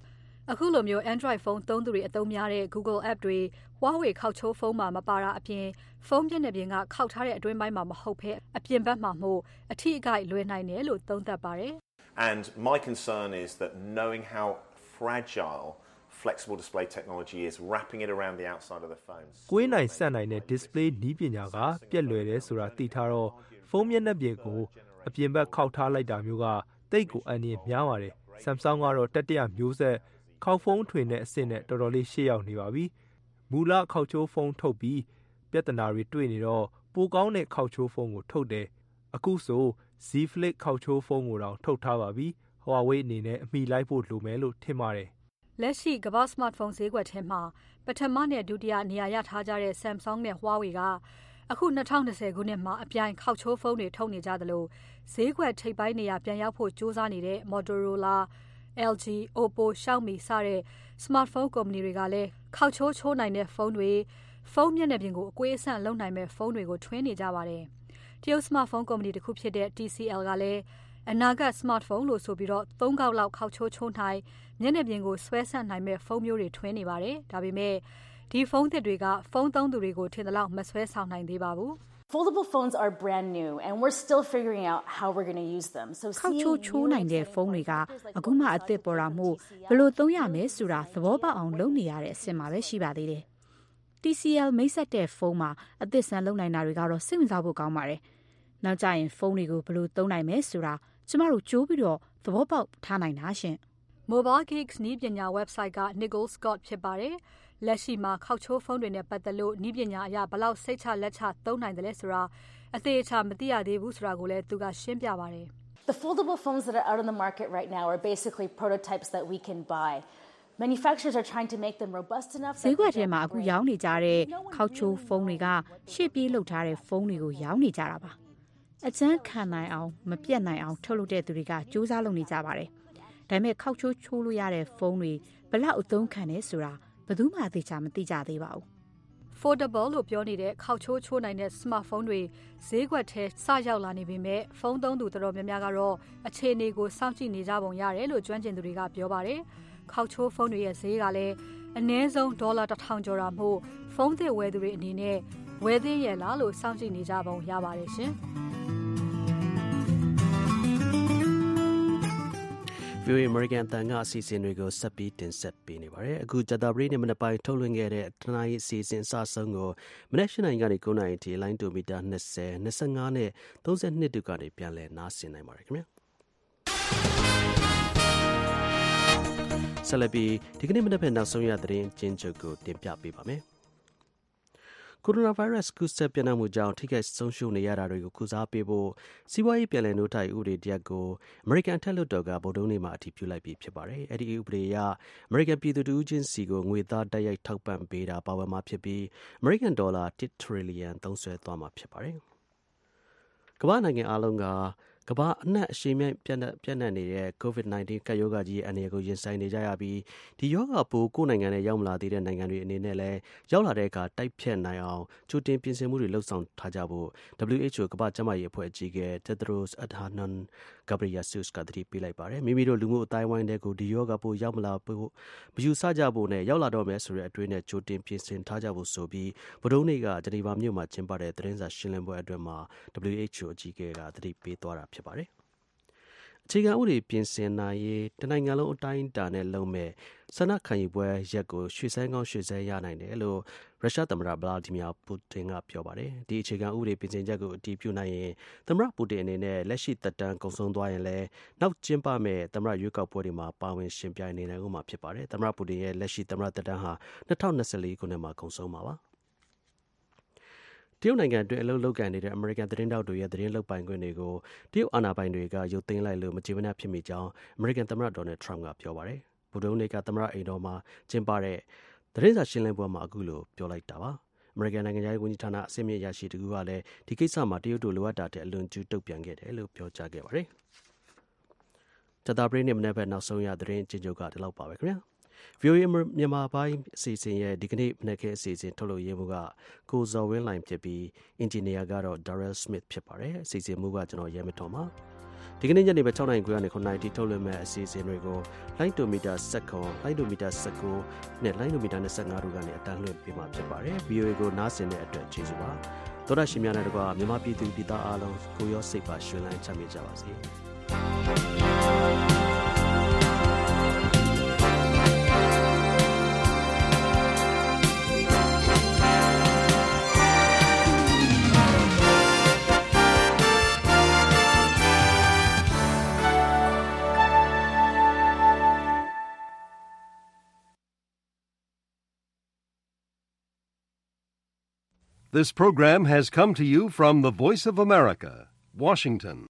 [SPEAKER 12] အခုလိုမျိုး Android ဖုန်းသုံးသူတွေအသုံးများတဲ့ Google App တွေ Huawei ခောက်ချိုးဖုန်းမှာမပါတာအပြင်ဖုန်းမျက်နှာပြင်ကခောက်ထားတဲ့အတွင်းပိုင်းမှာမဟုတ်ဘဲအပြင်ဘက်မှာမို့အထိအခိုက်လွယ်နိုင်တယ်လို့သုံးသပ်ပါတယ်
[SPEAKER 7] And my concern is that knowing how fragile flexible display technology is, wrapping it around the outside of the phones.
[SPEAKER 24] ကိုယ်နိုင်ဆက်နိုင်တဲ့ display နည်းပညာကပြက်လွယ်တယ်ဆိုတာသိထားတော့ဖုန်းမျက်နှာပြင်ကိုအပြင်ဘက်ခောက်ထားလိုက်တာမျိုးကတိတ်ကိုအန္တရာယ်များပါတယ် Samsung ကတော့တတိယမျိုးဆက်ခောက်ဖုန်းထွင်တဲ့အဆင့်နဲ့တော်တော်လေးရှေ့ရောက်နေပါပြီမူလခောက်ချိုးဖုန်းထုတ်ပြီးပြဿနာတွေတွေ့နေတော့ပိုကောင်းတဲ့ခောက်ချိုးဖုန်းကိုထုတ်တယ်အခုဆို Z Flip ခောက်ချိုးဖုန်းကိုတောင်ထုတ်ထားပါပြီ Huawei အနေနဲ့အမိလိုက်ဖို့လိုမယ်လို့ထင်ပါတယ်လက်ရှိကမ္ဘာ့ smartphone ဈေးကွက်ထဲမှာပထမနဲ့ဒုတိယနေရာရထားကြတဲ့ Samsung နဲ့ Huawei ကအခု၂၀၂၀ခုနှစ်မှာအပြိုင်ခောက်ချိုးဖုန်းတွေထုတ်နေကြသလိုဈေးကွက်ထိပ်ပိုင်းနေရာပြန်ရောက်ဖို့ကြိုးစားနေတဲ့ Motorola, L G, Oppo, Xiaomi စတဲ့ smartphone ကုမ္ပဏီတွေကလည်းခောက်ချိုးချိုးနိုင်တဲ့ဖုန်းတွေဖုန်းမျက်နှာပြင်ကိုအကွေးအဆန့်လုပ်နိုင်မဲ့ဖုန်းတွေကိုထွင်းနေကြပါတယ်တရုတ် smartphone ကုမ္ပဏီတစ်ခုဖြစ်တဲ့ T C L ကလည်းအနာဂတ် smartphone လို့ဆိုပြီးတော့သုံးခေါက်လောက်ခောက်ချိုးချိုးနိုင်မျက်နှာပြင်ကိုဆွဲဆန့်နိုင်မဲ့ဖုန်းမျိုးတွေထွင်းနေပါတယ်ဒါပေမဲ့ဒီဖုန်းသစ်တွေကဖုန်းသုံးသူတွေကိုထင်သလောက်မဆွဲဆောင်နိုင်သေးပါဘူး
[SPEAKER 9] Foldable phones are brand new and we're still figuring out how we're going to use them. So
[SPEAKER 10] ခောက်ချိုးချိုးနိုင်တဲ့ဖုန်းတွေကအခုမှအသစ်ပေါ်တာမို့ဘယ်လိုသုံးရမလဲဆိုတာသဘောပေါက်အောင်လုပ်နေရတဲ့အဆင့်မှာပဲရှိပါသေးတယ် T C L မိတ်ဆက်တဲ့ဖုန်းမှာအသစ်ဆန်းလုပ်နိုင်တာတွေကတော့စိတ်ဝင်စားဖို့ကောင်းပါတယ်နောက်ကျရင်ဖုန်းတွေကိုဘယ်လိုသုံးနိုင်မလဲဆိုတာကျမတို့ကြိုးပြီးတော့သဘောပေါက်ထားနိုင်တာရှင်
[SPEAKER 12] Mobile Geeks နည်းပညာ website က Nicole Scott ဖြစ်ပါတယ်လက်ရှိမှာခောက်ချိုးဖုန်းတွေနဲ့ပတ်သက်လို့နည်းပညာအရဘလောက်စိတ်ချလက်ချသုံးနိုင်တယ်လဲဆိုတာအသေးအချာမသိရသေးဘူးဆိုတာကိုလည်းသူကရှင်းပြပါတယ်
[SPEAKER 9] The foldable phones that are out on the market right now are basically prototypes that we can buy. Manufacturers are trying to make them robust enough.
[SPEAKER 10] ဈေးကွက်ထဲမှာအခုရောင်းနေကြတဲ့ခောက်ချိုးဖုန်းတွေကရှေ့ပြေးလုပ်ထားတဲ့ဖုန်းတွေကိုရောင်းနေကြတာပါအကျန်းခံနိုင်အောင်မပြတ်နိုင်အောင်ထုတ်လုပ်တဲ့သူတွေကစူးစမ်းလုပ်နေကြပါတယ်ဒါပေမဲ့ခောက်ချိုးချိုးလို့ရတဲ့ဖုန်းတွေဘလောက်အသုံးခံလဲဆိုတာဘယ်သူမှသိချာမသိကြသေးပါဘူး
[SPEAKER 12] Foldable လို့ပြောနေတဲ့ခောက်ချိုးချိုးနိုင်တဲ့ smartphone တွေဈေးကွက်ထဲစရောက်လာနေပေမဲ့ဖုန်းသုံးသူတော်တော်များများကတော့အခြေအနေကိုစောင့်ကြည့်နေကြပုံရတယ်လို့ကျွမ်းကျင်သူတွေကပြောပါတယ်ခောက်ချိုးဖုန်းတွေရဲ့ဈေးကလည်းအနည်းဆုံးဒေါ်လာတစ်ထောင်ကျော်တာမို့ဖုန်းသစ်ဝယ်သူတွေအနေနဲ့ဝယ်သင့်ရဲ့လားလို့စောင့်ကြည့်နေကြပုံရပါတယ်ရှင်
[SPEAKER 2] ဗီအိုအေ American အသံကအစီအစဉ်တွေကိုဆက်ပြီးတင်ဆက်ပေးနေပါတယ်အခုဂျတာပရိနဲ့မနက်ပိုင်းထုတ်လွှင့်ခဲ့တဲ့တနင်္လာရီအစီအစဉ်အစဆုံးကိုမနက်၈နာရီကနေ၉နာရီအထိလိုင်းတိုမီတာ၂၀ ၂၅နဲ့၃၂တုကနေပြန်လည်နားဆင်နိုင်ပါတယ်ခင်ဗျာဆက်လက်ပြီးဒီကနေ့မနက်ဖြန်နောက်ဆုံးရသတင်းအကျဉ်းချုပ်ကိုတင်ပြပေးပါမယ်ကိုရိုနာဗိုင်းရပ်စ်ကူးစက်ပြန့်နှံ့မှုကြောင့်ထိခိုက်ဆုံးရှုံးနေရတာတွေကိုကုစားပေးဖို့စီးပွားရေးပြန်လည်နှိုးထိုင်ဥပဒေတစ်ရပ်ကိုအမေရိကန်အထက်လွှတ်တော်ကဗုဒ္ဓဟူးနေ့မှာအတည်ပြုလိုက်ပြီးဖြစ်ပါတယ်။အဲဒီဥပဒေအရအမေရိကန်ပြည်သူတစ်ဦးချင်းစီကိုငွေသားတိုက်ရိုက်ထောက်ပံ့ပေးတာပါဝင်မှာဖြစ်ပြီးအမေရိကန်ဒေါ်လာတစ်ထရီလီယံသုံးစွဲသွားမှာဖြစ်ပါတယ်။ကမ္ဘာနိုင်ငံအလုံးကကမ္ဘာအနှံ့အရှိန်မြင့်ပြန့်နှံ့ပြန့်နှံ့နေတဲ့ COVID 19 ကပ်ရောဂါကြီးအန္တရာယ်ကိုရင်ဆိုင်နေကြရပြီးဒီရောဂါပိုးကိုယ့်နိုင်ငံနဲ့ရောက်မလာသေးတဲ့နိုင်ငံတွေအနေနဲ့လည်းရောက်လာတဲ့အခါတိုက်ဖြတ်နိုင်အောင်ကြိုတင်ပြင်ဆင်မှုတွေလှုပ်ဆောင်ထားကြဖို့ W H O ကမ္ဘာ့ကျန်းမာရေးအဖွဲ့အကြီးအကဲ Tedros Adhanom Ghebreyesus ကသတိပေးလိုက်ပါတယ်မိမိတို့လူမှုအတိုင်းဝိုင်းတွေကိုဒီရောဂါပိုးရောက်မလာဖို့မယူဆကြဖို့နဲ့ရောက်လာတော့မယ်ဆိုတဲ့အတွေ့အနဲ့ကြိုတင်ပြင်ဆင်ထားကြဖို့ဆိုပြီးဗုဒ္ဓဟူးနေ့ကဂျနီဗာမြို့မှာကျင်းပတဲ့သတင်းစာရှင်းလင်းပွဲအတွင်းမှာ W H O အကြီးအကဲကသတိပေးသွားတာဖြစ်ပါတယ်အခြေခံဥပဒေပြင်ဆင်နိုင်ရေးတနိုင်ငံလုံးအတိုင်းအတာနဲ့လုံမဲ့ဆန္ဒခံယူပွဲရက်ကိုရွှေ့ဆိုင်းကောင်းရွှေ့ဆိုင်းရနိုင်တယ်လို့ရုရှားသမ္မတဗလာဒီမီယာပူတင်ကပြောပါတယ်ဒီအခြေခံဥပဒေပြင်ဆင်ချက်ကိုအတည်ပြုနိုင်ရင်သမ္မတပူတင်အနေနဲ့လက်ရှိသက်တမ်းကုန်ဆုံးသွားရင်လည်းနောက်ကျင်းပမဲ့သမ္မတရွေးကောက်ပွဲတွေမှာပါဝင်ရှင်ပြိုင်နေနိုင်ဦးမှာဖြစ်ပါတယ်သမ္မတပူတင်ရဲ့လက်ရှိသမ္မတသက်တမ်းဟာ၂၀၂၄ခုနှစ်မှာကုန်ဆုံးမှာပါတရုတ်နိုင်ငံအတွင်းအလုပ်လုပ်ကိုင်နေတဲ့အမေရိကန်သတင်းတောက်တွေရဲ့သတင်းလုပ်ပိုင်ခွင့်တွေကိုတရုတ်အာဏာပိုင်တွေကရုပ်သိမ်းလိုက်လို့မကျေမနပ်ဖြစ်မိကြောင်းအမေရိကန်သမ္မတဒေါ်နယ်ထရမ့်ကပြောပါတယ်။ဗုဒ္ဓဟူးနေ့ကသမ္မတအိမ်တော်မှာကျင်းပတဲ့သတင်းစာရှင်းလင်းပွဲမှာအခုလိုပြောလိုက်တာပါ။အမေရိကန်နိုင်ငံရေးဝန်ကြီးဌာနအစီအမံရရှိသူကလည်းဒီကိစ္စမှာတရုတ်တို့လိုအပ်တာတဲ့အလွန်ကျူးတုံ့ပြန်ခဲ့တယ်လို့ပြောကြားခဲ့ပါတယ်။ဂျတာပရိနဲ့မနေ့ကနောက်ဆုံးရသတင်းကျဉ်းချုပ်ကဒီလောက်ပါပဲခင်ဗျာ။ဗီအိုအေမြန်မာပိုင်းအစီအစဉ်ရဲ့ဒီကနေ့မနက်ခင်းအစီအစဉ်ထုတ်လုပ်ရေးမှုကကိုဇော်ဝင်းလိုင်ဖြစ်ပြီးအင်ဂျင်နီယာကတော့ Daryl Smith ဖြစ်ပါတယ်အစီအစဉ်မှုကကျွန်တော်ရဲမတော်ပါဒီကနေ့ညနေပဲ6နာရီခွဲကနေ9နာရီထိထုတ်လွှင့်မဲ့အစီအစဉ်တွေကိုလိုင်းဒိုမီတာ၁၇လိုင်းဒိုမီတာ၁၉နဲ့လိုင်းဒိုမီတာ၂၅တို့ကနေအတန်းလွှင့်ပေးမှာဖြစ်ပါတယ် ဗီအိုအေ ကိုနားဆင်တဲ့အတွက်ကျေးဇူးပါသောတာရှင်များနဲ့တကွာမြန်မာပြည်သူပြည်သားအားလုံးကိုရောစိတ်ပါရှင်လန်းချမ်းမြေ့ကြပါစေ
[SPEAKER 11] This program has come to you from the Voice of America, Washington.